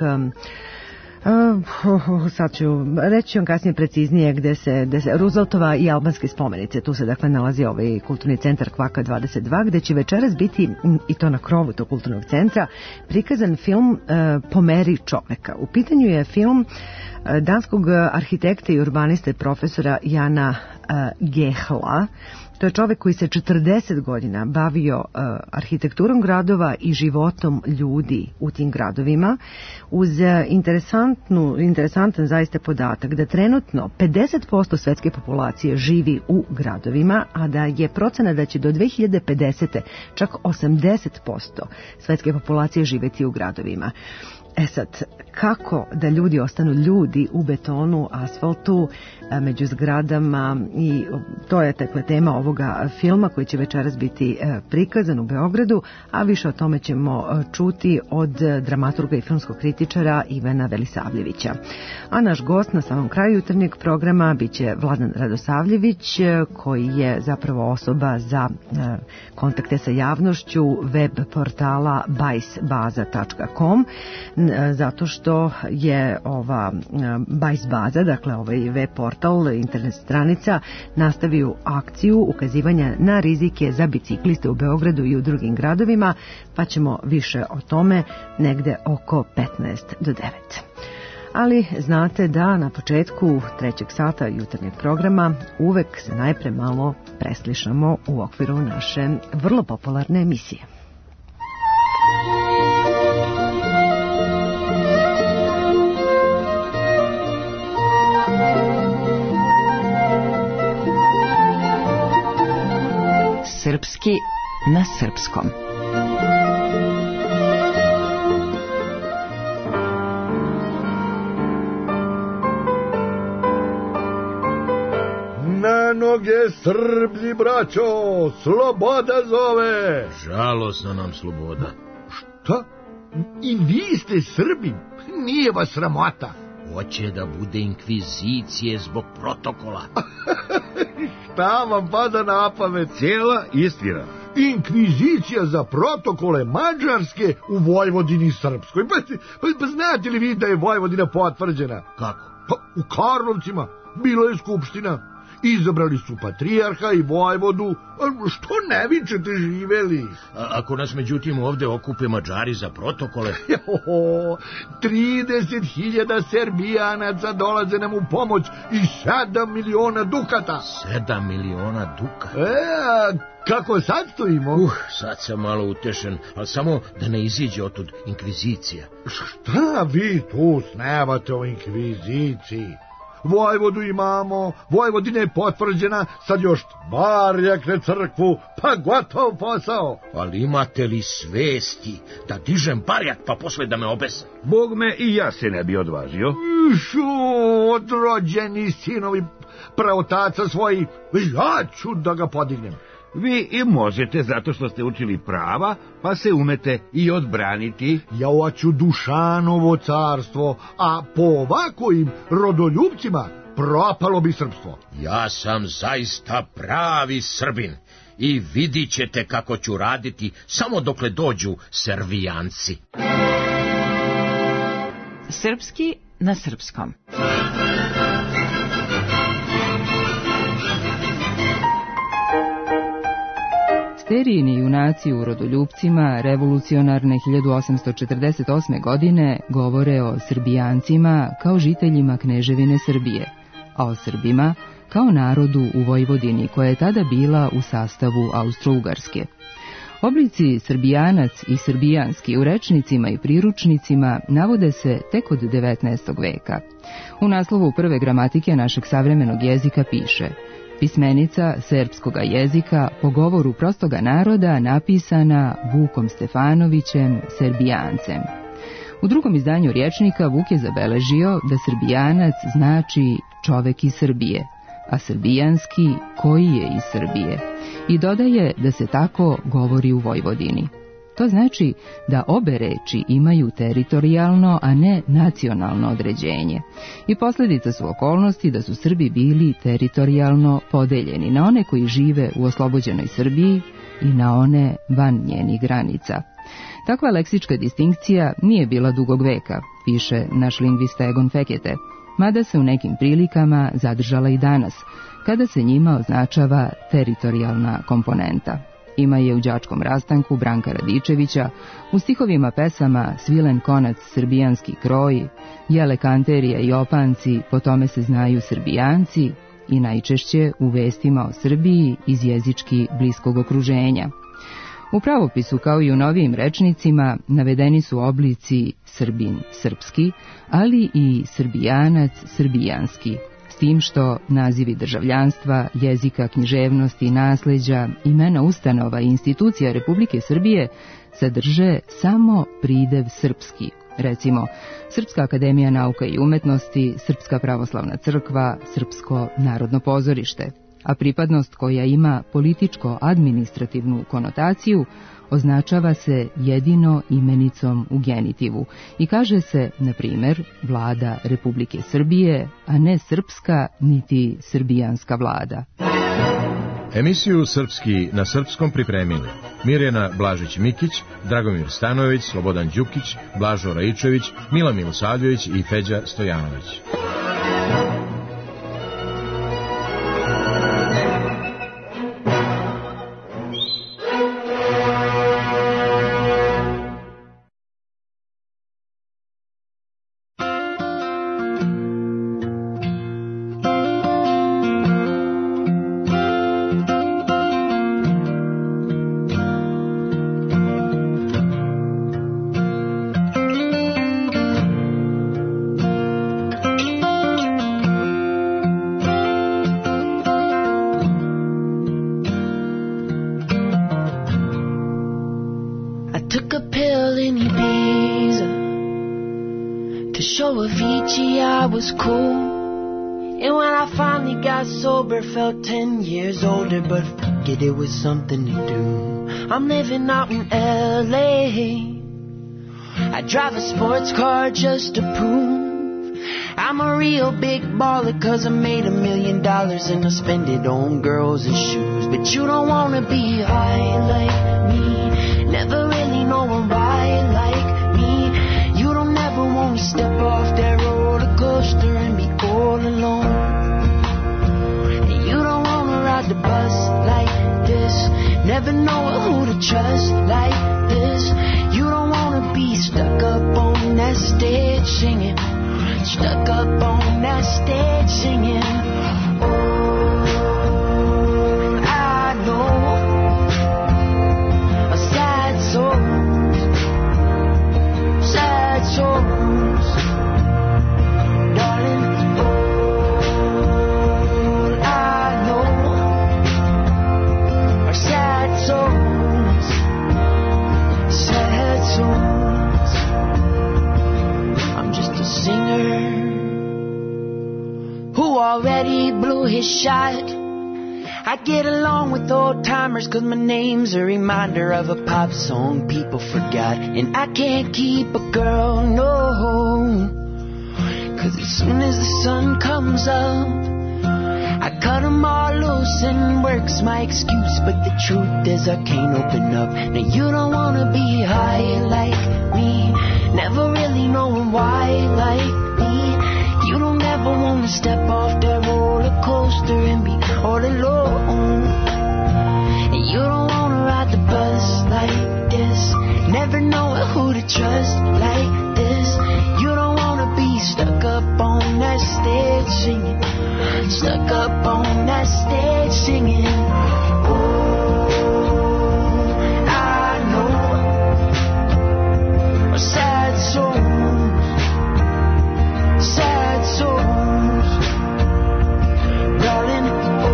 Sad ću reći vam kasnije preciznije gde se Rooseveltova i albanske spomenice, tu se dakle nalazi ovaj kulturni centar Kvaka 22, gde će večeras biti, i to na krovu tog kulturnog centra, prikazan film Po meri čoveka. U pitanju je film danskog arhitekta i urbaniste profesora Jana Gehla. To je čovek koji se 40 godina bavio arhitekturom gradova i životom ljudi u tim gradovima, uz interesantan zaista podatak da trenutno 50% svetske populacije živi u gradovima, a da je procena da će do 2050. čak 80% svetske populacije živeti u gradovima. E sad, kako da ljudi ostanu ljudi u betonu, asfaltu, među zgradama, i to je dakle tema ovoga filma koji će večeras biti prikazan u Beogradu, a više o tome ćemo čuti od dramaturga i filmskog kritičara Ivana Velisavljevića. A naš gost na samom kraju jutarnjeg programa biće Vladan Radosavljević, koji je zapravo osoba za kontakte sa javnošću web portala bajsbaza.com. zato što je ova Bajs baza, dakle ovaj web portal, internet stranica, nastavio akciju ukazivanja na rizike za bicikliste u Beogradu i u drugim gradovima, pa ćemo više o tome negde oko 15 do 9. Ali znate da na početku 3. sata jutarnjeg programa uvek se najpre malo preslišamo u okviru naše vrlo popularne emisije. Srpski na srpskom. Na noge Srblji, braćo, sloboda zove. Žalosna nam sloboda. Šta? I vi ste Srbi? Nije vas sramota? Hoće da bude inkvizicije zbog protokola. Šta vam pada na pamet? Cijela istina. Inkvizicija za protokole Mađarske u Vojvodini Srpskoj. Pa znate li vi da je Vojvodina potvrđena? Kako? Pa u Karlovcima bila je skupština. Izabrali su patrijarha i vojvodu. Što ne vičete, živeli? Ako nas međutim ovde okupe Mađari za protokole... 30.000 Srbijanaca dolaze nam u pomoć i 7 miliona dukata. 7 miliona duka? Kako sad stojimo? Sad sam malo utešen, ali samo da ne iziđe otud inkvizicija. Šta vi tu snevate o inkviziciji? Vojvodu imamo, Vojvodina je potvrđena, sad još barjakne crkvu, pa gotov posao. Ali imate li svesti da dižem barjak pa posle da me obese? Bog me, i ja se ne bi odvažio. Odrođeni sinovi praotaca svoji, ja ću da ga podignem. Vi i možete zato što ste učili prava, pa se umete i odbraniti. Ja hoću Dušanovo carstvo, a po ovakvim rodoljubcima propalo bi srpstvo. Ja sam zaista pravi Srbin i vidit ćete kako ću raditi samo dokle dođu Servijanci. Srpski na srpskom. Sterijini junaci u Rodoljupcima revolucionarne 1848. godine govore o Srbijancima kao žiteljima Kneževine Srbije, a o Srbima kao narodu u Vojvodini koja je tada bila u sastavu Austro-Ugarske. Oblici Srbijanac i Srbijanski u rečnicima i priručnicima navode se tek od 19. veka. U naslovu prve gramatike našeg savremenog jezika piše: pismenica srpskoga jezika po govoru prostoga naroda napisana Vukom Stefanovićem, Srbijancem. U drugom izdanju rječnika Vuk je zabeležio da Srbijanac znači čovek iz Srbije, a Srbijanski koji je iz Srbije, i dodaje da se tako govori u Vojvodini. To znači da obe reči imaju teritorijalno, a ne nacionalno određenje. I posljedica su okolnosti da su Srbi bili teritorijalno podeljeni na one koji žive u oslobođenoj Srbiji i na one van njenih granica. Takva leksička distinkcija nije bila dugog veka, piše naš lingvista Egon Fekete, mada se u nekim prilikama zadržala i danas, kada se njima označava teritorijalna komponenta. Ima je u đačkom rastanku Branka Radičevića, u stihovima pesama Svilen konac, Srbijanski kroj, Jele kanterija i opanci, po tome se znaju Srbijanci, i najčešće u vestima o Srbiji iz jezički bliskog okruženja. U pravopisu, kao i u novijim rečnicima, navedeni su oblici Srbin, srpski, ali i Srbijanac, srbijanski, s tim što nazivi državljanstva, jezika, književnosti, nasleđa, imena ustanova i institucija Republike Srbije sadrže samo pridev srpski. Recimo, Srpska akademija nauka i umetnosti, Srpska pravoslavna crkva, Srpsko narodno pozorište. A pripadnost koja ima političko-administrativnu konotaciju označava se jedino imenicom u genitivu i kaže se, na primjer, vlada Republike Srbije, a ne srpska niti srbijanska vlada. Emisiju Srpski na srpskom pripremili Mirjana Blažić-Mikić, Dragomir Stanojević, Slobodan Đukić, Blažo Raičević, Mila Milosavljević i Feđa Stojanović. Felt 10 years older, but forget it was something to do. I'm living out in LA. I drive a sports car just to prove I'm a real big baller, 'cause I made $1 million and I spend it on girls and shoes. But you don't wanna be high like me, never really know a ride like me. You don't ever wanna step off that roller coaster and be all alone. The bus like this, never know who to trust like this. You don't wanna be stuck up on that stage singing, stuck up on that stage singing. Oh, I know a sad souls, sad souls, darling. I'm just a singer who already blew his shot. I get along with old timers 'cause my name's a reminder of a pop song people forgot. And I can't keep a girl, no, 'cause as soon as the sun comes up, I cut them all loose and work's my excuse. But the truth is I can't open up. Now you don't wanna be high like me, never really knowing why like me. You don't ever wanna step off that roller coaster and be all alone. And you don't wanna ride the bus like this, never know who to trust like this. You don't wanna be stuck up on that stage singing, stuck up on that stage singing. Oh, I know a sad souls, sad souls, darling.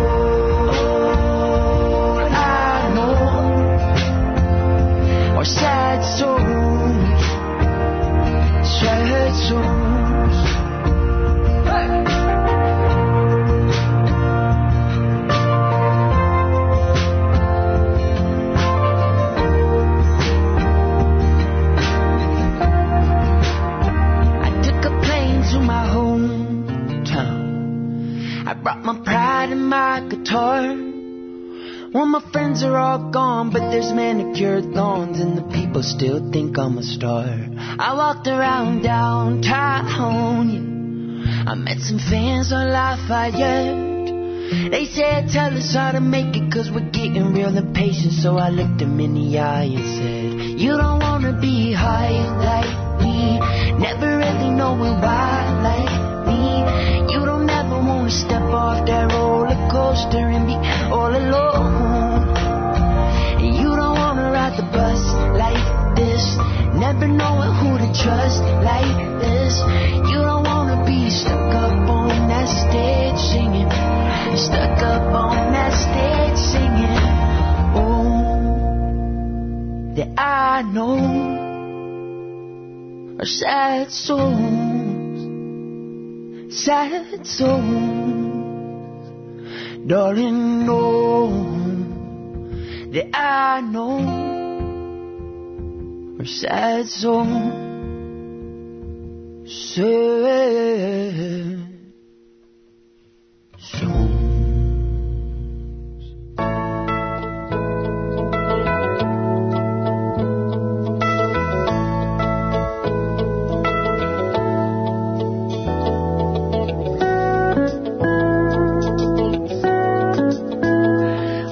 Oh, I know a sad souls, sad souls. Hey. Brought my pride and my guitar. Well, my friends are all gone, but there's manicured lawns and the people still think I'm a star. I walked around downtown, yeah. I met some fans on Lafayette. They said, tell us how to make it, 'cause we're getting real impatient. So I looked them in the eye and said, you don't wanna be high like me, never really knowing why like me. You don't ever wanna step off that roller coaster and be all alone. And you don't wanna ride the bus like this, never knowing who to trust like this. You don't wanna be stuck up on that stage singing, stuck up on that stage singing. Oh, that I know are sad souls, sad souls, darling. Know that I know are sad souls, sad souls.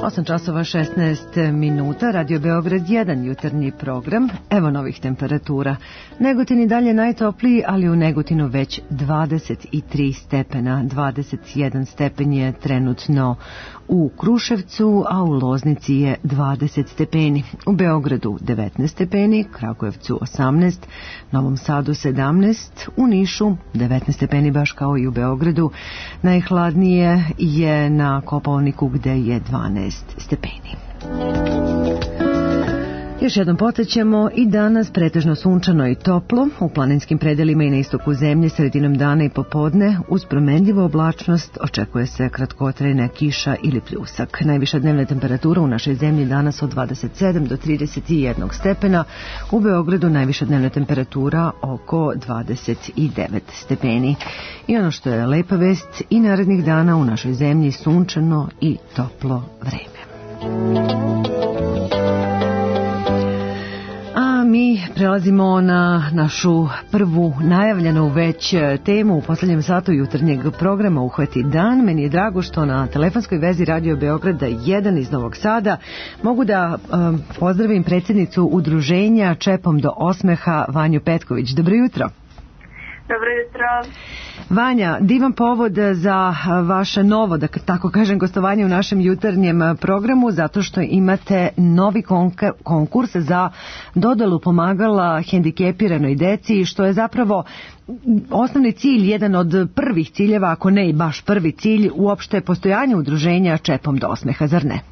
8 časova 16 minuta, Radio Beograd 1, jutarnji program. Evo novih temperatura. Negotin i dalje najtopliji, ali u Negotinu već 23 stepena. 21 stepen je trenutno u Kruševcu, a u Loznici je 20 stepeni. U Beogradu 19 stepeni, Kragujevcu 18, Novom Sadu 17, u Nišu 19 stepeni baš kao i u Beogradu. Najhladnije je na Kopaoniku gde je 12 stepeni. Još jednom podsjećamo i danas pretežno sunčano i toplo, u planinskim predelima i na istoku zemlje sredinom dana i popodne uz promenljivu oblačnost očekuje se kratkotrajna kiša ili pljusak. Najviša dnevna temperatura u našoj zemlji danas od 27 do 31 stepena, u Beogradu najviša dnevna temperatura oko 29 stepeni. I ono što je lepa vest, i narednih dana u našoj zemlji sunčano i toplo vreme. Mi prelazimo na našu prvu najavljenu već temu u poslednjem satu jutarnjeg programa Uhvati dan. Meni je drago što na telefonskoj vezi Radio Beograda 1 iz Novog Sada mogu da pozdravim predsjednicu udruženja Čepom do osmeha Vanju Petković. Dobro jutro. Dobro jutro. Vanja, divan povod za vaše novo, da tako kažem, gostovanje u našem jutarnjem programu, zato što imate novi konkurs za dodelu pomagala hendikepiranoj deci, što je zapravo osnovni cilj, jedan od prvih ciljeva, ako ne i baš prvi cilj, uopšte postojanja udruženja Čepom do osmeha, zar ne?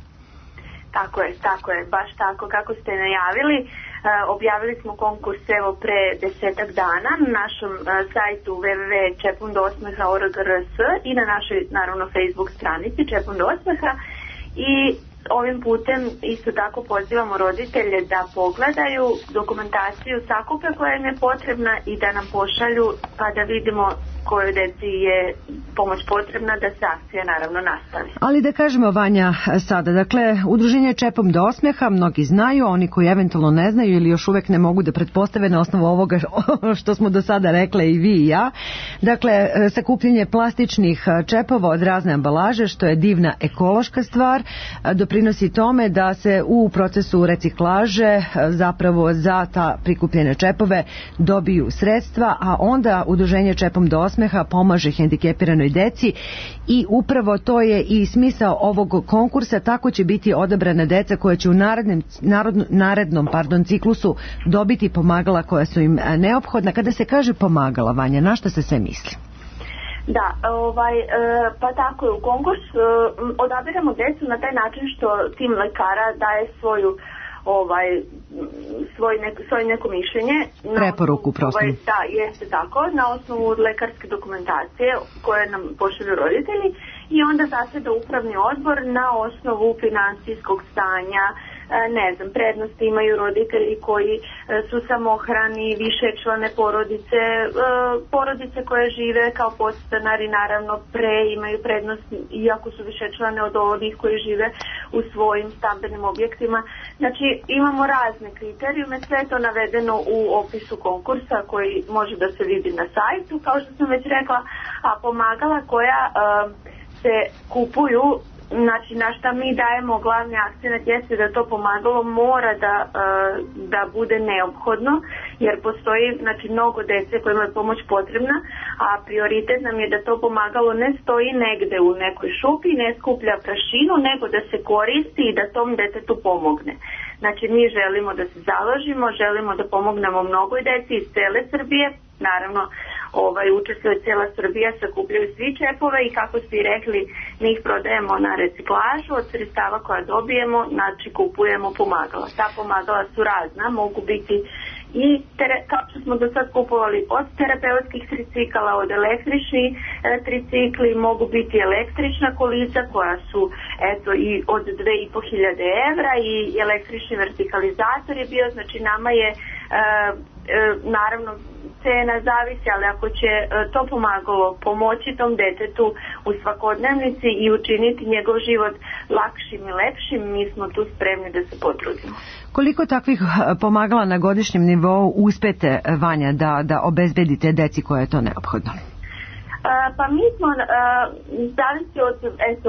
Tako je, baš tako kako ste najavili. Objavili smo konkurs evo pre 10 dana na našem sajtu www.čepomdoosmeha.org.rs i na našoj naravno Facebook stranici Čepom do osmeha, i ovim putem isto tako pozivamo roditelje da pogledaju dokumentaciju sakupe koja im je potrebna i da nam pošalju pa da vidimo kojoj deci je pomoć potrebna, da se akcija naravno nastavi. Ali da kažemo, Vanja, sada, dakle, udruženje Čepom do osmeha mnogi znaju, oni koji eventualno ne znaju ili još uvek ne mogu da pretpostave na osnovu ovoga što smo do sada rekle i vi i ja. Dakle, sakupljanje plastičnih čepova od razne ambalaže, što je divna ekološka stvar, doprinosi tome da se u procesu reciklaže zapravo za ta prikupljene čepove dobiju sredstva, a onda udruženje Čepom do osmeha pomaže hendikepiranoj deci i upravo to je i smisao ovog konkursa. Tako će biti odabrana deca koja će u narednom ciklusu dobiti pomagala koja su im neophodna. Kada se kaže pomagala, Vanja, na šta se sve misli? Da, pa tako je, u konkurs odabiramo decu na taj način što tim lekara daje svoje neko mišljenje. Preporuku prosto. Da, jeste tako, na osnovu lekarske dokumentacije koje nam pošalju roditelji, i onda zaseda upravni odbor na osnovu finansijskog stanja, ne znam, prednosti imaju roditelji koji su samohrani, višečlane porodice, porodice koje žive kao podstanari naravno imaju prednost iako su višečlane od ovih koji žive u svojim stambenim objektima. Znači imamo razne kriterijume, sve je to navedeno u opisu konkursa koji može da se vidi na sajtu, kao što sam već rekla, a pomagala koja se kupuju, znači na šta mi dajemo glavni akcenat jeste da to pomagalo mora da bude neophodno, jer postoji mnogo dece kojima je pomoć potrebna, a prioritet nam je da to pomagalo ne stoji negde u nekoj šupi, ne skuplja prašinu, nego da se koristi i da tom detetu pomogne. Znači mi želimo da se založimo, želimo da pomognemo mnogoj deci iz cele Srbije, naravno učestvuje cijela Srbija, sakupljaju svi čepove i kako ste i rekli, mi ih prodajemo na reciklažu, od sredstava koja dobijemo, znači kupujemo pomagala. Ta pomagala su razna, mogu biti i kao što smo do sad kupovali od terapeutskih tricikala, od električnih tricikli, mogu biti električna kolica koja su i od 2.500 evra, i električni vertikalizator je bio, znači nama je naravno cena zavisi, ali ako će to pomagalo pomoći tom detetu u svakodnevnici i učiniti njegov život lakšim i lepšim, mi smo tu spremni da se potrudimo. Koliko takvih pomagala na godišnjem nivou uspete, Vanja, da obezbedite deci koje je to neophodno? Pa mi smo, zavisi od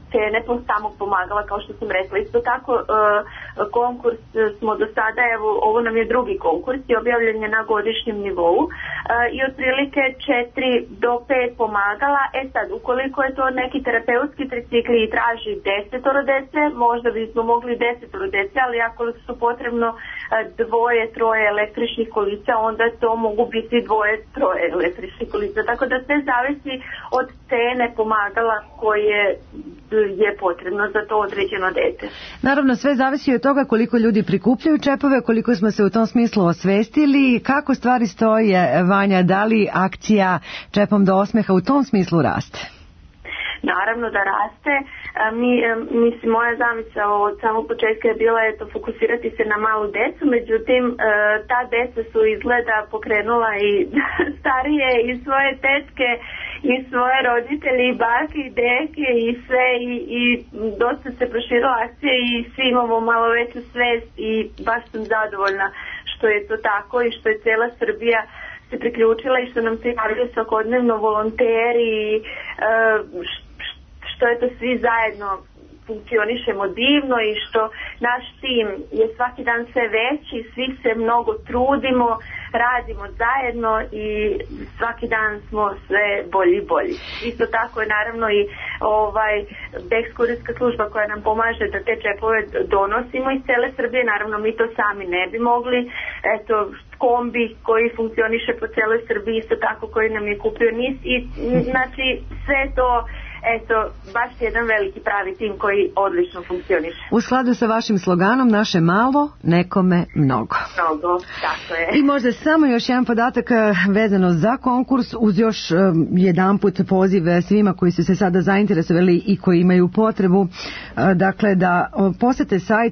cene samog pomagala, kao što sam rekla. Isto tako konkurs smo do sada, evo ovo nam je drugi konkurs i objavljen je na godišnjem nivou i otprilike 4 do 5 pomagala. Sad, ukoliko je to neki terapeutski tricikl i traži 10 dece, možda bismo mogli 10 dece, ali ako su potrebno 2-3 električnih kolica, onda to mogu biti 2-3 električnih kolica. Tako da sve zavisi od cene pomagala koje je potrebno za to određeno dete. Naravno, sve zavisi od toga koliko ljudi prikupljaju čepove, koliko smo se u tom smislu osvestili. Kako stvari stoje, Vanja, da li akcija Čepom do osmeha u tom smislu raste? Naravno da raste. Mislim, moja zamisao od samog početka je bila fokusirati se na malu decu, međutim ta deca su izgleda pokrenula i starije i svoje tetke i svoje roditelje i bake i deke i sve i dosta se proširila akcija i svi imamo malo veću svest i baš sam zadovoljna što je to tako i što je cela Srbija se priključila i što nam se javljaju svakodnevno volonteri i što je to svi zajedno funkcionišemo divno i što naš tim je svaki dan sve veći, svi se mnogo trudimo, radimo zajedno i svaki dan smo sve bolji i bolji. Isto tako je naravno i kurirska služba koja nam pomaže da te čepove donosimo iz cele Srbije, naravno mi to sami ne bi mogli. Eto, kombi koji funkcioniše po celoj Srbiji, isto tako koji nam je kupio NIS i znači sve to baš jedan veliki pravi tim koji odlično funkcioniše. U skladu sa vašim sloganom, naše malo, nekome mnogo. Mnogo, tako je. I možda samo još jedan podatak vezano za konkurs, uz još jedanput poziv svima koji su se sada zainteresovali i koji imaju potrebu, dakle da posete sajt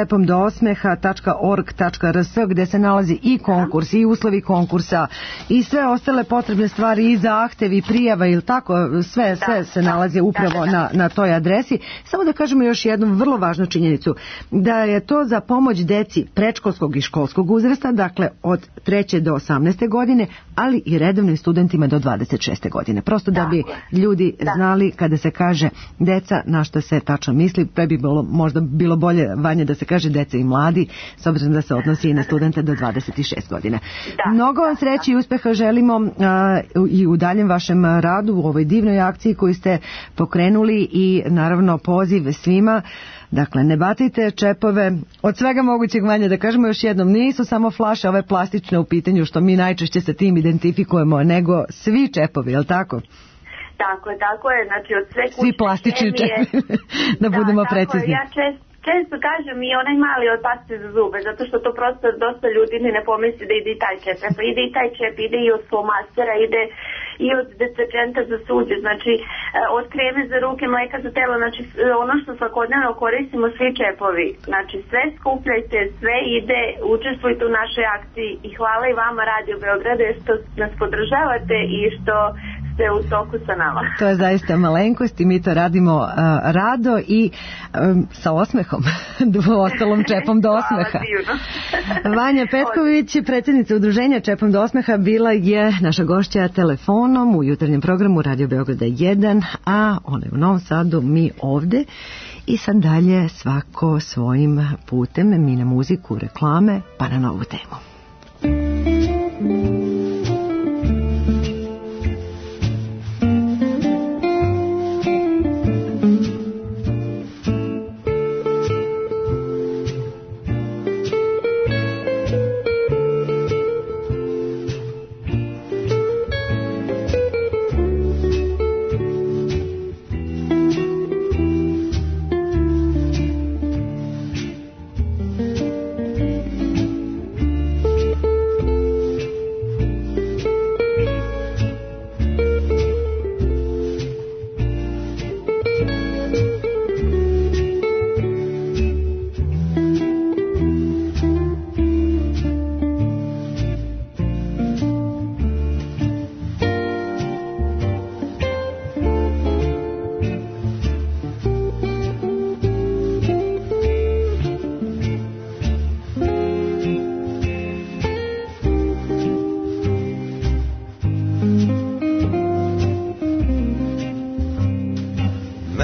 čepomdoosmeha.org.rs gdje se nalazi i konkurs, i uslovi konkursa, i sve ostale potrebne stvari, i zahtevi, prijava ili tako, sve se nalazi upravo na toj adresi. Samo da kažemo još jednu vrlo važnu činjenicu, da je to za pomoć deci predškolskog i školskog uzrasta, dakle od 3. do 18. godine, ali i redovnim studentima do 26. godine. Prosto da bi ljudi znali kada se kaže deca, na što se tačno misli, pre bi možda bilo bolje, Vanja, da se kaže deca i mladi, s obzirom da se odnosi i na studente do 26 godina. Mnogo vam sreće i uspeha želimo i u daljem vašem radu u ovoj divnoj akciji koju ste pokrenuli i naravno poziv svima. Dakle, ne bacajte čepove od svega mogućeg, Vanja, da kažemo još jednom, nisu samo flaše ove plastične u pitanju što mi najčešće sa tim identifikujemo, nego svi čepovi, je li tako? Tako je, znači od sve kućne svi plastični čepovi, da budemo precizni. Ja često kažem i onaj mali od paste za zube, zato što to prosto dosta ljudi ne pomisli da ide i taj čep. Pa ide i taj čep, ide i od flomastera, ide i od deterđenta za suđe, znači od kreme za ruke, mleka za telo, znači ono što svakodnevno koristimo, svi čepovi. Znači sve skupljajte, sve ide, učestvujte u našoj akciji i hvala i vama Radio Beograde što nas podržavate i što ste u toku sa nama. To je zaista malenkost i mi to radimo rado i sa osmehom, ostalom Čepom do osmeha. Vanja Petković, predsjednica udruženja Čepom do osmeha, bila je naša gošća telefonom u jutarnjem programu Radio Beograda 1, a ona je u Novom Sadu, mi ovde. I sad dalje svako svojim putem, mi na muziku, reklame, pa na novu temu.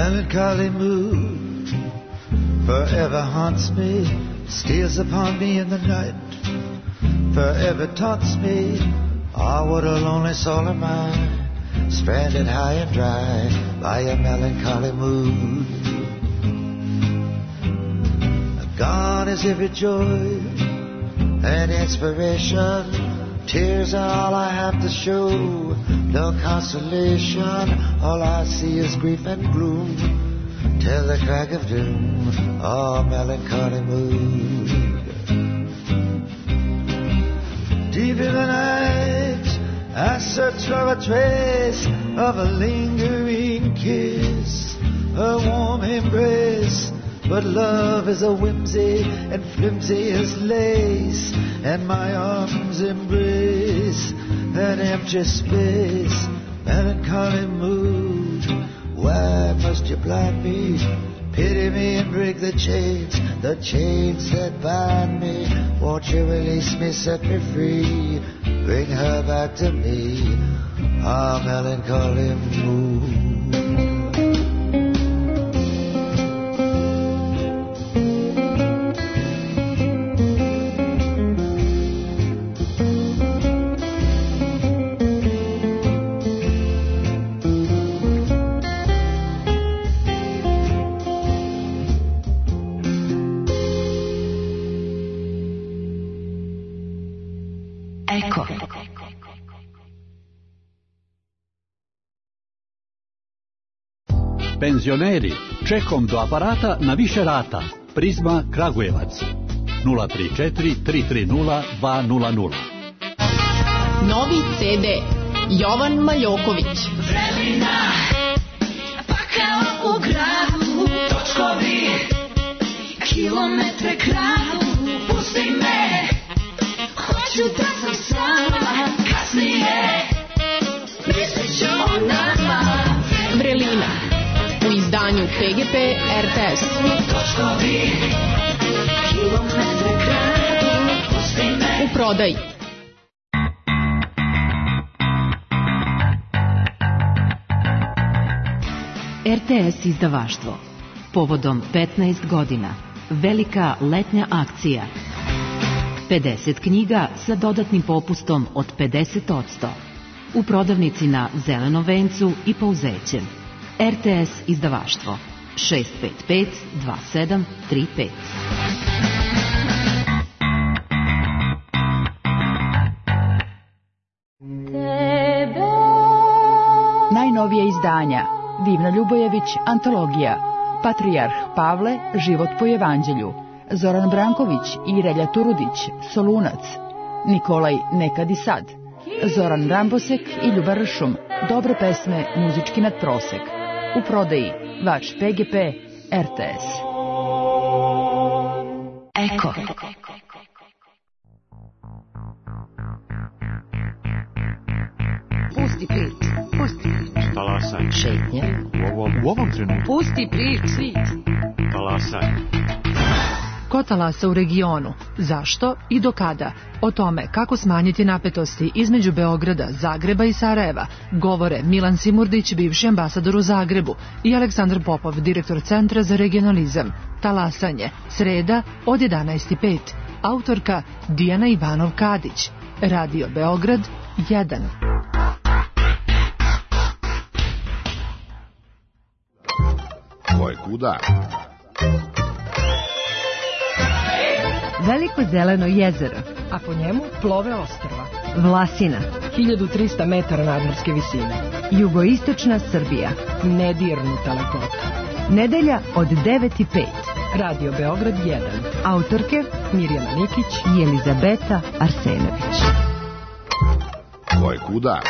melancholy mood forever haunts me, steals upon me in the night, forever taunts me. Ah, what a lonely soul am I, stranded high and dry by a melancholy mood. Gone is every joy and inspiration, tears are all I have to show, no consolation, all I see is grief and gloom, till the crack of doom, oh melancholy mood. Deep in the night, I search for a trace of a lingering kiss, a warm embrace, but love is a whimsy and flimsy as lace, and my arms embrace an empty space. Melancholy mood, why must you blind me? Pity me and break the chains that bind me. Won't you release me, set me free, bring her back to me, ah, melancholy mood. Penzioneri, čekom do aparata na više rata. Prizma Kragujevac 034 330 200. Novi CD Jovan Maljoković. Vremena, pa kao u gradu, točkovi, kilometre kradu, pusti me, hoću da sam sama, kasnije, mislit ću o nama. Vrelina u izdanju PGP RTS. Točkovi, kilometre kradu, pusti me. U prodaji. RTS izdavaštvo. Povodom 15 godina. Velika letnja akcija. 50 knjiga sa dodatnim popustom od 50%. U prodavnici na Zelenom vencu i Pouzećem. RTS izdavaštvo 655 2735. Najnovije izdanja Divna Ljubojević, antologija, Patrijarh Pavle, život po evanđelju, Zoran Branković i Relja Turudić, Solunac, Nikolaj Nekad i sad, Zoran Rambosek i Ljuba Ršum, dobre pesme, muzički nadprosek. U prodaji Vač PGP RTS. Eko. Pusti prič, pusti prič. Talasaj. Šetnje. U ovom trenutku. Pusti prič, svit. Talasaj. Ko talasa u regionu? Zašto i do kada? O tome kako smanjiti napetosti između Beograda, Zagreba i Sarajeva govore Milan Simurdić, bivši ambasador u Zagrebu, i Aleksandar Popov, direktor Centra za regionalizam. Talasanje, sreda od 11:05. Autorka Dijana Ivanov-Kadić. Radio Beograd 1. Ko je kuda? Veliko zeleno jezero, a po njemu plove ostrva. Vlasina, 1300 metara nadmorske visine. Jugoistočna Srbija, nedirnuta lepota. Nedelja od 9:05. Radio Beograd 1. Autorke Mirjana Nikić i Elizabeta Arsenović. Ko je kuda?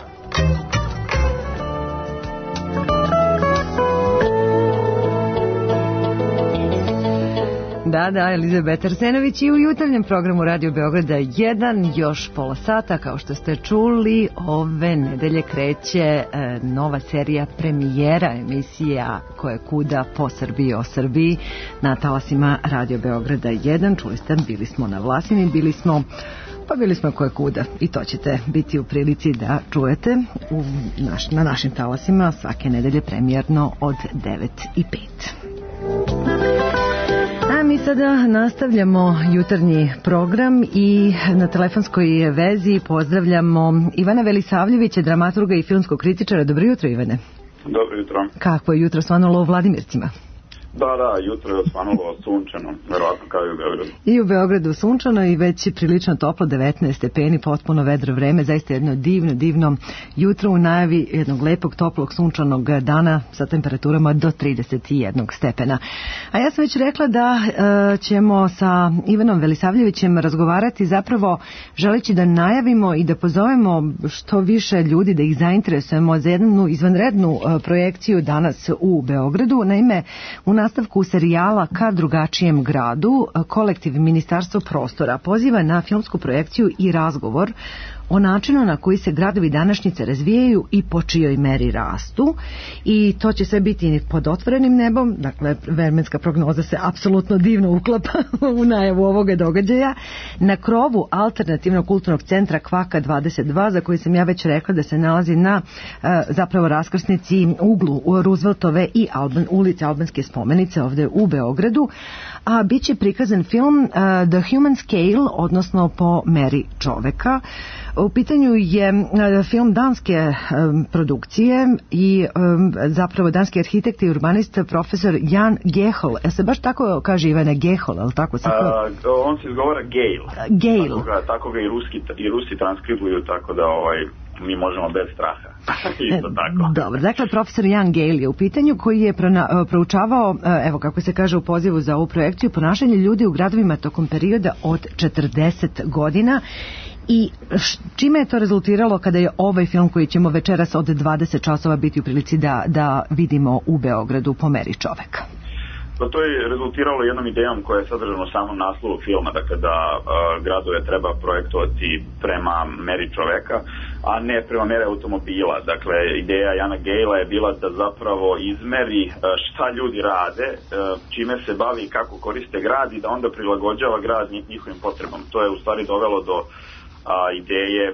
Da, Elizabeta Arsenović i u jutarnjem programu Radio Beograda 1, još pola sata, kao što ste čuli, ove nedelje kreće nova serija premijera emisija Koje kuda po Srbiji o Srbiji na talasima Radio Beograda 1. Čuli ste, bili smo na Vlasini, bili smo Pa bili smo koje kuda i to ćete biti u prilici da čujete na našim talasima svake nedelje premijerno od 9:05. A mi sada nastavljamo jutarnji program i na telefonskoj vezi pozdravljamo Ivana Velisavljevića, dramaturga i filmskog kritičara. Dobro jutro, Ivane. Dobro jutro. Kako je jutro svanulo u Vladimircima? Da, jutro je osvanulo sunčano, verovatno kao i u Beogradu. I u Beogradu sunčano i već prilično toplo, 19 stepeni, potpuno vedro vreme, zaista jedno divno jutro u najavi jednog lepog, toplog, sunčanog dana sa temperaturama do 31 stepena. A ja sam već rekla da ćemo sa Ivanom Velisavljevićem razgovarati zapravo želeći da najavimo i da pozovemo što više ljudi, da ih zainteresujemo za jednu izvanrednu projekciju danas u Beogradu. Naime, u nastavku serijala Ka drugačijem gradu, kolektiv Ministarstvo prostora poziva na filmsku projekciju i razgovor o načinu na koji se gradovi današnjice razvijaju i po čijoj meri rastu, i to će sve biti pod otvorenim nebom. Dakle, vremenska prognoza se apsolutno divno uklapa u najavu ovoga događaja na krovu alternativnog kulturnog centra Kvaka 22, za koji sam ja već rekla da se nalazi na zapravo raskrsnici uglu Rooseveltove i ulice Albanske spomenice ovde u Beogradu, a bit će prikazan film The Human Scale, odnosno po meri čoveka. U pitanju je film danske produkcije i zapravo danski arhitekt i urbanist profesor Jan Gehol. Se baš tako kaže, Ivane, Gehol, ali tako se on se izgovara Gale. Tako ga i Rusi transkribuju, tako da mi možemo bez straha. Isto tako. Dobro, dakle, profesor Jan Gale je u pitanju, koji je proučavao, evo kako se kaže u pozivu za ovu projekciju, ponašanje ljudi u gradovima tokom perioda od 40 godina. I čime je to rezultiralo kada je ovaj film koji ćemo večeras od 20 časova biti u prilici da vidimo u Beogradu po meri čoveka? Pa to je rezultiralo jednom idejom koja je sadržana u samom naslovu filma, dakle da gradove treba projektovati prema meri čoveka, a ne prema meri automobila. Dakle, ideja Jana Gejla je bila da zapravo izmeri šta ljudi rade, čime se bavi i kako koriste grad, i da onda prilagođava grad njihovim potrebama. To je u stvari dovelo do ideje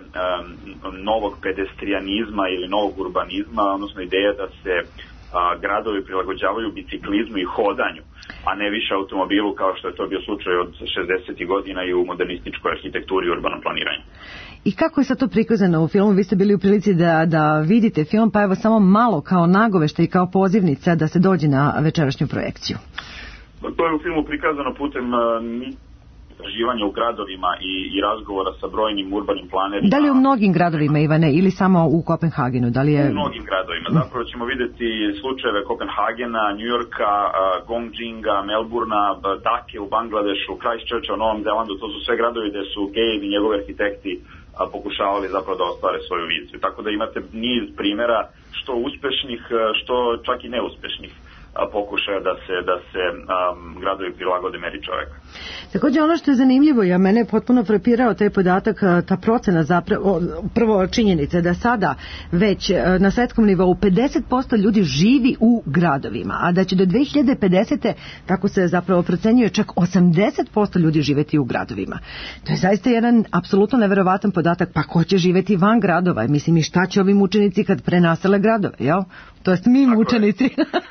novog pedestrijanizma ili novog urbanizma, odnosno ideja da se gradovi prilagođavaju biciklizmu i hodanju, a ne više automobilu kao što je to bio slučaj od 60. godina i u modernističkoj arhitekturi i urbanom planiranju. I kako je sad to prikazano u filmu? Vi ste bili u prilici da vidite film, pa evo samo malo kao nagoveštaj i kao pozivnica da se dođe na večerašnju projekciju. To je u filmu prikazano putem istraživanja u gradovima i razgovora sa brojnim urbanim planerima. Da li u mnogim gradovima, Ivane, ili samo u Kopenhagenu? Da li je... U mnogim gradovima. Zapravo ćemo vidjeti slučajeve Kopenhagena, Njujorka, Gongjinga, Melburna, Dake u Bangladešu, Christchurcha u Novom Zelandu. To su sve gradovi gde su Gale i njegovi arhitekti pokušavali zapravo da ostvare svoju viziju. Tako da imate niz primjera, što uspešnih, što čak i neuspešnih pokušaja da se gradovi prilagode meri čoveka. Također ono što je zanimljivo, ja mene potpuno frapirao taj podatak, ta procena zapravo, prvo činjenica da sada već na svetskom nivou 50% ljudi živi u gradovima, a da će do 2050. tako se zapravo procenjuje čak 80% ljudi živeti u gradovima. To je zaista jedan apsolutno neverovatan podatak, pa ko će živeti van gradova? Mislim, i šta će ovim učenici kad prenasele gradove, jel? To jest mi učenici.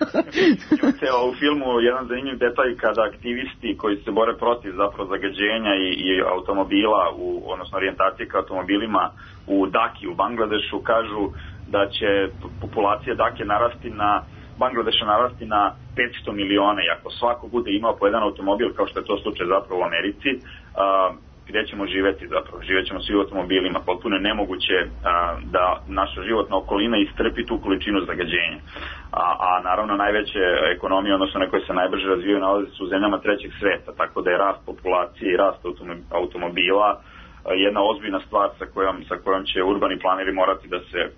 U filmu jedan zanimljiv detalj kada aktivisti koji se bore protiv zapravo zagađenja i automobila, odnosno orijentacije ka automobilima u Daki u Bangladešu, kažu da će populacija Dake Bangladeša narasti na 500 miliona, i ako svako bude imao po jedan automobil, kao što je to slučaj zapravo u Americi, gdje ćemo živeti zapravo? Živet ćemo svi u automobilima. Potpuno je nemoguće da naša životna okolina istrpi tu količinu zagađenja. A naravno najveće ekonomije, odnosno one koje se najbrže razvijaju, nalaze se u zemljama trećeg sveta, tako da je rast populacije i rast automobila jedna ozbiljna stvar sa kojom će urbani planeri morati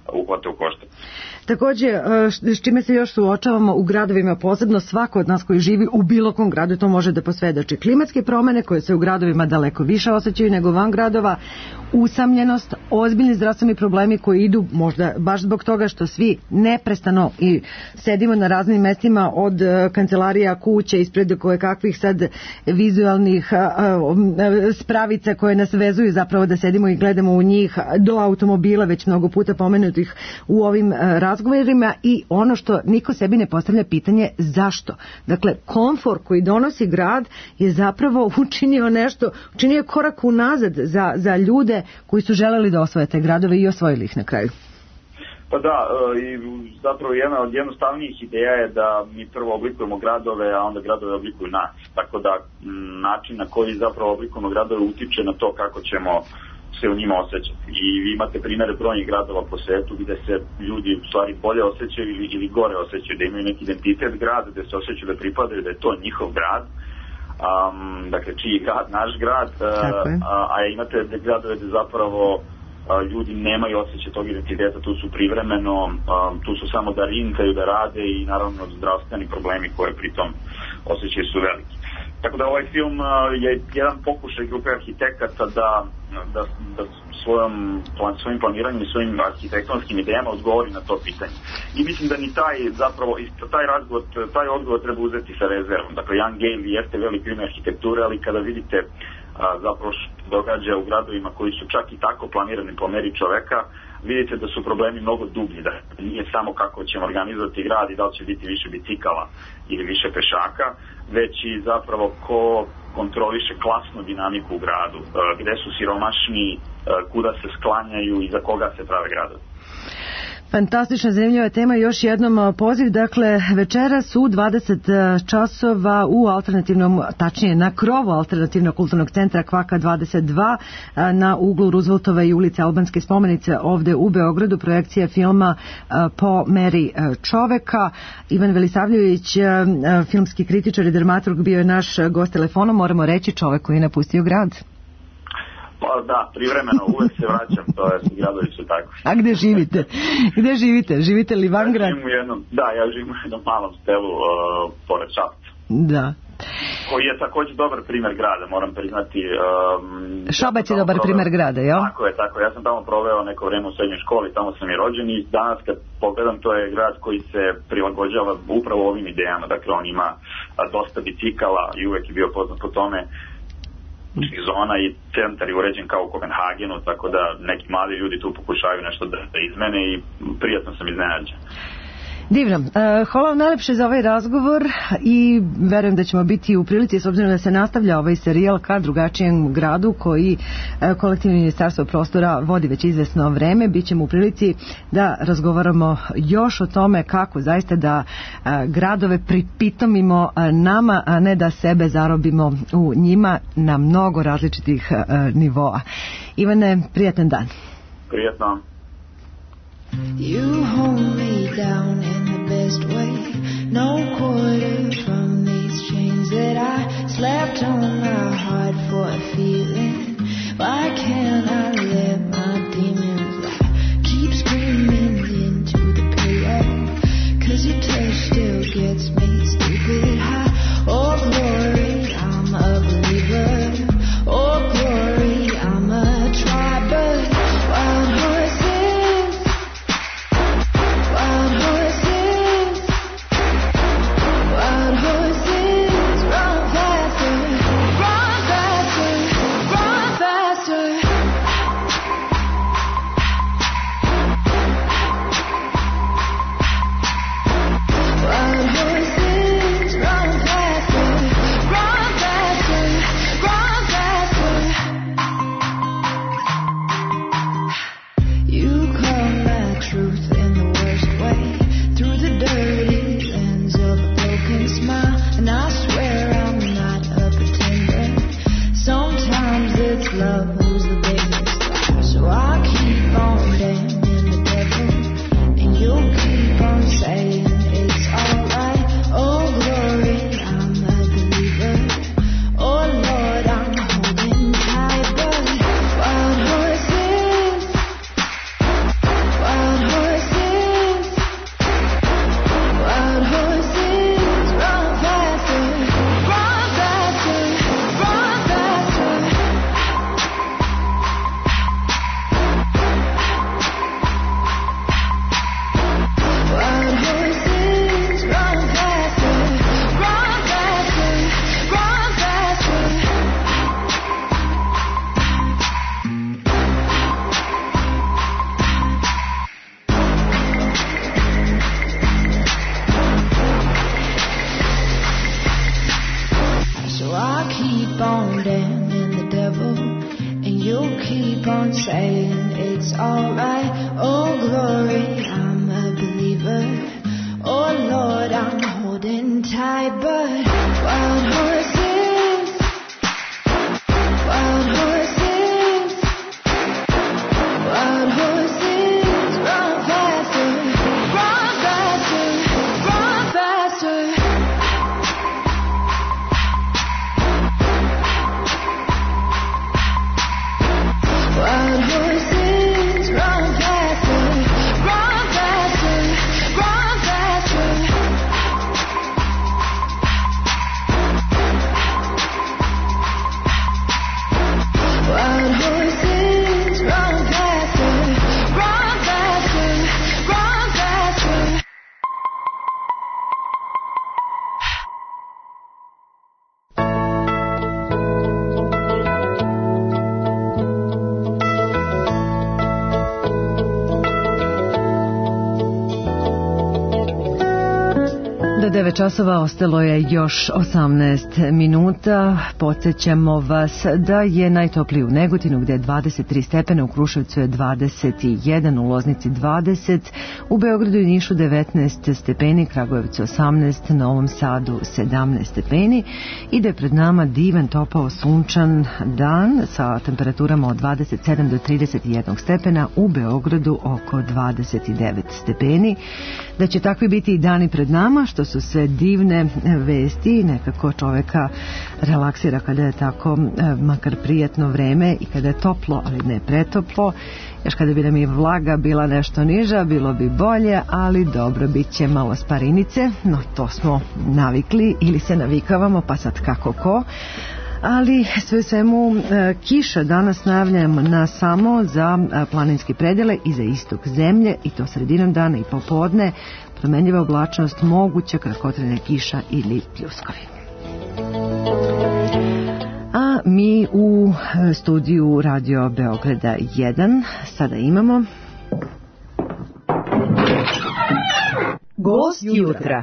uhvate u koštac. Takođe, s čime se još suočavamo u gradovima, posebno svako od nas koji živi u bilo kom gradu, to može da posvedoči. Klimatske promene koje se u gradovima daleko više osjećaju nego van gradova, usamljenost, ozbiljni zdravstveni problemi koji idu možda baš zbog toga što svi neprestano i sedimo na raznim mestima, od kancelarija, kuće, ispred koje kakvih sad vizualnih spravica koje nas vezuju zapravo da sedimo i gledamo u njih, do automobila već mnogo puta pomenutih u ovim razgovorima, i ono što niko sebi ne postavlja pitanje zašto. Dakle, komfor koji donosi grad je zapravo učinio korak unazad za ljude koji su želeli da osvoje te gradove i osvojili ih na kraju. Pa da, i zapravo jedna od jednostavnijih ideja je da mi prvo oblikujemo gradove, a onda gradove oblikuju nas. Tako da način na koji zapravo oblikujemo gradove utiče na to kako ćemo se u njima osjećati. I vi imate primere brojnih gradova po svetu gde se ljudi u stvari bolje osjećaju ili gore osjećaju, da imaju neki identitet grada, gde se osjećaju da pripadaju, da je to njihov grad. Dakle, čiji grad, naš grad, a imate gradove gde zapravo ljudi nemaju osjećaj tog identiteta, tu su privremeno, tu su samo da rinkaju, da rade, i naravno zdravstveni problemi koje pritom osjećaju su veliki. Tako da ovaj film je jedan pokušaj grupe arhitekata da svojim planiranjem i svojim arhitektonskim idejama odgovori na to pitanje. I mislim da ni taj odgovor treba uzeti sa rezervom. Dakle, Jan Gale jeste veliki primjer arhitekture, ali kada vidite zapravo što događa u gradovima koji su čak i tako planirani po meri čoveka, vidite da su problemi mnogo dublji, da nije samo kako ćemo organizovati grad i da li će biti više bicikala ili više pešaka, već i zapravo ko kontroliše klasnu dinamiku u gradu, gde su siromašni, kuda se sklanjaju i za koga se prave gradovi. Fantastična, zanimljiva tema. Još jednom poziv, dakle, večeras u 20 časova u alternativnom, tačnije na krovu alternativnog kulturnog centra Kvaka 22 na uglu Rooseveltove i ulice Albanske spomenice ovde u Beogradu, projekcija filma Po meri čoveka. Ivan Velisavljević, filmski kritičar i dramaturg, bio je naš gost telefonom, moramo reći čovek koji je napustio grad. Pa da, privremeno, uvek se vraćam, to je, gradovi su tako. A gde živite? Gde živite? Živite li van grada? Ja živim u jednom malom selu pored Šapca. Da. Koji je također dobar primjer grada, moram priznati. Šabac je dobar primjer grada, jel? Tako. Ja sam tamo proveo neko vreme u srednjoj školi, tamo sam i rođen, i danas kad pogledam, to je grad koji se prilagođava upravo ovim idejama. Dakle, on ima dosta bicikala i uvek je bio poznat po tome. Zona i centar je uređen kao u Kopenhagenu, tako da neki mladi ljudi tu pokušaju nešto da izmene i prijatno sam iznenađen. Divno. Hvala vam najlepše za ovaj razgovor i verujem da ćemo biti u prilici, s obzirom da se nastavlja ovaj serijal ka drugačijem gradu koji kolektivno ministarstvo prostora vodi već izvesno vreme. Bićemo u prilici da razgovaramo još o tome kako zaista da gradove pripitomimo nama, a ne da sebe zarobimo u njima na mnogo različitih nivoa. Ivane, prijatan dan. Prijatno. You hold me down in the best way. No quarter from these chains that I slapped on my heart for a feeling. Why can't I let my demons lie? Keep screaming into the pillow, 'cause your touch still gets me stupid high. Oh glory, I'm a believer. Oh glory, I'm a triber. Wild horses. Do 9 časova ostalo je još 18 minuta. Podsjećamo vas da je najtopliji u Negotinu gdje je 23 stepena, u Kruševcu je 21, u Loznici 20, u Beogradu i Nišu 19 stepeni, Kragujevcu 18, na Novom Sadu 17 stepeni i da je pred nama divan, topao, sunčan dan sa temperaturama od 27 do 31 stepena, u Beogradu oko 29 stepeni. Da će takvi biti i dani pred nama, što su sve divne vesti, nekako čoveka relaksira kada je tako makar prijatno vreme i kada je toplo, ali ne pretoplo. Još kada bi nam i vlaga bila nešto niža, bilo bi bolje, ali dobro, bit će malo sparinice, no to smo navikli ili se navikavamo, pa sad kako ko. Ali sve svemu kiša danas najavljujemo na samo za planinske predele i za istok zemlje, i to sredinom dana i popodne, promenljiva oblačnost, moguća kratkotrajna kiša ili pljuskovi. A mi u studiju Radio Beograda 1 sada imamo Gost jutra.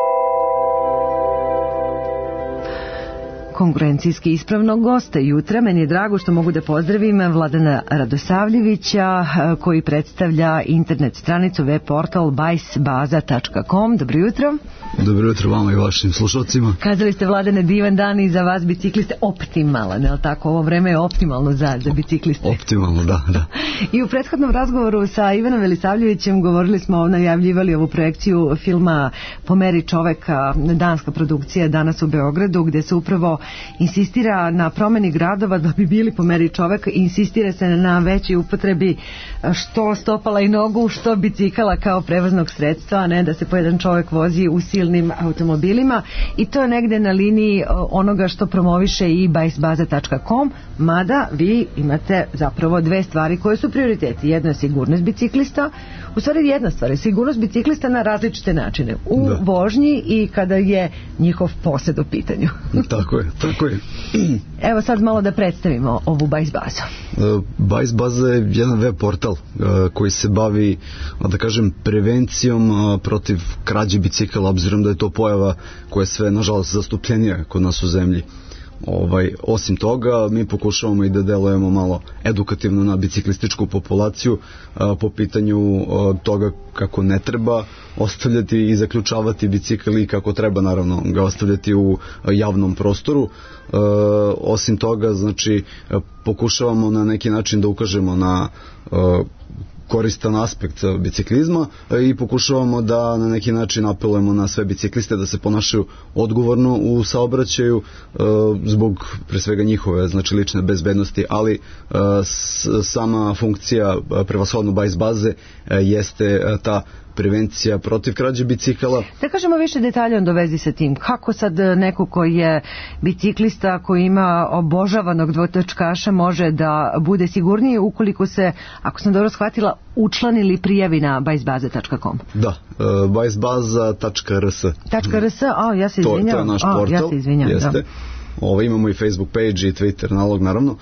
Konkurencijski ispravnog gosta jutra. Meni je drago što mogu da pozdravim Vladana Radosavljevića, koji predstavlja internet stranicu web portal bajsbaza.com. Dobro jutro. Dobro jutro vama i vašim slušalcima. Kazali ste, Vladane, divan dan i za vas bicikliste optimalan, je li tako? Ovo vreme je optimalno za bicikliste. Optimalno, da. I u prethodnom razgovoru sa Ivanom Velisavljevićem govorili smo, najavljivali ovu projekciju filma Po meri čoveka, danska produkcija danas u Beogradu, gde se upravo insistira na promeni gradova da bi bili po meri čoveka, insistira se na većoj upotrebi što stopala i nogu, što bicikala kao prevoznog sredstva, a ne da se po jedan čovek vozi u silnim automobilima, i to je negde na liniji onoga što promoviše i bajsbaza.com, mada vi imate zapravo dve stvari koje su prioriteti. Jedno je sigurnost biciklista, u stvari jedna stvar je sigurnost biciklista na različite načine, u vožnji i kada je njihov posed u pitanju. Tako je. Evo sad malo da predstavimo ovu Bajsbazu. Bajsbaza je jedan web portal koji se bavi, da kažem, prevencijom protiv krađe bicikala, obzirom da je to pojava koja je sve, nažalost, zastupljenija kod nas u zemlji. Osim toga, mi pokušavamo i da delujemo malo edukativno na biciklističku populaciju po pitanju toga kako ne treba ostavljati i zaključavati bicikl i kako treba, naravno, ga ostavljati u javnom prostoru. Osim toga, znači, pokušavamo na neki način da ukažemo na koristan aspekt biciklizma i pokušavamo da na neki način apelujemo na sve bicikliste da se ponašaju odgovorno u saobraćaju zbog pre svega njihove, znači, lične bezbednosti, ali sama funkcija prevashodno Bajsbaze jeste ta prevencija protiv krađe bicikala. Da kažemo više detalja onda u vezi sa tim. Kako sad neko koji je biciklista, koji ima obožavanog dvotočkaša, može da bude sigurniji ukoliko se, ako sam dobro shvatila, učlani ili prijavi na bajsbaza.com? Da, bajsbaza.rs. .rs, ja se izvinjam. To je naš portal. Ja se izvinjam, jeste. Imamo i Facebook page i Twitter nalog, naravno.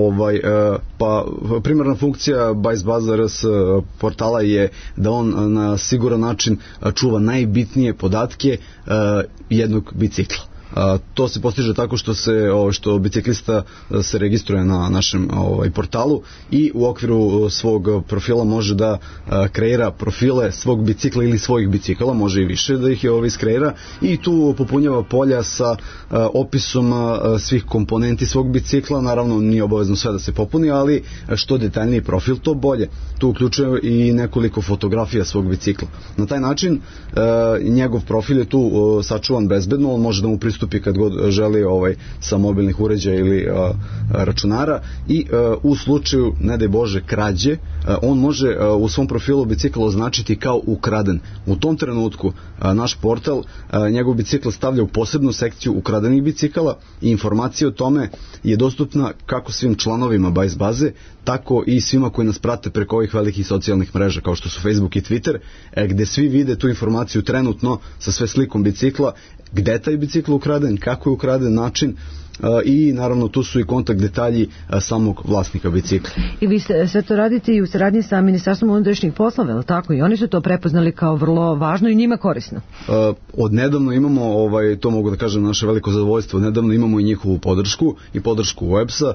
Pa primarna funkcija Bajsbaza.rs portala je da on na siguran način čuva najbitnije podatke jednog bicikla. To se postiže tako što biciklista se registruje na našem portalu i u okviru svog profila može da kreira profile svog bicikla ili svojih bicikala, može i više da ih iskreira, i tu popunjava polja sa opisom svih komponenti svog bicikla. Naravno, nije obavezno sve da se popuni, ali što detaljniji profil, to bolje. Tu uključuje i nekoliko fotografija svog bicikla. Na taj način njegov profil je tu sačuvan bezbedno, on može da mu pristupi kad god želi sa mobilnih uređaja ili računara, i u slučaju, ne daj Bože, krađe, on može u svom profilu bicikl označiti kao ukraden. U tom trenutku naš portal njegov bicikl stavlja u posebnu sekciju ukradenih bicikala i informacija o tome je dostupna kako svim članovima Bajsbaze, tako i svima koji nas prate preko ovih velikih socijalnih mreža kao što su Facebook i Twitter, gde svi vide tu informaciju trenutno sa sve slikom bicikla, gde taj bicikl ukraden, kako je ukraden, način i naravno tu su i kontakt detalji samog vlasnika bicikla. I vi sve to radite i u saradnji sa Ministarstvom unutrašnjih poslova, je li tako? I oni su to prepoznali kao vrlo važno i njima korisno. Odnedavno imamo, to mogu da kažem, naše veliko zadovoljstvo, odnedavno imamo i njihovu podršku i podršku UEPS-a,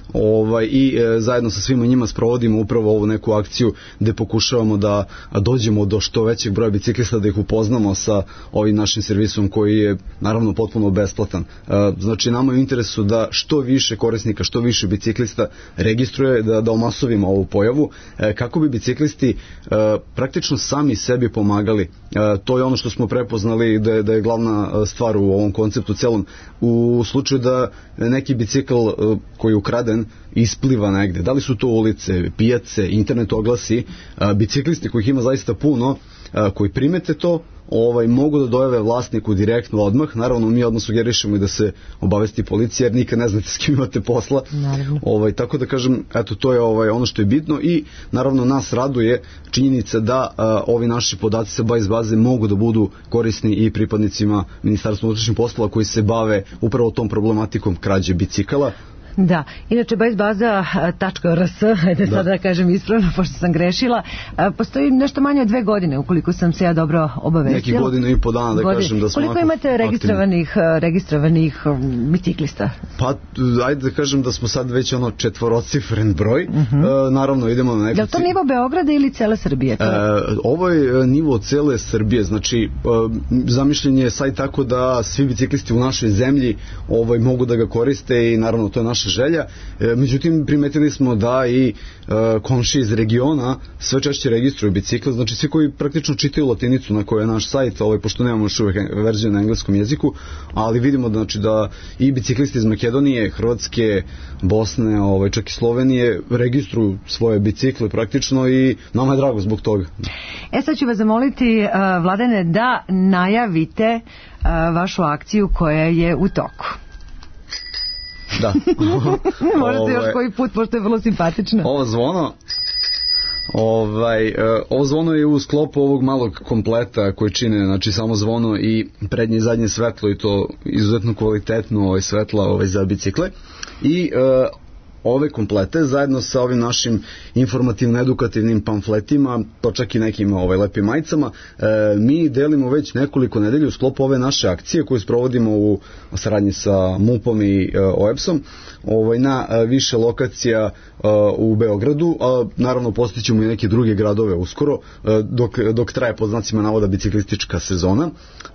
i zajedno sa svima njima sprovodimo upravo ovu neku akciju gde pokušavamo da dođemo do što većeg broja biciklista, da ih upoznamo sa ovim našim servisom koji je naravno potpuno besplatan. Znači nama je u interesu da što više korisnika, što više biciklista registruje, da omasovimo ovu pojavu, kako bi biciklisti praktično sami sebi pomagali. To je ono što smo prepoznali da je glavna stvar u ovom konceptu celom. U slučaju da neki bicikl koji je ukraden ispliva negde, da li su to ulice, pijace, internet oglasi, biciklisti kojih ima zaista puno, koji primete to, mogu da dojave vlasniku direktno odmah. Naravno mi odmah sugerišemo i da se obavesti policija, jer nikad ne znate s kim imate posla. Tako da kažem, eto, to je ono što je bitno i naravno nas raduje činjenica da ovi naši podaci sa base baze mogu da budu korisni i pripadnicima Ministarstva unutrašnjih poslova koji se bave upravo tom problematikom krađe bicikala. Da, inače basebaza.rs, ajde sada da kažem ispravno, pošto sam grešila, postoji nešto manje od 2 godine, ukoliko sam se ja dobro obavestila. Neki godinu i po dana da kažem da smo... Koliko imate registrovanih biciklista? Pa, ajde da kažem da smo sad već četvorocifren broj. Naravno, idemo na neku... Je li to nivo Beograda ili cele Srbije? Ovo je nivo cele Srbije, znači zamišljen je sajt tako da svi biciklisti u našoj zemlji mogu da ga koriste i naravno to je naša želja. Međutim, primetili smo da i komšije iz regiona sve češće registruju bicikle, znači svi koji praktično čitaju latinicu na kojoj je naš sajt, pošto nemamo još uvek verziju na engleskom jeziku, ali vidimo da i biciklisti iz Makedonije, Hrvatske, Bosne, čak i Slovenije registruju svoje bicikle praktično i nama je drago zbog toga. Sad ću vas zamoliti, Vladane, da najavite vašu akciju koja je u toku. Da. Možete još koji put, pošto je vrlo simpatično. Ovo zvono je u sklopu ovog malog kompleta koji čine, znači samo zvono i prednje i zadnje svetlo, i to izuzetno kvalitetno svetla za bicikle. I ove komplete zajedno sa ovim našim informativno-edukativnim pamfletima, pa čak i nekim lepim majicama, mi delimo već nekoliko nedelja u sklopu ove naše akcije koju sprovodimo u saradnji sa MUP-om i OEPS-om na više lokacija u Beogradu, a naravno postićemo i neke druge gradove uskoro, dok traje pod znacima navoda biciklistička sezona.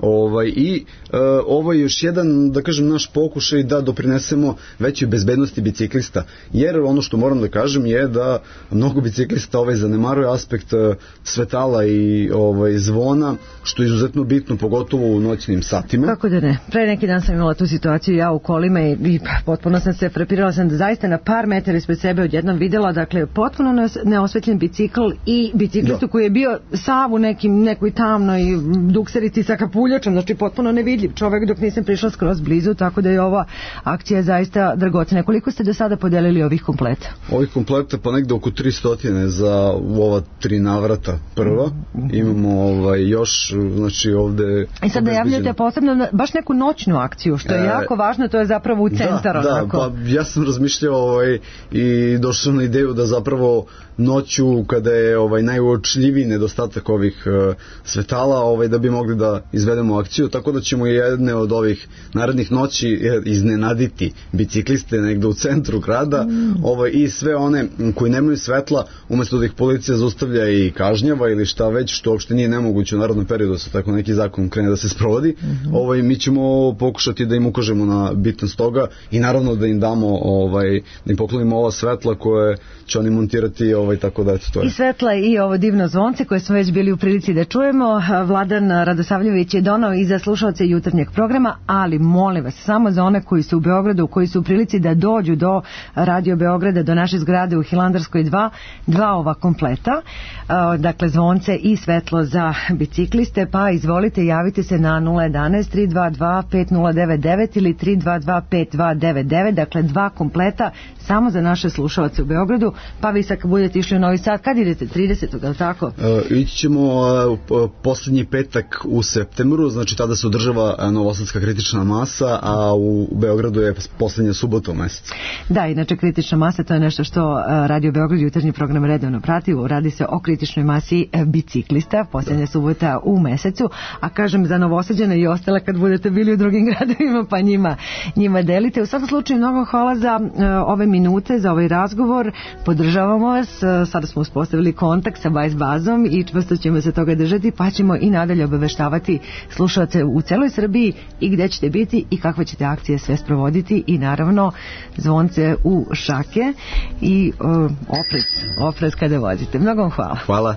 Ovo je još jedan, da kažem, naš pokušaj da doprinesemo većoj bezbednosti biciklista, jer ono što moram da kažem je da mnogo biciklista zanemaruje aspekt svetala i zvona, što je izuzetno bitno, pogotovo u noćnim satima. Kako da ne? Pre neki dan sam imala tu situaciju ja u kolima i potpuno sam se frapirala sam da zaista na par metara ispred sebe odjednom videla, dakle, potpuno neosvetljen bicikl i biciklistu koji je bio sav u nekoj tamnoj dukserici sa kapuljačom, znači potpuno nevidljiv čovek dok nisam prišla skroz blizu, tako da je ova akcija zaista dragocena. Koliko ste do sada podelili ovih kompleta? Ovih kompleta pa negde oko 300 za ova 3 navrata prva. Imamo još, znači ovde... I sad najavljujete posebno baš neku noćnu akciju, što je jako važno, to je zapravo u centar. Da, pa ja sam razmišljao i došao na ideju da zapravo noću, kada je najuočljiviji nedostatak ovih svetala, da bi mogli da izvedemo akciju, tako da ćemo jedne od ovih narednih noći iznenaditi bicikliste negde u centru grada i sve one koji nemaju svetla, umesto da ih policija zaustavlja i kažnjava ili šta već, što uopšte nije nemoguće u narodnom periodu, sa tako neki zakon krene da se sprovodi, mi ćemo pokušati da im ukažemo na bitnost toga i naravno da im damo, da im poklonimo ova svetla koje će oni montirati, tako da to je. I svetla i ovo divno zvonce koje smo već bili u prilici da čujemo. Vladan Radosavljević je donao i za slušalce jutarnjeg programa, ali molim vas, samo za one koji su u Beogradu, koji su u prilici da dođu do Radio Beograda, do naše zgrade u Hilandarskoj 2, ova kompleta, dakle zvonce i svetlo za bicikliste, pa izvolite, javite se na 011 322 5099 ili 322 5299, dakle 2 kompleta samo za naše slušalce u Beogradu, pa vi sad kad budete išli u Novi Sad, kad idete? 30. je li tako? Ići ćemo posljednji petak u septembru, znači tada se održava Novosadska kritična masa, a u Beogradu je posljednja subota u mesecu. Da, inače kritična masa, to je nešto što Radio Beograd jutarnji program redovno prati. Radi se o kritičnoj masi biciklista, posljednja subota u mesecu, a kažem za Novosađane i ostale kad budete bili u drugim gradovima, pa njima delite. U svakom slučaju mnogo hvala za ove minute, za ovaj razgovor. Podržavamo vas, sada smo uspostavili kontakt sa Bajs bazom i čvrsto ćemo se toga držati, pa ćemo i nadalje obaveštavati slušalce u celoj Srbiji i gde ćete biti i kakve ćete akcije sve sprovoditi i naravno zvonce u šake i oprez kada vozite. Mnogo vam hvala. Hvala.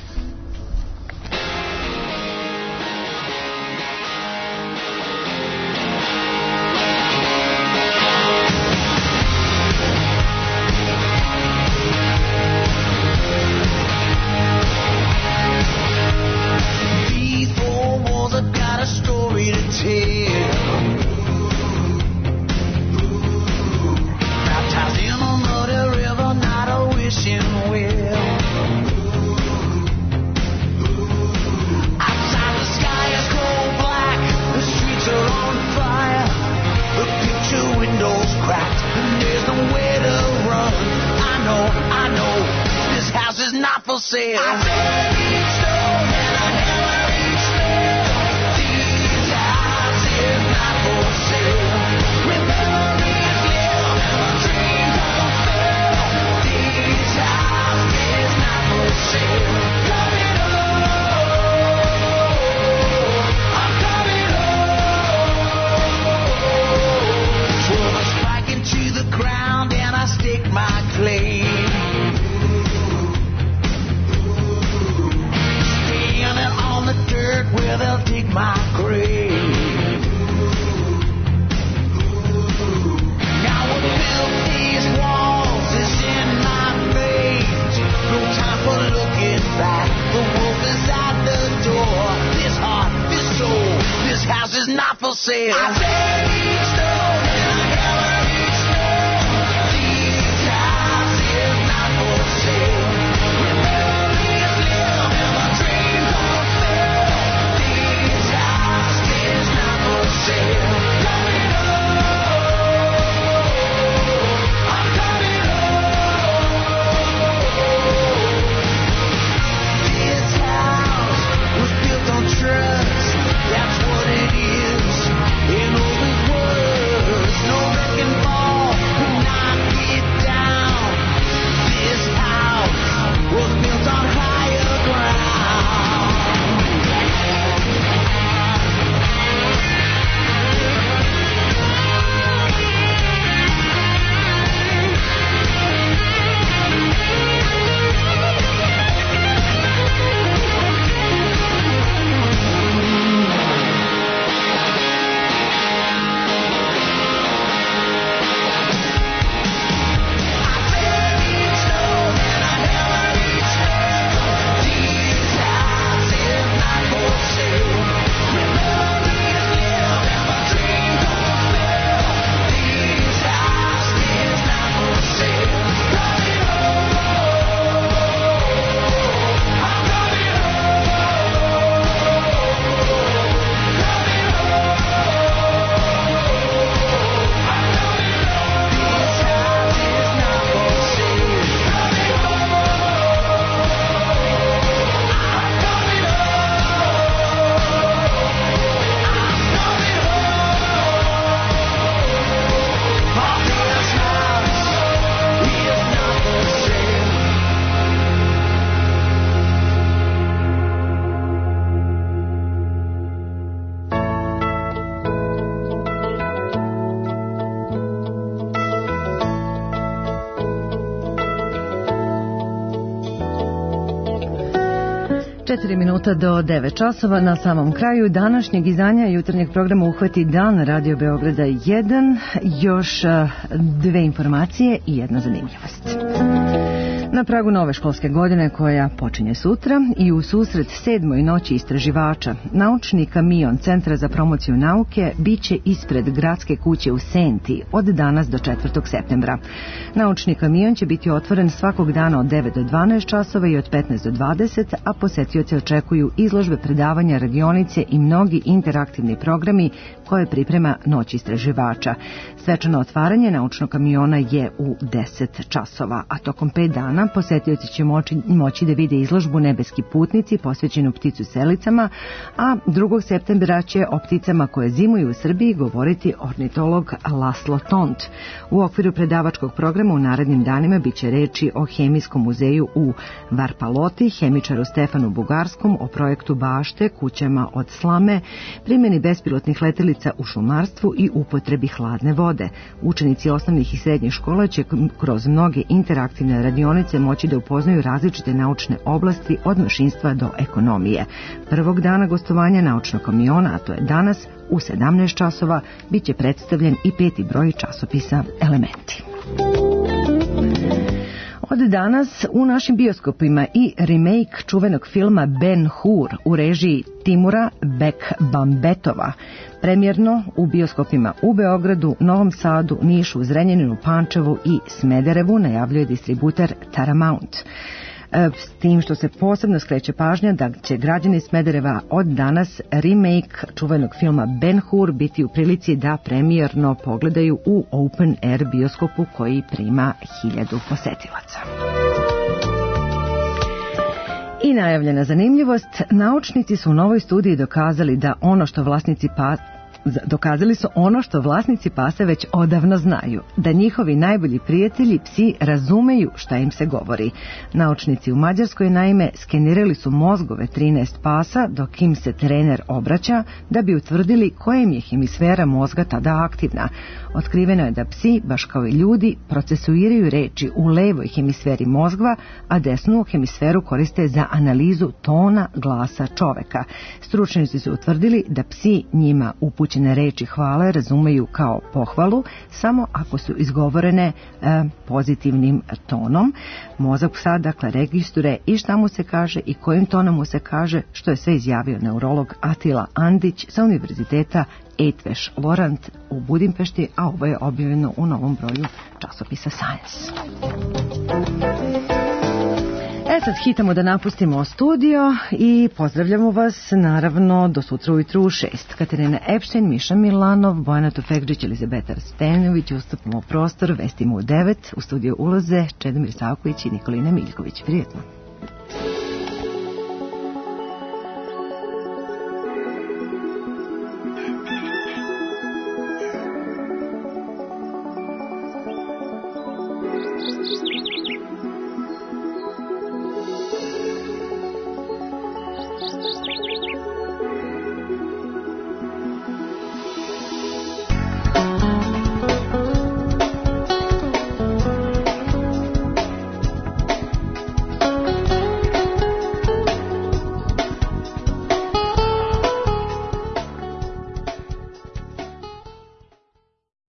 Četiri minuta do 9 časova. Na samom kraju današnjeg izdanja jutarnjeg programa Uhvati dan Radio Beograda 1. Još dve informacije i jedna zanimljivost. Na pragu nove školske godine koja počinje sutra i u susret 7. noći istraživača, naučni kamion Centra za promociju nauke biće ispred gradske kuće u Senti od danas do 4. septembra. Naučni kamion će biti otvoren svakog dana od 9 do 12 časova i od 15 do 20, a posetioce očekuju izložbe, predavanja, radionice i mnogi interaktivni programi koje priprema Noć istraživača. Svečano otvaranje naučnog kamiona je u 10 časova, a tokom 5 dana posetioci će moći da vide izložbu Nebeski putnici posvećenu pticu selicama, a 2. septembra će o pticama koje zimuju u Srbiji govoriti ornitolog Laslo Tont. U okviru predavačkog programa u narednim danima biće reči o Hemijskom muzeju u Varpaloti, hemičaru Stefanu Bugarskom, o projektu bašte, kućama od slame, primjeni bespilotnih letelica u šumarstvu i upotrebi hladne vode. Učenici osnovnih i srednjih škola će kroz mnoge interaktivne radionice moći da upoznaju različite naučne oblasti od mašinstva do ekonomije. Prvog dana gostovanja naučnog kamiona, a to je danas, u 17 časova, bit će predstavljen i 5. broj časopisa Elementi. Od danas u našim bioskopima i remake čuvenog filma Ben Hur u režiji Timura Bekbambetova. Premijerno u bioskopima u Beogradu, Novom Sadu, Nišu, Zrenjaninu, Pančevu i Smederevu najavljuje distributer Paramount. S tim što se posebno skreće pažnja da će građani Smedereva od danas remake čuvenog filma Ben Hur biti u prilici da premijerno pogledaju u Open Air bioskopu koji prima 1000 posetilaca. I najavljena zanimljivost, naučnici su u novoj studiji dokazali su ono što vlasnici pasa već odavno znaju, da njihovi najbolji prijatelji psi razumeju šta im se govori. Naučnici u Mađarskoj naime skenirali su mozgove 13 pasa dok im se trener obraća da bi utvrdili koja im je hemisfera mozga tada aktivna. Otkriveno je da psi, baš kao i ljudi, procesuiraju reči u levoj hemisferi mozga, a desnu hemisferu koriste za analizu tona glasa čoveka. Stručnjaci su utvrdili da psi njima upućene reči hvale razumeju kao pohvalu samo ako su izgovorene pozitivnim tonom. Mozak psa dakle registruje i šta mu se kaže i kojim tonom mu se kaže, što je sve izjavio neurolog Atila Andić sa Univerziteta Eötvös Loránd u Budimpešti, a ovo je objavljeno u novom broju časopisa Science. Sad hitamo da napustimo studio i pozdravljamo vas naravno do sutra ujutru u 6. Katarina Epštajn, Miša Milanov, Bojana Tofegđić, Elizabeta Rstenović, ustupimo prostor, vestimo u 9, u studiju ulaze Čedomir Savković i Nikolina Miljković. Prijetno.